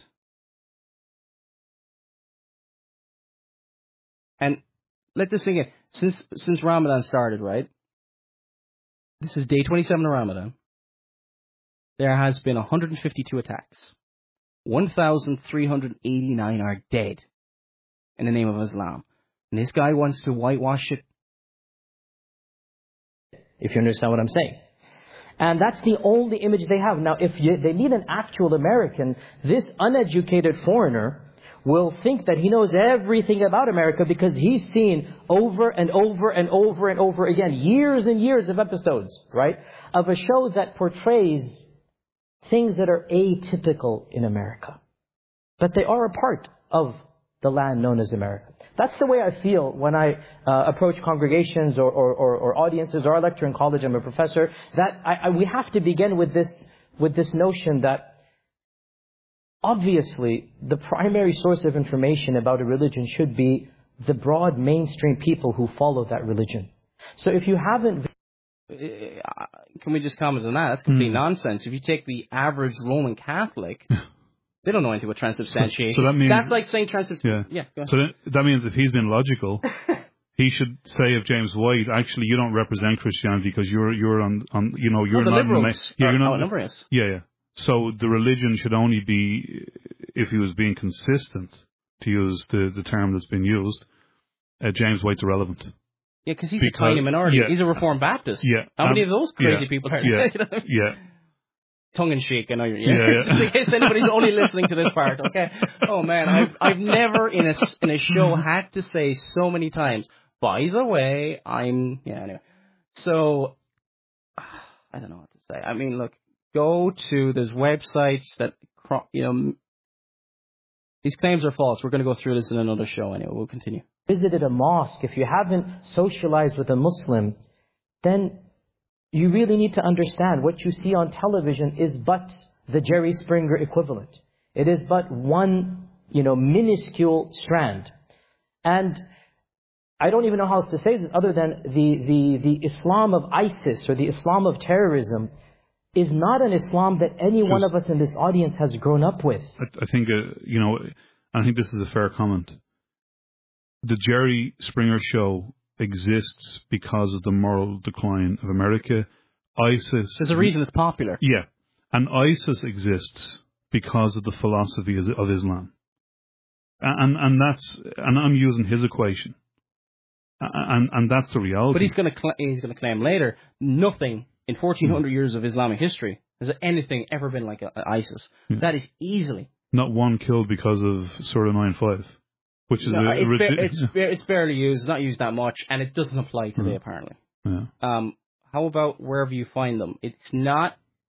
And let this sink in. Since Ramadan started, right? This is day 27 of Ramadan. There has been 152 attacks. 1,389 are dead in the name of Islam. And this guy wants to whitewash it. If you understand what I'm saying. And that's the only image they have. Now, if they meet an actual American, this uneducated foreigner will think that he knows everything about America because he's seen over and over and over and over again, years and years of episodes, right, of a show that portrays things that are atypical in America. But they are a part of the land known as America. That's the way I feel when I approach congregations or audiences, or I lecture in college, I'm a professor, that we have to begin with this notion that obviously the primary source of information about a religion should be the broad mainstream people who follow that religion. So if you haven't... Can we just comment on that? That's complete nonsense. If you take the average Roman Catholic... They don't know anything about transubstantiation. So that means, that's like saying transubstantiation. Yeah. Go ahead. So that means if he's been logical, he should say of James White, actually, you don't represent Christianity because you're on you're the not liberals you're not outnumberers. Yeah. So the religion should only be, if he was being consistent, to use the term that's been used, James White's irrelevant. Yeah, because he's a tiny minority. Yeah. He's a Reformed Baptist. Yeah. How many of those crazy people are there? Yeah. Tongue-in-cheek, I know you're... Just in case anybody's only listening to this part, okay? Oh, man, I've never in a show had to say so many times, by the way, I'm... Yeah, anyway. So, I don't know what to say. I mean, look, there's websites that, these claims are false. We're going to go through this in another show anyway. We'll continue. Visited a mosque, if you haven't socialized with a Muslim, then... you really need to understand what you see on television is but the Jerry Springer equivalent. It is but one, minuscule strand. And I don't even know how else to say this other than the Islam of ISIS or the Islam of terrorism is not an Islam that any one of us in this audience has grown up with. I think, I think this is a fair comment. The Jerry Springer show exists because of the moral decline of America. ISIS... There's a reason it's popular. Yeah. And ISIS exists because of the philosophy of Islam. And I'm using his equation. And that's the reality. But he's going to claim later, nothing in 1,400 years of Islamic history has anything ever been like ISIS. Yeah. That is easily... Not one killed because of Surah 9:5. Which is it's barely used. It's not used that much, and it doesn't apply today apparently. Yeah. How about wherever you find them? It's not.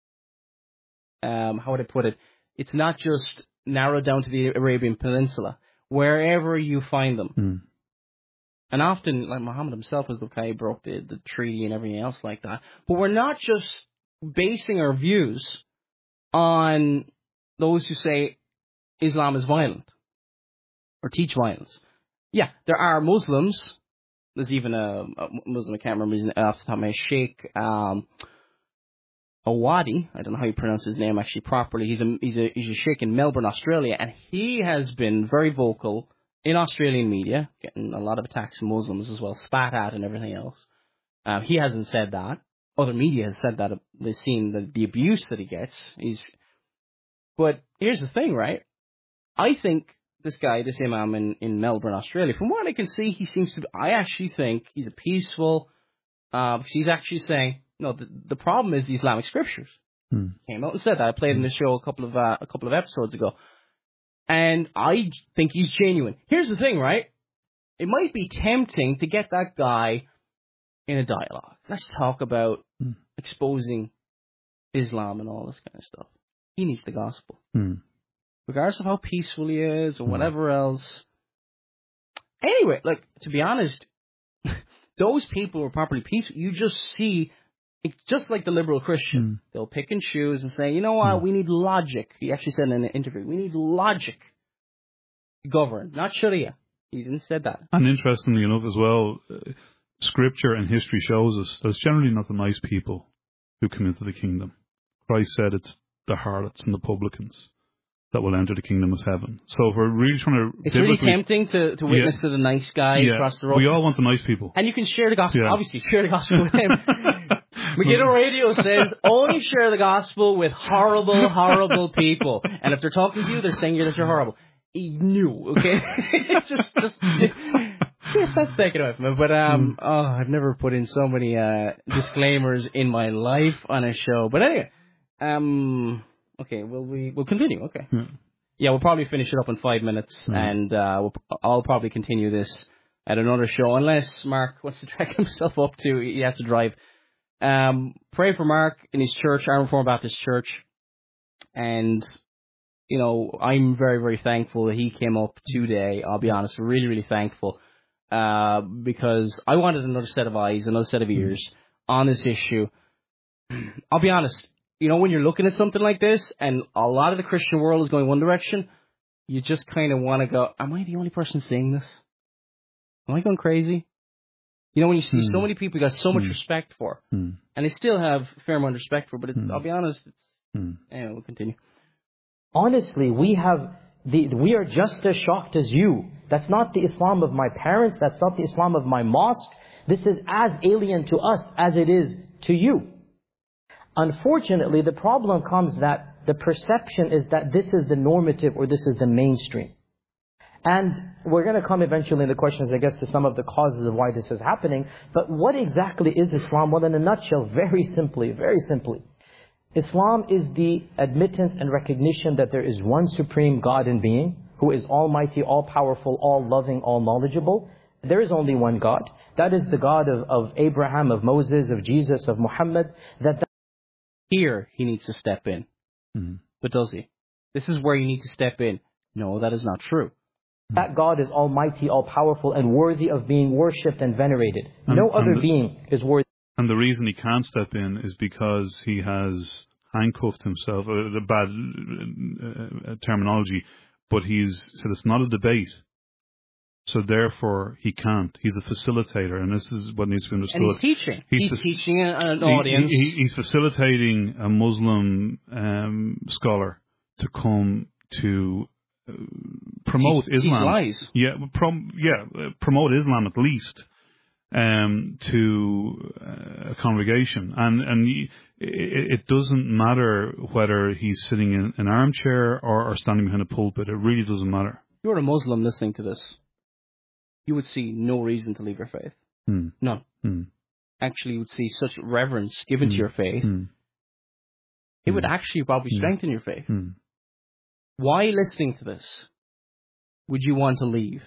How would I put it? It's not just narrowed down to the Arabian Peninsula. Wherever you find them, and often, like Muhammad himself was the guy who broke the treaty and everything else like that. But we're not just basing our views on those who say Islam is violent or teach violence. Yeah, there are Muslims. There's even a Muslim, I can't remember his name off the top of my head, Sheikh Awadi. I don't know how you pronounce his name actually properly. He's a sheikh in Melbourne, Australia, and he has been very vocal in Australian media, getting a lot of attacks from Muslims as well, spat at and everything else. He hasn't said that. Other media has said that. They've seen the abuse that he gets. But here's the thing, right? I think this imam in Melbourne, Australia, from what I can see, I actually think he's a peaceful, because he's actually saying, no, the problem is the Islamic scriptures. Came out and said that. I played in the show a couple of episodes ago. And I think he's genuine. Here's the thing, right? It might be tempting to get that guy in a dialogue. Let's talk about exposing Islam and all this kind of stuff. He needs the gospel. Regardless of how peaceful he is or whatever else. Anyway, to be honest, those people who are properly peaceful, you just see, it's just like the liberal Christian. They'll pick and choose and say, you know what, we need logic. He actually said in an interview, we need logic to govern, not Sharia. He didn't say that. And interestingly enough as well, scripture and history shows us there's generally not the nice people who come into the kingdom. Christ said it's the harlots and the publicans that will enter the kingdom of heaven. So if we're really trying to... It's really tempting to witness to the nice guy across the road. We all want the nice people. And you can share the gospel. Yeah. Obviously, share the gospel with him. Megiddo Radio says only share the gospel with horrible, horrible people. And if they're talking to you, they're saying that you're horrible. No, okay? just that's taken away from it. But I've never put in so many disclaimers in my life on a show. But anyway, okay, we'll continue. Okay. Yeah, we'll probably finish it up in 5 minutes, and I'll probably continue this at another show, unless Mark wants to drag himself up to. He has to drive. Pray for Mark in his church, Iron Reformed Baptist Church, and I'm very, very thankful that he came up today. I'll be honest, really, really thankful, because I wanted another set of eyes, another set of ears on this issue. I'll be honest, when you're looking at something like this, and a lot of the Christian world is going one direction, you just kind of want to go, am I the only person seeing this? Am I going crazy? When you see so many people you got so much respect for, and they still have a fair amount of respect for, but I'll be honest, anyway, we'll continue. Honestly, we are just as shocked as you. That's not the Islam of my parents. That's not the Islam of my mosque. This is as alien to us as it is to you. Unfortunately, the problem comes that the perception is that this is the normative or this is the mainstream. And we're going to come eventually in the questions, I guess, to some of the causes of why this is happening. But what exactly is Islam? Well, in a nutshell, very simply, Islam is the admittance and recognition that there is one supreme God and being, who is almighty, all-powerful, all-loving, all-knowledgeable. There is only one God. That is the God of Abraham, of Moses, of Jesus, of Muhammad. Here, he needs to step in. But does he? This is where you need to step in. No, that is not true. That God is almighty, all-powerful, and worthy of being worshipped and venerated. No other being is worthy. And the reason he can't step in is because he has handcuffed himself, the bad terminology, but he's said it's not a debate. So therefore, he can't. He's a facilitator, and this is what needs to be understood. And he's teaching. He's teaching an audience. He's facilitating a Muslim scholar to come to promote Islam. Lies. Promote Islam at least to a congregation, and it doesn't matter whether he's sitting in an armchair or standing behind a pulpit. It really doesn't matter. If you're a Muslim listening to this, you would see no reason to leave your faith. None. Actually, you would see such reverence given to your faith. It would actually probably strengthen your faith. Why, listening to this, would you want to leave?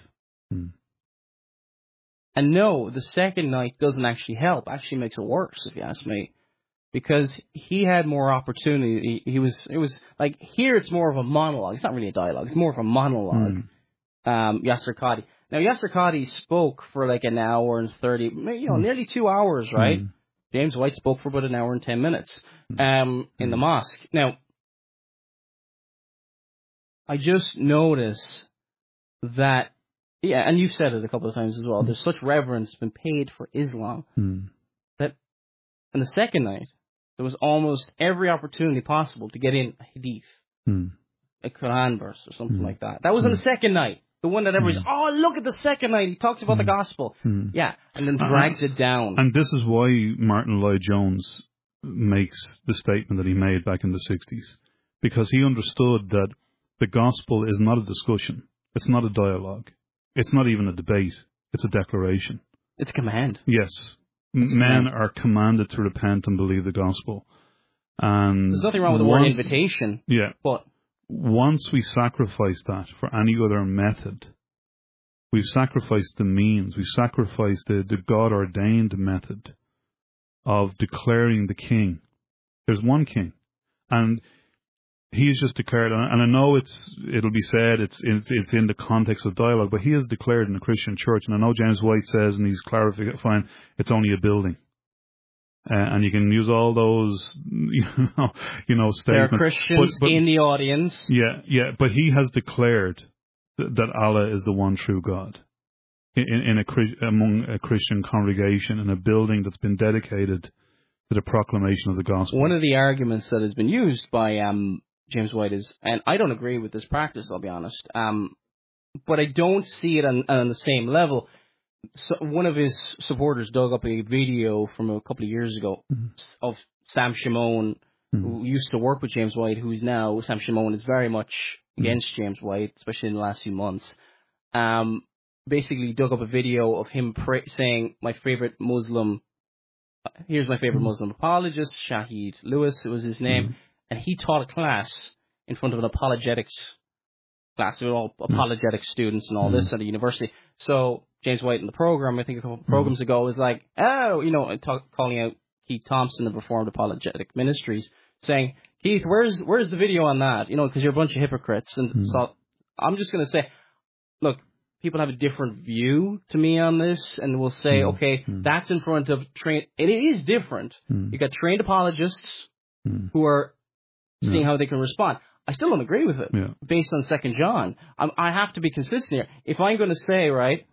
And no, the second night doesn't actually help. Actually makes it worse, if you ask me. Because he had more opportunity. It was like, here it's more of a monologue. It's not really a dialogue. It's more of a monologue. Yasser Qadhi. Now, Yasser Qadhi spoke for like an hour and 30, nearly 2 hours, right? James White spoke for about an hour and 10 minutes in the mosque. Now, I just notice that, and you've said it a couple of times as well, there's such reverence been paid for Islam that in the second night, there was almost every opportunity possible to get in a hadith, a Quran verse or something like that. That was on the second night. The one that everybody's, look at the second night, he talks about the gospel. Yeah, and then drags it down. And this is why Martin Lloyd-Jones makes the statement that he made back in the 60s. Because he understood that the gospel is not a discussion. It's not a dialogue. It's not even a debate. It's a declaration. It's a command. Yes. Men are commanded to repent and believe the gospel. And there's nothing wrong with the word invitation. Yeah. But once we sacrifice that for any other method, we've sacrificed the means. We've sacrificed the God-ordained method of declaring the king. There's one king. And he's just declared, and I know it'll be said it's in the context of dialogue, but he has declared in the Christian church, and I know James White says, and he's clarifying, it's only a building. And you can use all those, statements. There are Christians but in the audience. Yeah, but he has declared that Allah is the one true God among a Christian congregation in a building that's been dedicated to the proclamation of the gospel. One of the arguments that has been used by James White is, and I don't agree with this practice, I'll be honest, but I don't see it on the same level, so one of his supporters dug up a video from a couple of years ago of Sam Shimon, who used to work with James White, Sam Shimon is very much against James White, especially in the last few months. Basically dug up a video of him saying, here's my favorite Muslim apologist, Shahid Lewis, it was his name, and he taught a class in front of an apologetics class, with all apologetic students and all this at a university. So James White in the program, I think a couple of programs ago, was like, calling out Keith Thompson of Reformed Apologetic Ministries, saying, Keith, where's the video on that? Because you're a bunch of hypocrites. And so I'm just going to say, look, people have a different view to me on this, and will say, okay, that's in front of trained, and it is different. You got trained apologists who are seeing how they can respond. I still don't agree with it, based on 2 John. I have to be consistent here. If I'm going to say, right,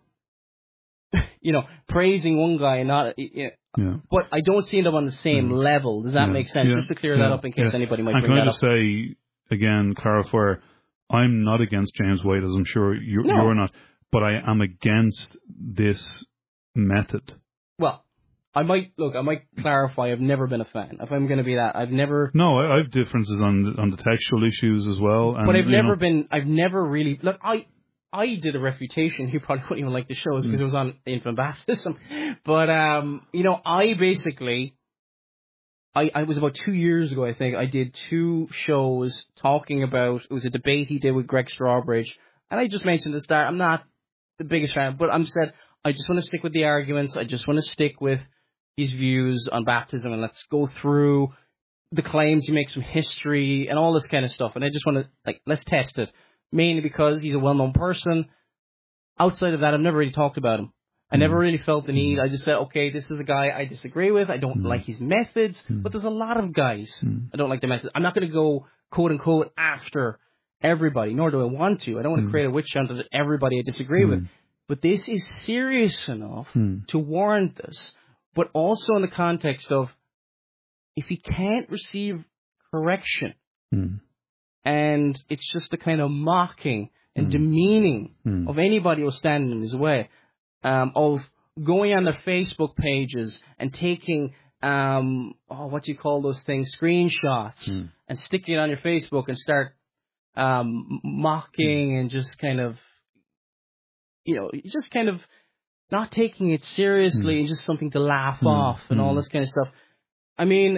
praising one guy and not, but I don't see them on the same level. Does that make sense? Just to clear that up in case anybody might bring that up. I'm going to say, again, clarify, I'm not against James White, as I'm sure you're not, but I am against this method. Well, I might clarify. I've never been a fan. If I'm going to be that, I've never. No, I have differences on the textual issues as well. And, but I've never really. Look, I did a refutation. You probably wouldn't even like the shows because it was on infant baptism. But I basically, I was about 2 years ago. I think I did 2 shows talking about. It was a debate he did with Greg Strawbridge, and I just mentioned at the start, I'm not the biggest fan, but I just want to stick with the arguments. I just want to stick with his views on baptism, and let's go through the claims he makes from history and all this kind of stuff. And I just want to, let's test it, mainly because he's a well-known person. Outside of that, I've never really talked about him. I never really felt the need. I just said, okay, this is a guy I disagree with. I don't like his methods, but there's a lot of guys I don't like their methods. I'm not going to go, quote-unquote, after everybody, nor do I want to. I don't want to create a witch hunt of everybody I disagree with. But this is serious enough to warrant this. But also in the context of, if he can't receive correction, and it's just a kind of mocking and demeaning of anybody who's standing in his way, of going on their Facebook pages and taking, what do you call those things, screenshots, and sticking it on your Facebook and start mocking and just kind of, just kind of not taking it seriously and just something to laugh off and all this kind of stuff. I mean,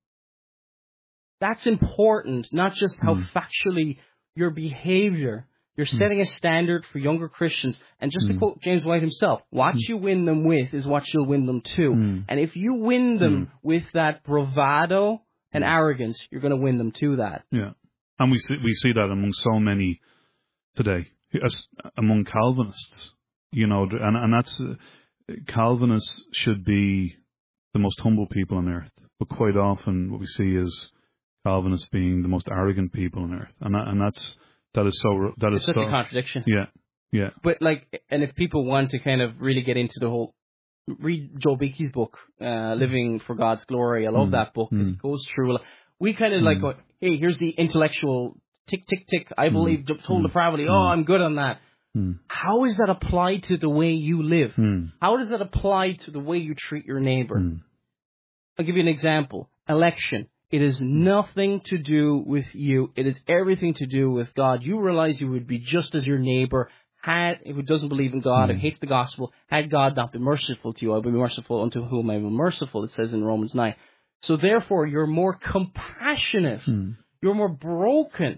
that's important, not just how factually your behavior, you're setting a standard for younger Christians. And just to quote James White himself, what you win them with is what you'll win them to. And if you win them with that bravado and arrogance, you're going to win them to that. Yeah. And we see that among so many today, among Calvinists, and that's, Calvinists should be the most humble people on earth, but quite often what we see is Calvinists being the most arrogant people on earth, and that is such a contradiction. Yeah. But and if people want to kind of really get into the whole, read Joel Beake's book, Living for God's Glory. I love that book because it goes through. We kind of go, hey, here's the intellectual tick, tick, tick. I believe total depravity. Oh, I'm good on that. How is that applied to the way you live? How does that apply to the way you treat your neighbor? I'll give you an example. Election. It has nothing to do with you. It is everything to do with God. You realize you would be just as your neighbor who doesn't believe in God, who hates the gospel. Had God not been merciful to you, I would be merciful unto whom I am merciful, it says in Romans 9. So therefore, you're more compassionate. You're more broken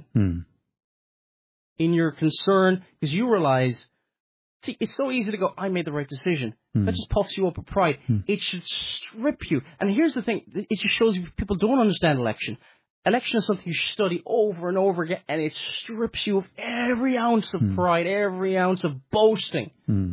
in your concern, because you realize, see, it's so easy to go, I made the right decision. That just puffs you up with pride. It should strip you. And here's the thing, it just shows you people don't understand election. Election is something you should study over and over again, and it strips you of every ounce of pride, every ounce of boasting.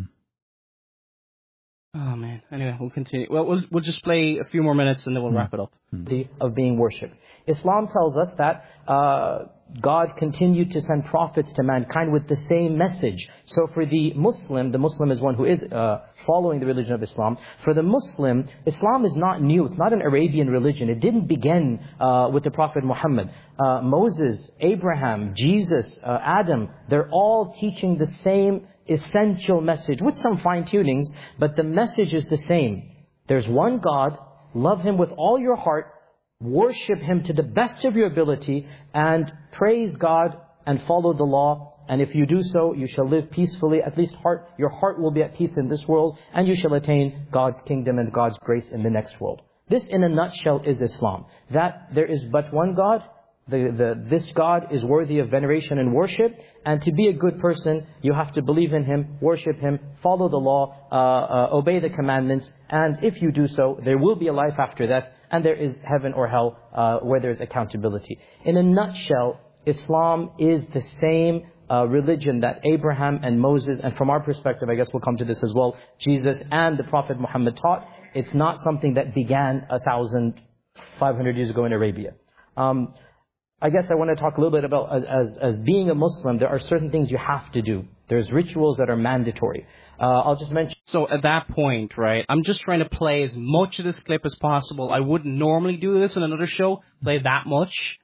Oh, man. Anyway, we'll continue. Well, we'll just play a few more minutes, and then we'll wrap it up. Of being worshipped. Islam tells us that God continued to send prophets to mankind with the same message. So for the Muslim is one who is following the religion of Islam. For the Muslim, Islam is not new. It's not an Arabian religion. It didn't begin with the Prophet Muhammad. Moses, Abraham, Jesus, Adam, they're all teaching the same essential message with some fine-tunings, but the message is the same. There's one God, love Him with all your heart, worship Him to the best of your ability, and praise God and follow the law. And if you do so, you shall live peacefully. At least your heart will be at peace in this world, and you shall attain God's kingdom and God's grace in the next world. This, in a nutshell, is Islam. That there is but one God. This God is worthy of veneration and worship. And to be a good person, you have to believe in Him, worship Him, follow the law, obey the commandments. And if you do so, there will be a life after death, and there is heaven or hell where there is accountability. In a nutshell, Islam is the same religion that Abraham and Moses, and from our perspective, I guess we'll come to this as well, Jesus and the Prophet Muhammad taught. It's not something that began 1,500 years ago in Arabia. I guess I want to talk a little bit about, as being a Muslim, there are certain things you have to do. There's rituals that are mandatory. I'll just mention... So at that point, right, I'm just trying to play as much of this clip as possible. I wouldn't normally do this in another show, play that much.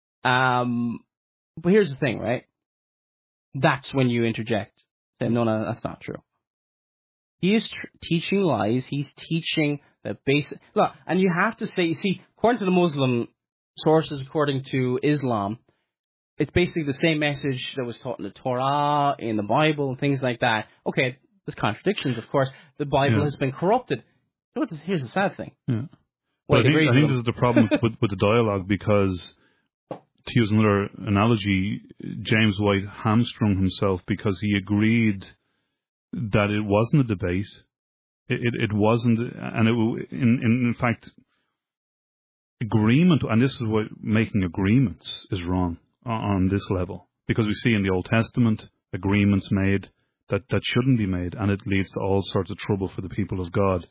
But here's the thing, right? That's when you interject. Say, no, that's not true. He is teaching lies. He's teaching the basic... Look, and you have to say, you see, according to the Muslim sources, according to Islam, it's basically the same message that was taught in the Torah, in the Bible, and things like that. Okay, there's contradictions, of course. The Bible has been corrupted. Here's the sad thing. Yeah. Well, I think this is the problem with the dialogue, because, to use another analogy, James White hamstrung himself because he agreed that it wasn't a debate. It wasn't, and in fact, agreement, and this is what making agreements is wrong on this level, because we see in the Old Testament agreements made that shouldn't be made, and it leads to all sorts of trouble for the people of God.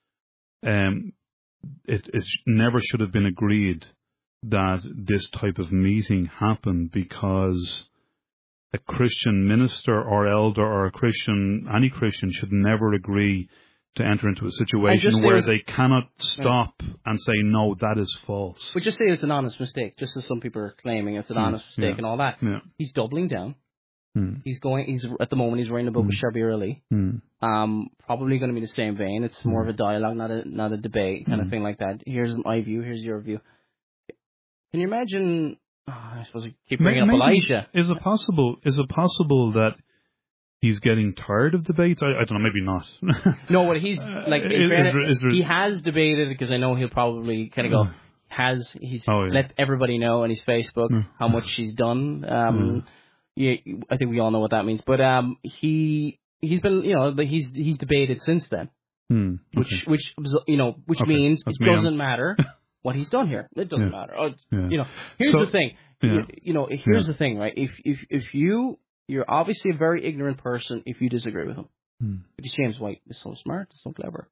It never should have been agreed that this type of meeting happened, because a Christian minister or elder or any Christian should never agree to enter into a situation where they cannot stop and say, no, that is false. But just say it's an honest mistake, just as some people are claiming it's an honest mistake and all that. Yeah. He's doubling down. At the moment he's writing a book with Shabir Ali. Probably going to be the same vein. It's more of a dialogue, not a debate kind of thing like that. Here's my view, here's your view. Can you imagine, I suppose I keep bringing up Elijah. Is it possible that he's getting tired of debates? I don't know, maybe not. No, what he's like, he has debated, because I know he'll probably kind of go, let everybody know on his Facebook how much he's done. Yeah, I think we all know what that means. But he's been, he's debated since then, which means it doesn't matter what he's done here. It doesn't matter. Here's the thing. Here's the thing, right? If you're obviously a very ignorant person if you disagree with him. Because James White is so smart, so clever.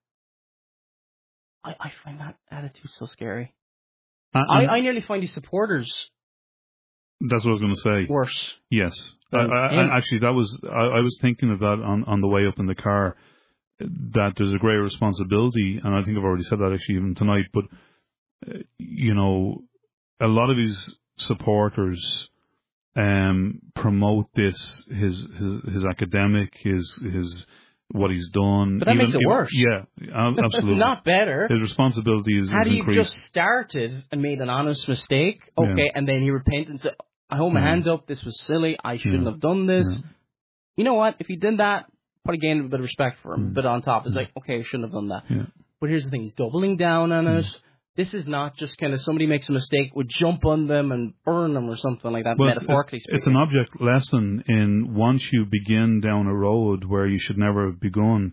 I find that attitude so scary. I nearly find his supporters. That's what I was going to say. Worse. Yes. Actually, I was thinking of that on the way up in the car, that there's a great responsibility, and I think I've already said that actually even tonight, but, a lot of his supporters promote his academic, his what he's done. But that makes it worse. Yeah, absolutely. Not better. His responsibility is Had he increased. just started and made an honest mistake, and then he repented and said, I hold my hands up, this was silly, I shouldn't have done this. Yeah. You know what? If he did that, probably gained a bit of respect for him. But on top, it's like, okay, I shouldn't have done that. Yeah. But here's the thing, he's doubling down on it. This is not just kind of somebody makes a mistake, would jump on them and burn them or something like that, metaphorically speaking. It's an object lesson in once you begin down a road where you should never have begun,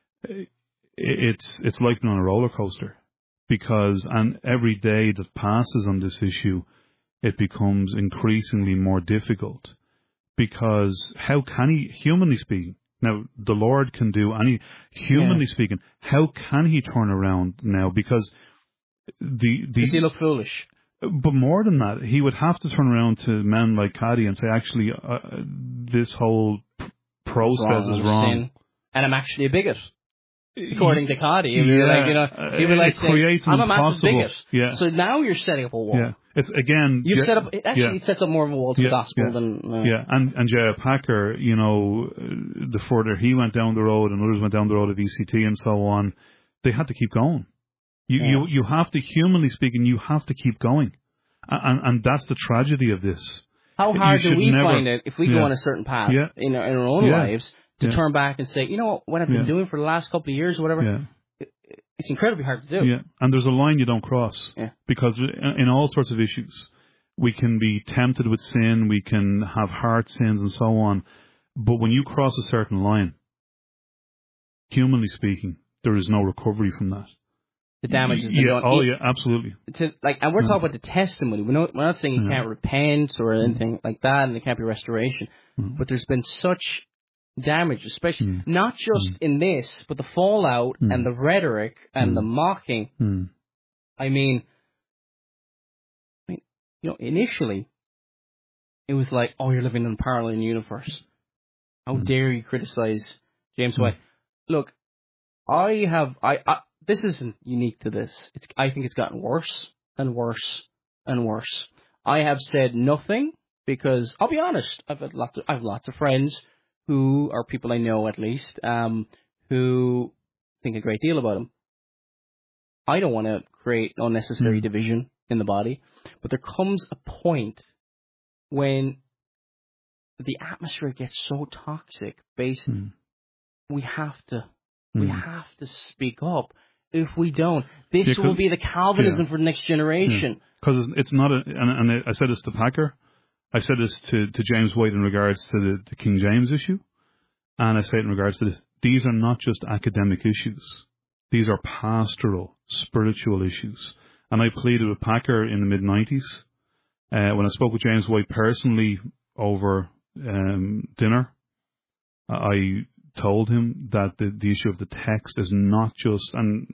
it's like being on a roller coaster. And every day that passes on this issue, it becomes increasingly more difficult. Because how can he, humanly speaking, now the Lord can do humanly speaking, how can he turn around now? Because does he look foolish? But more than that, he would have to turn around to men like Cady and say, actually, this whole process is wrong. Sin, and I'm actually a bigot. According to Cady, he'd be like, he'd be like saying, I'm a massive bigot. Yeah. So now you're setting up a wall. Yeah. It's again. You've set up. It sets up more of a wall to the gospel than. Yeah, and J.I. Packer, the further he went down the road, and others went down the road of ECT and so on, they had to keep going. You have to, humanly speaking, you have to keep going, and that's the tragedy of this. How hard do we find it if we go on a certain path in our own lives to turn back and say, you know what I've been doing for the last couple of years or whatever? It's incredibly hard to do. Yeah, and there's a line you don't cross because in all sorts of issues, we can be tempted with sin, we can have hard sins and so on, but when you cross a certain line, humanly speaking, there is no recovery from that. The damage has been done. Oh, absolutely. And we're talking about the testimony. We're not saying you can't repent or anything like that, and there can't be restoration. But there's been such damage, especially not just in this, but the fallout and the rhetoric and the mocking. I mean, initially, it was like, oh, you're living in a parallel universe. How dare you criticize James White? Look, this isn't unique to this. I think it's gotten worse and worse and worse. I have said nothing because, I'll be honest, I have lots of friends who are people I know at least, who think a great deal about him. I don't want to create unnecessary division in the body, but there comes a point when the atmosphere gets so toxic, basically, we have to speak up. If we don't, this will be the Calvinism for the next generation. Because it's not and I said this to Packer, I said this to James White in regards to the King James issue, and I say it in regards to this. These are not just academic issues. These are pastoral, spiritual issues. And I pleaded with Packer in the mid-90s. When I spoke with James White personally over dinner, I told him that the issue of the text is not just, and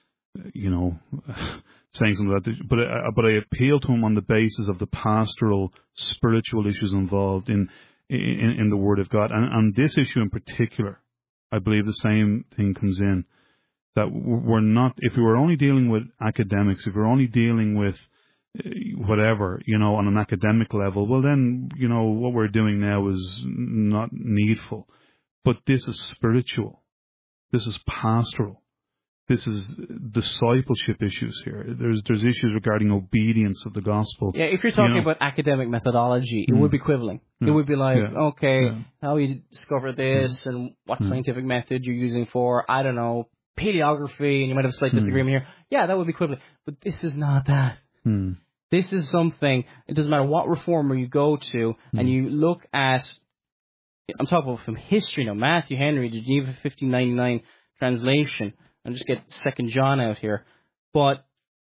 saying something like that, but I appealed to him on the basis of the pastoral, spiritual issues involved in the Word of God, and this issue in particular, I believe the same thing comes in, that we're not, if we were only dealing with academics, if we're only dealing with whatever, on an academic level, well then, what we're doing now is not needful. But this is spiritual. This is pastoral. This is discipleship issues here. There's issues regarding obedience of the gospel. Yeah, if you're talking about academic methodology, it would be quibbling. It would be like, how you discover this and what scientific method you're using for, I don't know, paleography, and you might have a slight disagreement here. Yeah, that would be quibbling. But this is not that. This is something, it doesn't matter what reformer you go to, and you look at, I'm talking about from history now, Matthew Henry, the Geneva 1599 translation, and just get 2 John out here. But,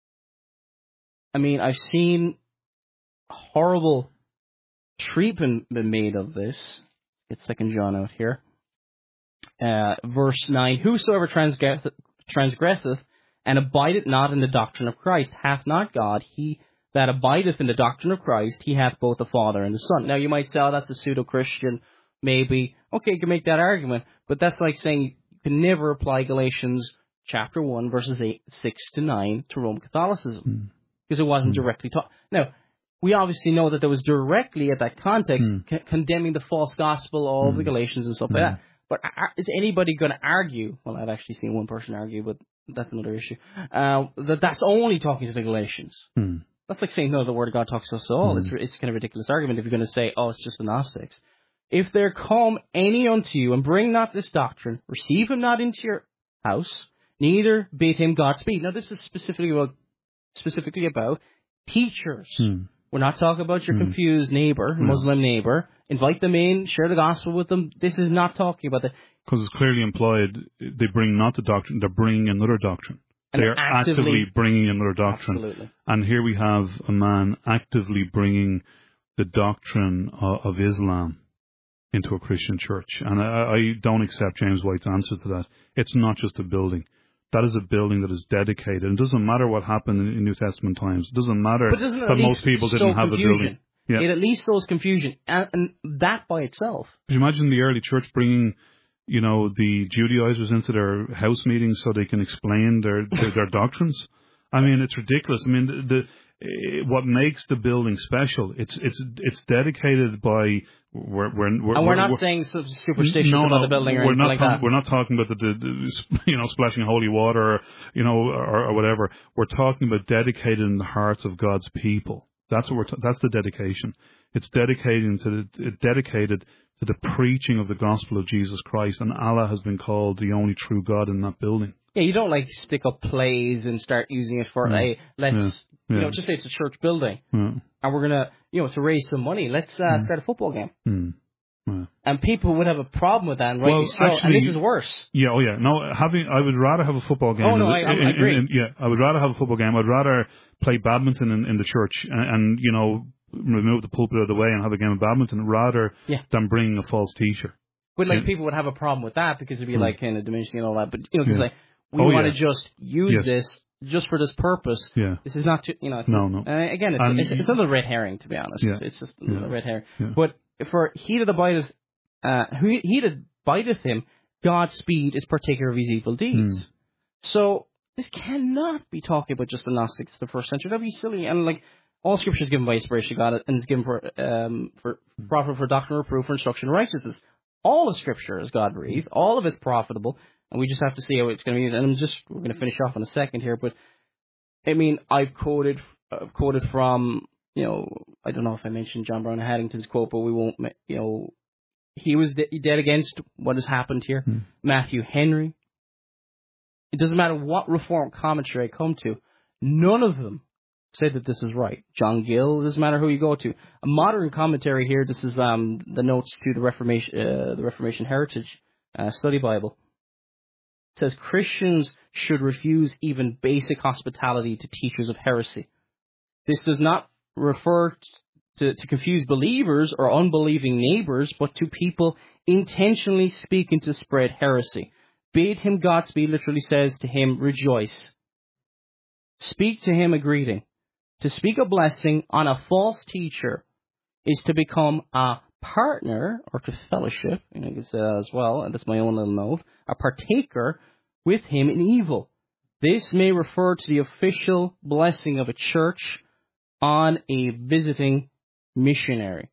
I mean, I've seen horrible treatment been made of this. Get 2 John out here. Verse 9, whosoever transgresseth and abideth not in the doctrine of Christ hath not God. He that abideth in the doctrine of Christ, he hath both the Father and the Son. Now you might say, oh, that's a pseudo-Christian. Maybe, okay, you can make that argument, but that's like saying you can never apply Galatians chapter 1, verses 6 to 9 to Roman Catholicism, because it wasn't directly taught. Now, we obviously know that there was directly at that context condemning the false gospel of the Galatians and stuff like that, but is anybody going to argue, well, I've actually seen one person argue, but that's another issue, that that's only talking to the Galatians? That's like saying, no, the Word of God talks to us all. It's kind of a ridiculous argument if you're going to say, oh, it's just the Gnostics. If there come any unto you, and bring not this doctrine, receive him not into your house, neither bid him Godspeed. Now, this is specifically about teachers. We're not talking about your confused neighbor, Muslim neighbor. Invite them in, share the gospel with them. This is not talking about that. Because it's clearly implied they bring not the doctrine, they're bringing another doctrine. And they are actively bringing another doctrine. Absolutely. And here we have a man actively bringing the doctrine of Islam into a Christian church. And I don't accept James White's answer to that. It's not just a building. that is a building that is dedicated. It doesn't matter what happened in New Testament times. It doesn't matter that most people didn't have a building. Yeah. It at least sows confusion, and that by itself. Could you imagine the early church bringing, the Judaizers into their house meetings so they can explain their doctrines? I mean, it's ridiculous. I mean, what makes the building special? It's dedicated by. We're not saying superstitious about the building or anything like that. We're not talking about the splashing holy water, or whatever. We're talking about dedicated in the hearts of God's people. That's what that's the dedication. It's dedicated to the preaching of the gospel of Jesus Christ, and Allah has been called the only true God in that building. Yeah, you don't stick up plays and start using it for just say it's a church building, and we're gonna to raise some money. Let's start a football game. And people would have a problem with that, and rightly so. Actually, and this is worse. Yeah, oh yeah. No, I would rather have a football game. Oh no, I agree. I would rather have a football game. I'd rather play badminton in the church and remove the pulpit out of the way and have a game of badminton rather than bringing a false teacher. But people would have a problem with that because it'd be kind of diminishing and all that. But because we want to just use this just for this purpose. Yeah. This is not no. Again, it's another red herring, to be honest. Yeah. It's just another red herring. Yeah. But for he that abideth him, Godspeed is particular of his evil deeds. So this cannot be talking about just the Gnostics of the first century. That'd be silly. And all Scripture is given by inspiration of God, and is given for profit for doctrine, reproof, for instruction, in righteousness. All of Scripture is God breathed. All of it's profitable, and we just have to see how it's going to be used. And we're going to finish off in a second here, but I mean, I've quoted from I don't know if I mentioned John Brown Haddington's quote, but we won't. He was dead against what has happened here. Matthew Henry. It doesn't matter what Reformed commentary I come to, none of them say that this is right. John Gill, it doesn't matter who you go to. A modern commentary here, this is the notes to the Reformation Heritage Study Bible. It says Christians should refuse even basic hospitality to teachers of heresy. This does not refer to confuse believers or unbelieving neighbors, but to people intentionally speaking to spread heresy. Bid him Godspeed literally says to him, rejoice. Speak to him a greeting. To speak a blessing on a false teacher is to become a partner, or to fellowship, I can say that as well, and that's my own little note, a partaker with him in evil. This may refer to the official blessing of a church on a visiting missionary.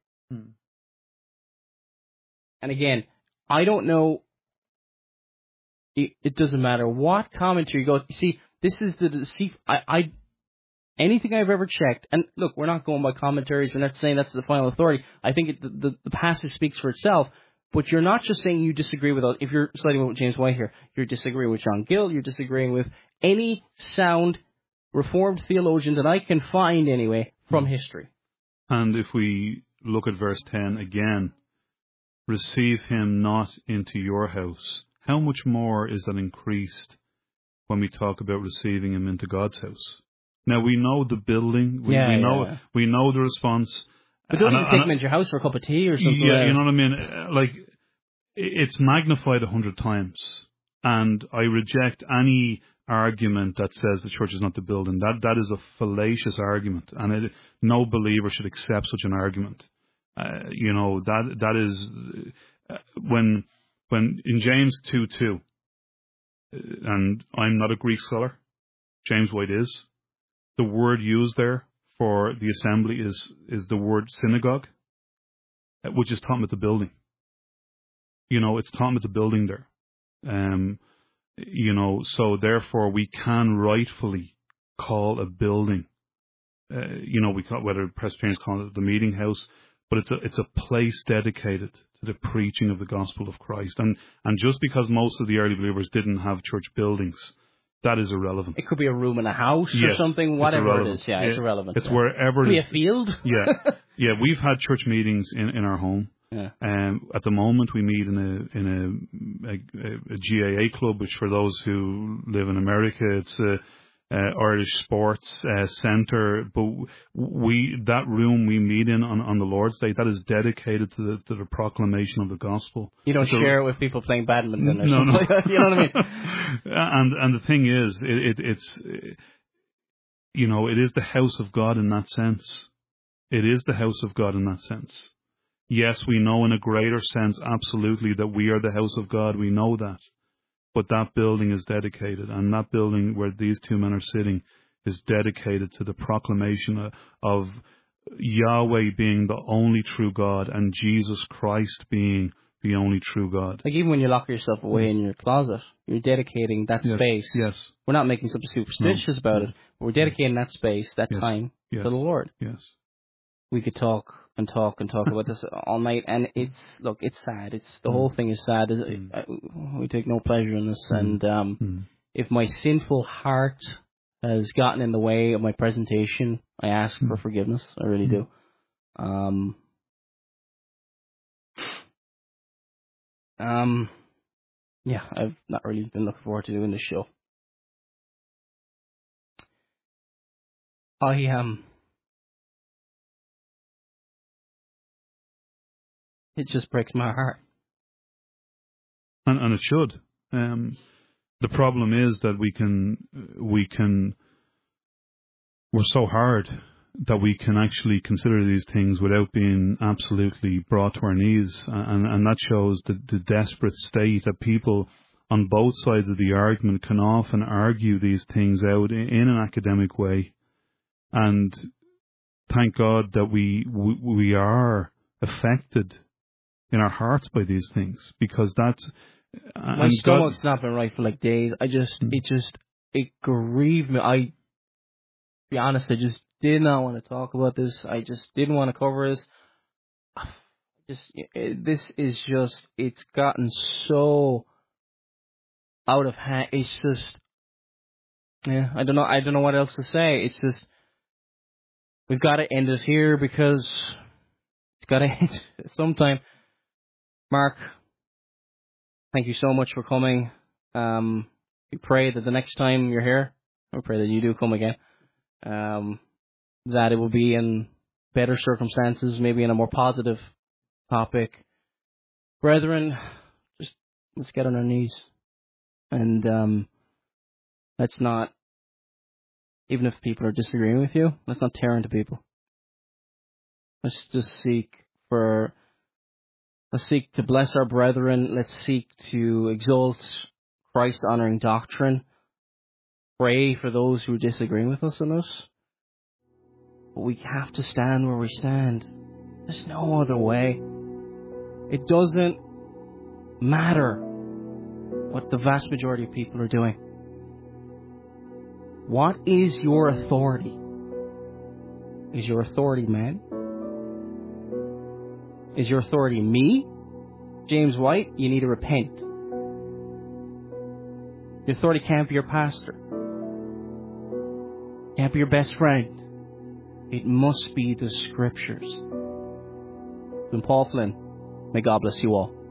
And again, I don't know, it doesn't matter what commentary you go. See, this is the deceit. Anything I've ever checked, and look, we're not going by commentaries. We're not saying that's the final authority. I think the passage speaks for itself. But you're not just saying you disagree with us. If you're siding with James White here, you're disagreeing with John Gill. You're disagreeing with any sound Reformed theologian that I can find anyway from history. And if we look at verse 10 again, receive him not into your house. How much more is that increased when we talk about receiving him into God's house? Now we know the building, we know the response. But don't you take him into your house for a cup of tea or something? Yeah, you know what I mean? It's magnified 100 times. And I reject any argument that says the church is not the building. That is a fallacious argument. And no believer should accept such an argument. That is, when in James 2:2, and I'm not a Greek scholar, James White is, the word used there for the assembly is the word synagogue, which is talking about the building. It's talking about the building there. So therefore we can rightfully call a building, we call, whether Presbyterians call it the meeting house, but it's a place dedicated to the preaching of the gospel of Christ. And just because most of the early believers didn't have church buildings, that is irrelevant. It could be a room in a house or something, whatever it is. Yeah, it's irrelevant. It's wherever it is. Could be a field. Yeah, we've had church meetings in our home. Yeah. At the moment, we meet in a GAA club, which for those who live in America, Irish Sports Centre, but that room we meet in on the Lord's Day, that is dedicated to the proclamation of the gospel. You don't share it with people playing badminton or something. No. You know what I mean? And the thing is, it's it is the house of God in that sense. It is the house of God in that sense. Yes, we know in a greater sense, absolutely, that we are the house of God. We know that. But that building is dedicated, and that building where these two men are sitting is dedicated to the proclamation of Yahweh being the only true God and Jesus Christ being the only true God. Like even when you lock yourself away in your closet, you're dedicating that space. Yes. We're not making something superstitious about it, but we're dedicating that space, that time to the Lord. Yes. We could talk and talk and talk about this all night, and it's sad. The whole thing is sad. We take no pleasure in this, and if my sinful heart has gotten in the way of my presentation, I ask for forgiveness. I really do. Yeah, I've not really been looking forward to doing this show. It just breaks my heart. And it should. The problem is that we're so hard that we can actually consider these things without being absolutely brought to our knees. And that shows the desperate state that people on both sides of the argument can often argue these things out in an academic way. And thank God that we are affected in our hearts by these things, because that's... My stomach's not been right for like days. It grieved me. Be honest, I just did not want to talk about this. I just didn't want to cover this. It's gotten so out of hand. It's just, I don't know what else to say. It's just, we've got to end it here because it's got to end sometime. Mark, thank you so much for coming. We pray that the next time you're here, we pray that you do come again, that it will be in better circumstances, maybe in a more positive topic. Brethren, just let's get on our knees. And let's not, even if people are disagreeing with you, let's not tear into people. Let's just seek to bless our brethren. Let's seek to exalt Christ-honoring doctrine. Pray for those who are disagreeing with us on this. But we have to stand where we stand. There's no other way. It doesn't matter what the vast majority of people are doing. What is your authority? Is your authority man? Is your authority me? James White, you need to repent. Your authority can't be your pastor. Can't be your best friend. It must be the scriptures. I'm Paul Flynn. May God bless you all.